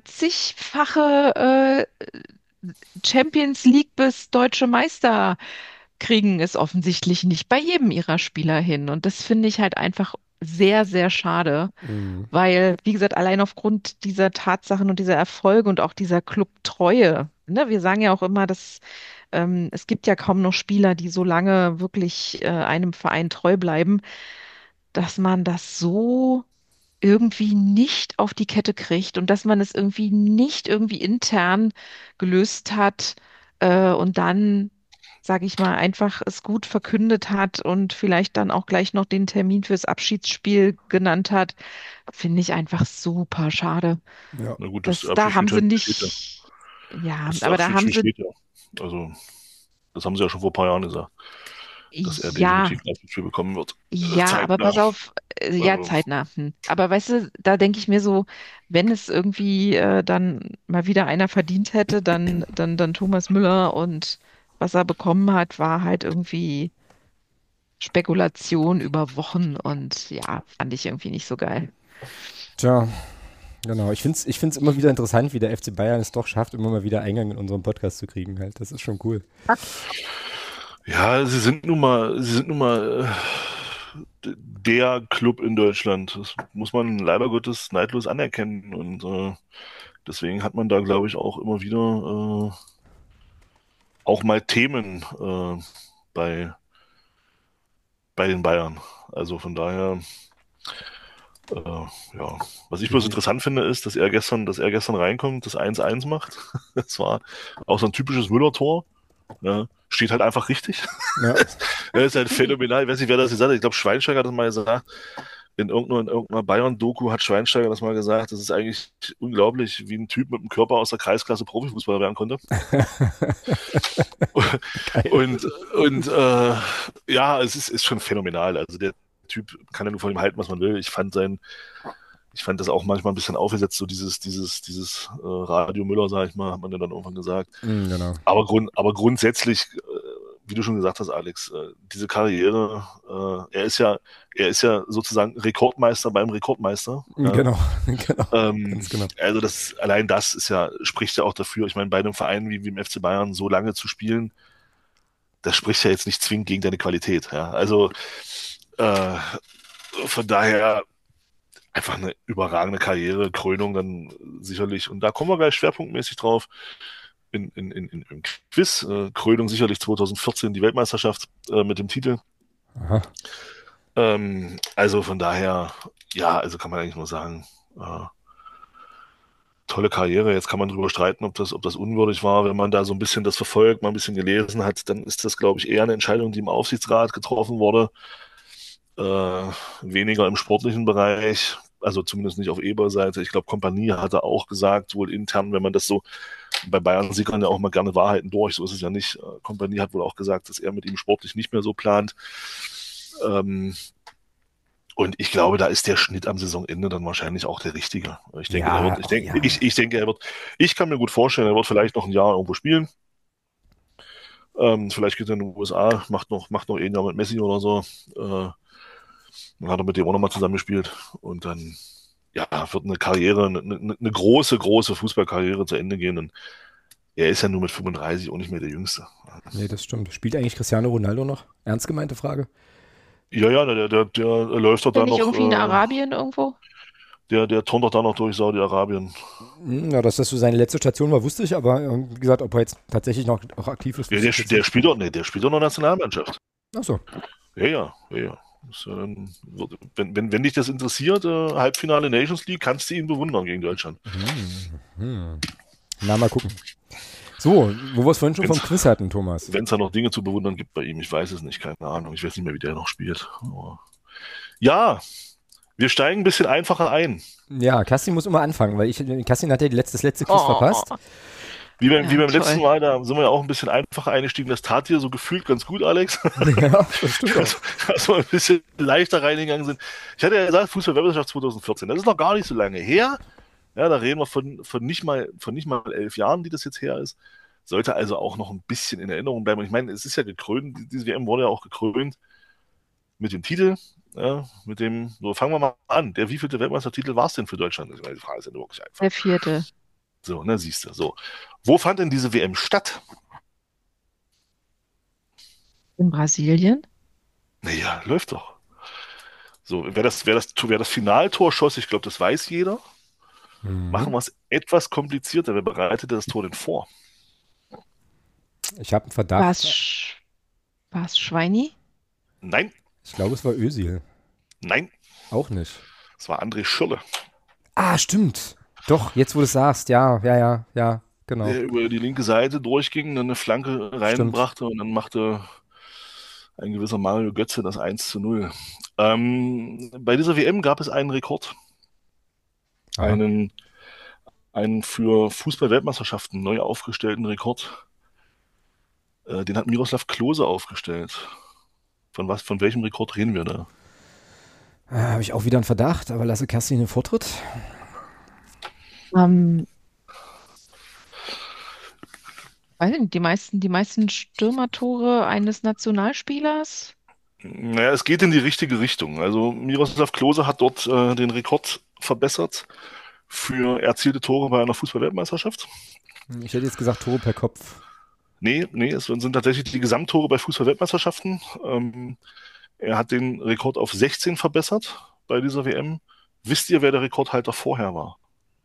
zigfache Champions League bis Deutsche Meister kriegen es offensichtlich nicht bei jedem ihrer Spieler hin. Und das finde ich halt einfach sehr, sehr schade, Mhm. weil, wie gesagt, allein aufgrund dieser Tatsachen und dieser Erfolge und auch dieser Clubtreue, ne, wir sagen ja auch immer, dass es gibt ja kaum noch Spieler, die so lange wirklich einem Verein treu bleiben, dass man das so irgendwie nicht auf die Kette kriegt und dass man es irgendwie nicht irgendwie intern gelöst hat und dann, sage ich mal, einfach es gut verkündet hat und vielleicht dann auch gleich noch den Termin fürs Abschiedsspiel genannt hat, finde ich einfach super schade. Ja. Na gut, das Da haben sie Abschiedsspiel steht ja. nicht, ja, Das aber da haben Abschiedsspiel sie, steht ja. Also, das haben sie ja schon vor ein paar Jahren gesagt, dass er ja, definitiv ein Abschiedsspiel bekommen wird. ja, aber Zeitnah. pass auf, ja, Also, zeitnah. Aber weißt du, da denke ich mir so, wenn es irgendwie dann mal wieder einer verdient hätte, dann Thomas Müller und was er bekommen hat, war halt irgendwie Spekulation über Wochen und ja, fand ich irgendwie nicht so geil. Tja, genau. Ich find's immer wieder interessant, wie der FC Bayern es doch schafft, immer mal wieder Eingang in unserem Podcast zu kriegen. Halt. Das ist schon cool. ja, sie sind nun mal der Club in Deutschland. Das muss man leider Gottes neidlos anerkennen. Und deswegen hat man da, glaube ich, auch immer wieder auch mal Themen bei, bei den Bayern. Also von daher, ja. Was ich bloß interessant finde, ist, dass er gestern reinkommt, das 1-1 macht. Das war auch so ein typisches Müller-Tor. Ja, steht halt einfach richtig. Ja. Das ist halt phänomenal. Ich weiß nicht, wer das gesagt hat. Ich glaube, Schweinsteiger hat das mal gesagt. In irgendeiner Bayern-Doku hat Schweinsteiger das mal gesagt. Das ist eigentlich unglaublich, wie ein Typ mit einem Körper aus der Kreisklasse Profifußballer werden konnte. Und ja, es ist schon phänomenal. Also der Typ kann ja nur von ihm halten, was man will. Ich fand das auch manchmal ein bisschen aufgesetzt, so dieses Radio Müller, sag ich mal, hat man ja dann irgendwann gesagt. Genau. Aber grundsätzlich, wie du schon gesagt hast, Alex, diese Karriere, er ist ja sozusagen Rekordmeister beim Rekordmeister. Ja. Genau. Ganz genau. Also allein das spricht ja auch dafür. Ich meine, bei einem Verein wie dem FC Bayern so lange zu spielen, das spricht ja jetzt nicht zwingend gegen deine Qualität. Ja. Also von daher einfach eine überragende Karriere, Krönung dann sicherlich. Und da kommen wir gleich schwerpunktmäßig drauf. Im Quiz. Krönung sicherlich 2014 die Weltmeisterschaft mit dem Titel. Aha. Also von daher, ja, also kann man eigentlich nur sagen, tolle Karriere. Jetzt kann man drüber streiten, ob das unwürdig war. Wenn man da so ein bisschen das verfolgt, mal ein bisschen gelesen hat, dann ist das, glaube ich, eher eine Entscheidung, die im Aufsichtsrat getroffen wurde. Weniger im sportlichen Bereich, also zumindest nicht auf Eber-Seite. Ich glaube, Kompanie hatte auch gesagt, wohl intern, wenn man das so, bei Bayern sieht man ja auch mal gerne Wahrheiten durch, so ist es ja nicht. Kompanie hat wohl auch gesagt, dass er mit ihm sportlich nicht mehr so plant. Ähm, und ich glaube, da ist der Schnitt am Saisonende dann wahrscheinlich auch der richtige. Ich denke, Ja, ja. ich kann mir gut vorstellen, er wird vielleicht noch ein Jahr irgendwo spielen. Vielleicht geht er in den USA, macht noch ein Jahr mit Messi oder so. Dann hat er mit dem auch nochmal zusammengespielt. Und dann, ja, wird eine Karriere, eine große, große Fußballkarriere zu Ende gehen. Und er ist ja nur mit 35 auch nicht mehr der Jüngste. Nee, das stimmt. Spielt eigentlich Cristiano Ronaldo noch? Ernst gemeinte Frage? Ja, ja, der läuft doch Bin da ich noch, irgendwie in Arabien irgendwo? der turnt doch da noch durch Saudi-Arabien. Ja, dass das so seine letzte Station war, wusste ich, aber wie gesagt, ob er jetzt tatsächlich noch auch aktiv ist, Ja, wusste der, ich jetzt der nicht. spielt doch, nee, der spielt doch noch Nationalmannschaft. Ach so. Ja, ja, ja, ja. Das, wenn dich das interessiert, Halbfinale Nations League, kannst du ihn bewundern gegen Deutschland. Na, mal gucken. So, wo wir es vorhin schon vom Wenn's- Quiz hatten, Thomas. Wenn es da noch Dinge zu bewundern gibt bei ihm, ich weiß es nicht, keine Ahnung. Ich weiß nicht mehr, wie der noch spielt. Aber ja, wir steigen ein bisschen einfacher ein. Ja, Kerstin muss immer anfangen, weil Kerstin hat ja das letzte Quiz verpasst. Wie beim toll. letzten Mal, da sind wir ja auch ein bisschen einfacher eingestiegen. Das tat dir so gefühlt ganz gut, Alex. Ja, das stimmt auch. Dass wir ein bisschen leichter reingegangen sind. Ich hatte ja gesagt, Fußball-Weltmeisterschaft 2014. Das ist noch gar nicht so lange her. Ja, da reden wir von nicht mal 11 Jahren, die das jetzt her ist. Sollte also auch noch ein bisschen in Erinnerung bleiben. Und ich meine, es ist ja gekrönt, diese WM wurde ja auch gekrönt mit dem Titel. Ja, so fangen wir mal an. Der wievielte Weltmeistertitel war es denn für Deutschland? Ich meine, die Frage ist ja nur wirklich einfach. Der 4. So, ne, siehst du. So. Wo fand denn diese WM statt? In Brasilien. Naja, läuft doch. So, wer das Finaltor schoss, ich glaube, das weiß jeder. Machen wir es etwas komplizierter. Wer bereitete das Tor denn vor? Ich habe einen War Verdacht. es Schweini? Nein, Ich glaube, es war Özil. nein, Auch nicht. es war André Schürrle, Ah, stimmt. Doch, jetzt wo du es sagst. Ja, genau. der über die linke Seite durchging, dann eine Flanke reinbrachte und dann machte ein gewisser Mario Götze das 1:0. Bei dieser WM gab es einen Rekord, Aha. einen für Fußball-Weltmeisterschaften neu aufgestellten Rekord. Den hat Miroslav Klose aufgestellt. Von welchem Rekord reden wir da? Habe ich auch wieder einen Verdacht, aber lasse Kerstin den Vortritt. Weiß nicht, die meisten Stürmertore eines Nationalspielers? Naja, es geht in die richtige Richtung. Also Miroslav Klose hat dort den Rekord verbessert für erzielte Tore bei einer Fußball-Weltmeisterschaft. Ich hätte jetzt gesagt Tore per Kopf. Nee, es sind tatsächlich die Gesamttore bei Fußball-Weltmeisterschaften. Er hat den Rekord auf 16 verbessert bei dieser WM. Wisst ihr, wer der Rekordhalter vorher war?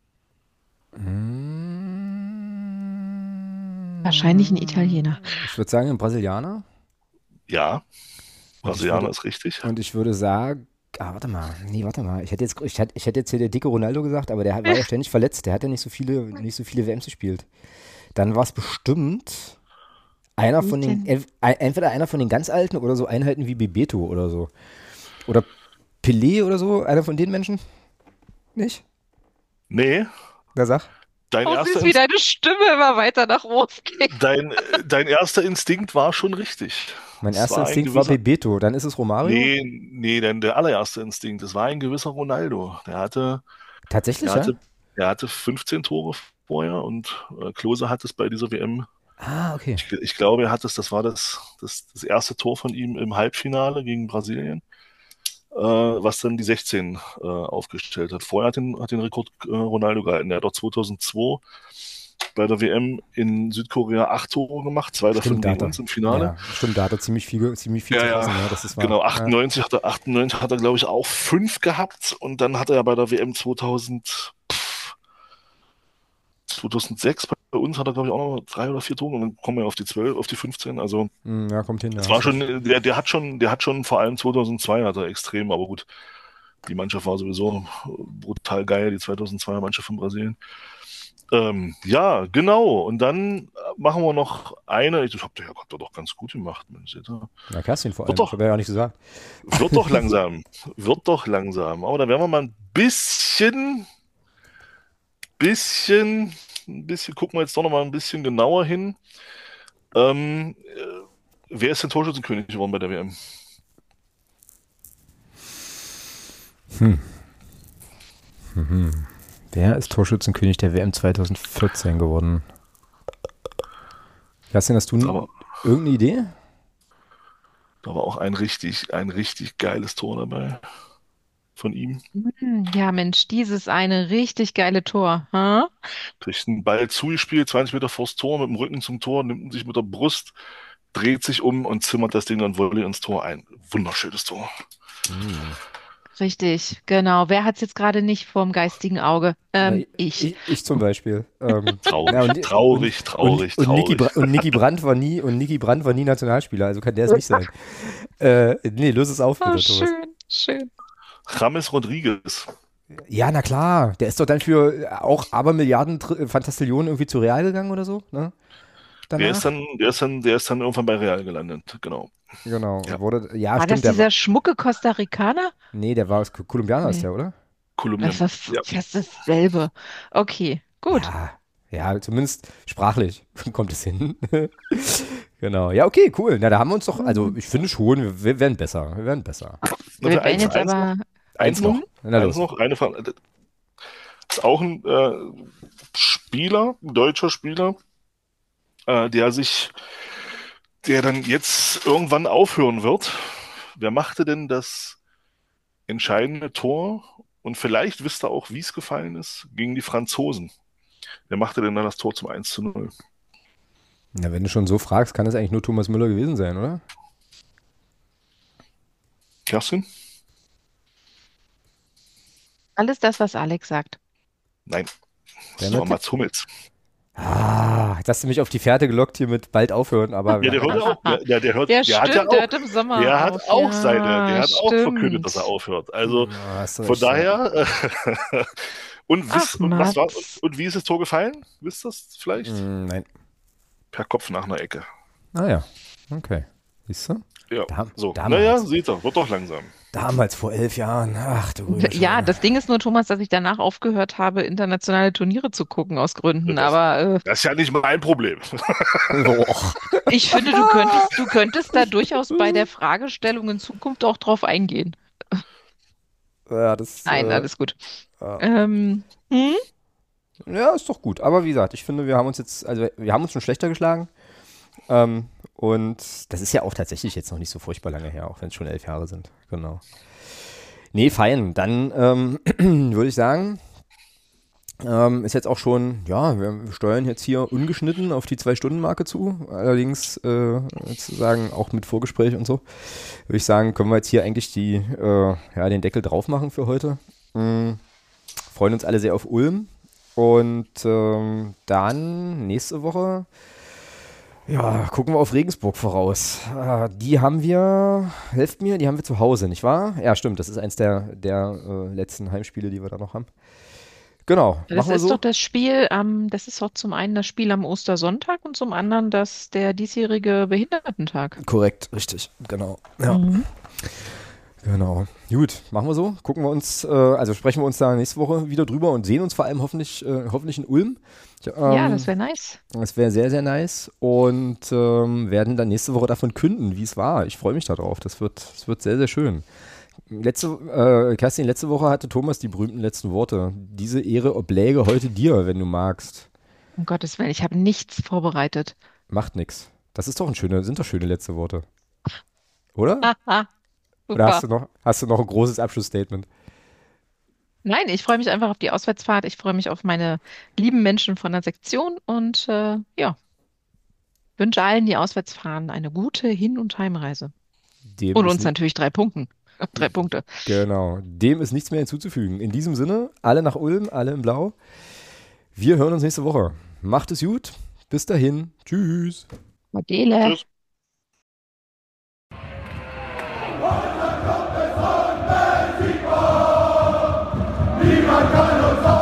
Wahrscheinlich ein Italiener. Ich würde sagen, ein Brasilianer. Ja, Brasilianer würde- ist richtig. Und ich würde sagen, warte mal. Ich hätte jetzt hier der dicke Ronaldo gesagt, aber der war ja ständig verletzt. Der hat ja nicht so viele WMs gespielt. Dann war es bestimmt einer von den, entweder einer von den ganz Alten oder so Einheiten wie Bebeto oder so. Oder Pelé oder so, einer von den Menschen? Nicht? Nee, Da sag. dein Oh, erster, süß, wie deine Stimme immer weiter nach oben geht. dein erster Instinkt war schon richtig. Mein Es erster war ein Instinkt war gewisser- Bebeto. Dann ist es Romario? Nee, denn der allererste Instinkt, das war ein gewisser Ronaldo. Tatsächlich, Der ja? hatte, er hatte 15 Tore vorher und Klose hat es bei dieser WM. Ah, okay. Ich glaube, das war das erste Tor von ihm im Halbfinale gegen Brasilien, was dann die 16 aufgestellt hat. Vorher hat den Rekord Ronaldo gehalten. Er hat auch 2002 bei der WM in Südkorea 8 Tore gemacht, 2 davon Stimmt, da gegen hat er. uns im Finale. Ja, stimmt, da hat er ziemlich viel zu fassen, ja, das ist wahr. Genau, Ja. 98 hat er, glaube ich, auch 5 gehabt und dann hat er ja bei der WM 2002 2006 bei uns hat er, glaube ich, auch noch 3 oder 4 Tore und dann kommen wir auf die 12, auf die 15. Also Ja, kommt hin. es Ja. war schon, der hat schon vor allem 2002 hat er extrem, aber gut, die Mannschaft war sowieso brutal geil, die 2002er Mannschaft von Brasilien. Ja, genau. Und dann machen wir noch eine. Ich habt ihr doch ganz gut gemacht, Mensch. Na, Kerstin vor allem. Wird doch, Das habe ich ja auch nicht gesagt. wird doch langsam. Wird doch langsam. Aber dann werden wir mal ein bisschen, gucken wir jetzt doch noch mal ein bisschen genauer hin. Wer ist denn Torschützenkönig geworden bei der WM? Wer ist Torschützenkönig der WM 2014 geworden? Kerstin, hast du irgendeine Idee? Da war auch ein richtig geiles Tor dabei von ihm. Ja, Mensch, dieses eine richtig geile Tor. Huh? Kriegt einen Ball zugespielt, 20 Meter vors Tor, mit dem Rücken zum Tor, nimmt sich mit der Brust, dreht sich um und zimmert das Ding dann Volley ins Tor ein. Wunderschönes Tor. Richtig, genau. Wer hat es jetzt gerade nicht vorm geistigen Auge? Ich. Ich zum Beispiel. Traurig. Und Niki Brandt war nie Nationalspieler, also kann der es nicht sein. Nee, löse es auf, bitte, Thomas. Schön. James Rodriguez. Ja, na klar. Der ist doch dann für auch Abermilliarden Fantastillionen irgendwie zu Real gegangen oder so, ne? Der ist dann irgendwann bei Real gelandet, genau. Genau. Ja. War das dieser schmucke Costa Ricaner? Nee, der war aus Kolumbianer, ist der, oder? Kolumbien. Das war fast dasselbe. Okay, gut. Ja, zumindest sprachlich kommt es hin. Genau. Ja, okay, cool. Na, da haben wir uns doch, also ich finde schon, wir werden besser. Wir werden jetzt aber... Eins noch. Eine Frage. Das ist auch ein Spieler, ein deutscher Spieler, der dann jetzt irgendwann aufhören wird. Wer machte denn das entscheidende Tor? Und vielleicht wisst ihr auch, wie es gefallen ist, gegen die Franzosen. Wer machte denn dann das Tor zum 1:0? Na, wenn du schon so fragst, kann es eigentlich nur Thomas Müller gewesen sein, oder? Kerstin? Alles das, was Alex sagt. Nein. Das war Mats Hummels. Jetzt hast du mich auf die Fährte gelockt hier mit bald aufhören, aber... Ja, der hört auch. Der hat im Sommer der hat auch verkündet, dass er aufhört. Also von daher... Und wie ist das Tor gefallen? Wisst ihr das vielleicht? Nein. Per Kopf nach einer Ecke. Ja. Okay. Siehst du? Ja, naja, seht ihr, wird doch langsam. Damals, vor 11 Jahren. Ach du. Ja, das Ding ist nur, Thomas, dass ich danach aufgehört habe, internationale Turniere zu gucken, aus Gründen. Das ist ja nicht mein Problem. Ich finde, du könntest da durchaus bei der Fragestellung in Zukunft auch drauf eingehen. Ja, Nein, alles gut. Ja, ist doch gut. Aber wie gesagt, ich finde, wir haben uns schon schlechter geschlagen. Und das ist ja auch tatsächlich jetzt noch nicht so furchtbar lange her, auch wenn es schon 11 Jahre sind. Genau. Nee, fein. Dann würde ich sagen, ist jetzt auch schon, wir steuern jetzt hier ungeschnitten auf die 2-Stunden-Marke zu. Allerdings sozusagen auch mit Vorgespräch und so. Würde ich sagen, können wir jetzt hier eigentlich den Deckel drauf machen für heute. Freuen uns alle sehr auf Ulm. Und dann nächste Woche gucken wir auf Regensburg voraus. Die haben wir, helft mir, die haben wir zu Hause, nicht wahr? Ja, stimmt, das ist eins der letzten Heimspiele, die wir da noch haben. Genau, das ist doch das Spiel, das ist doch zum einen das Spiel am Ostersonntag und zum anderen der diesjährige Behindertentag. Korrekt, richtig, genau. Ja. Genau. Gut, machen wir so. Gucken wir uns, sprechen wir uns da nächste Woche wieder drüber und sehen uns vor allem hoffentlich in Ulm. Das wäre nice. Das wäre sehr, sehr nice und werden dann nächste Woche davon künden, wie es war. Ich freue mich darauf. Das wird sehr, sehr schön. Kerstin, letzte Woche hatte Thomas die berühmten letzten Worte. Diese Ehre obläge heute dir, wenn du magst. Um Gottes Willen, ich habe nichts vorbereitet. Macht nichts. Das ist doch sind doch schöne letzte Worte. Oder? Super. Oder hast du noch ein großes Abschlussstatement? Nein, ich freue mich einfach auf die Auswärtsfahrt. Ich freue mich auf meine lieben Menschen von der Sektion und wünsche allen, die auswärts fahren, eine gute Hin- und Heimreise. Und uns natürlich 3 Punkte. 3 Punkte. Genau. Dem ist nichts mehr hinzuzufügen. In diesem Sinne, alle nach Ulm, alle in Blau. Wir hören uns nächste Woche. Macht es gut. Bis dahin. Tschüss. Modelle. Tschüss. Niemand kann uns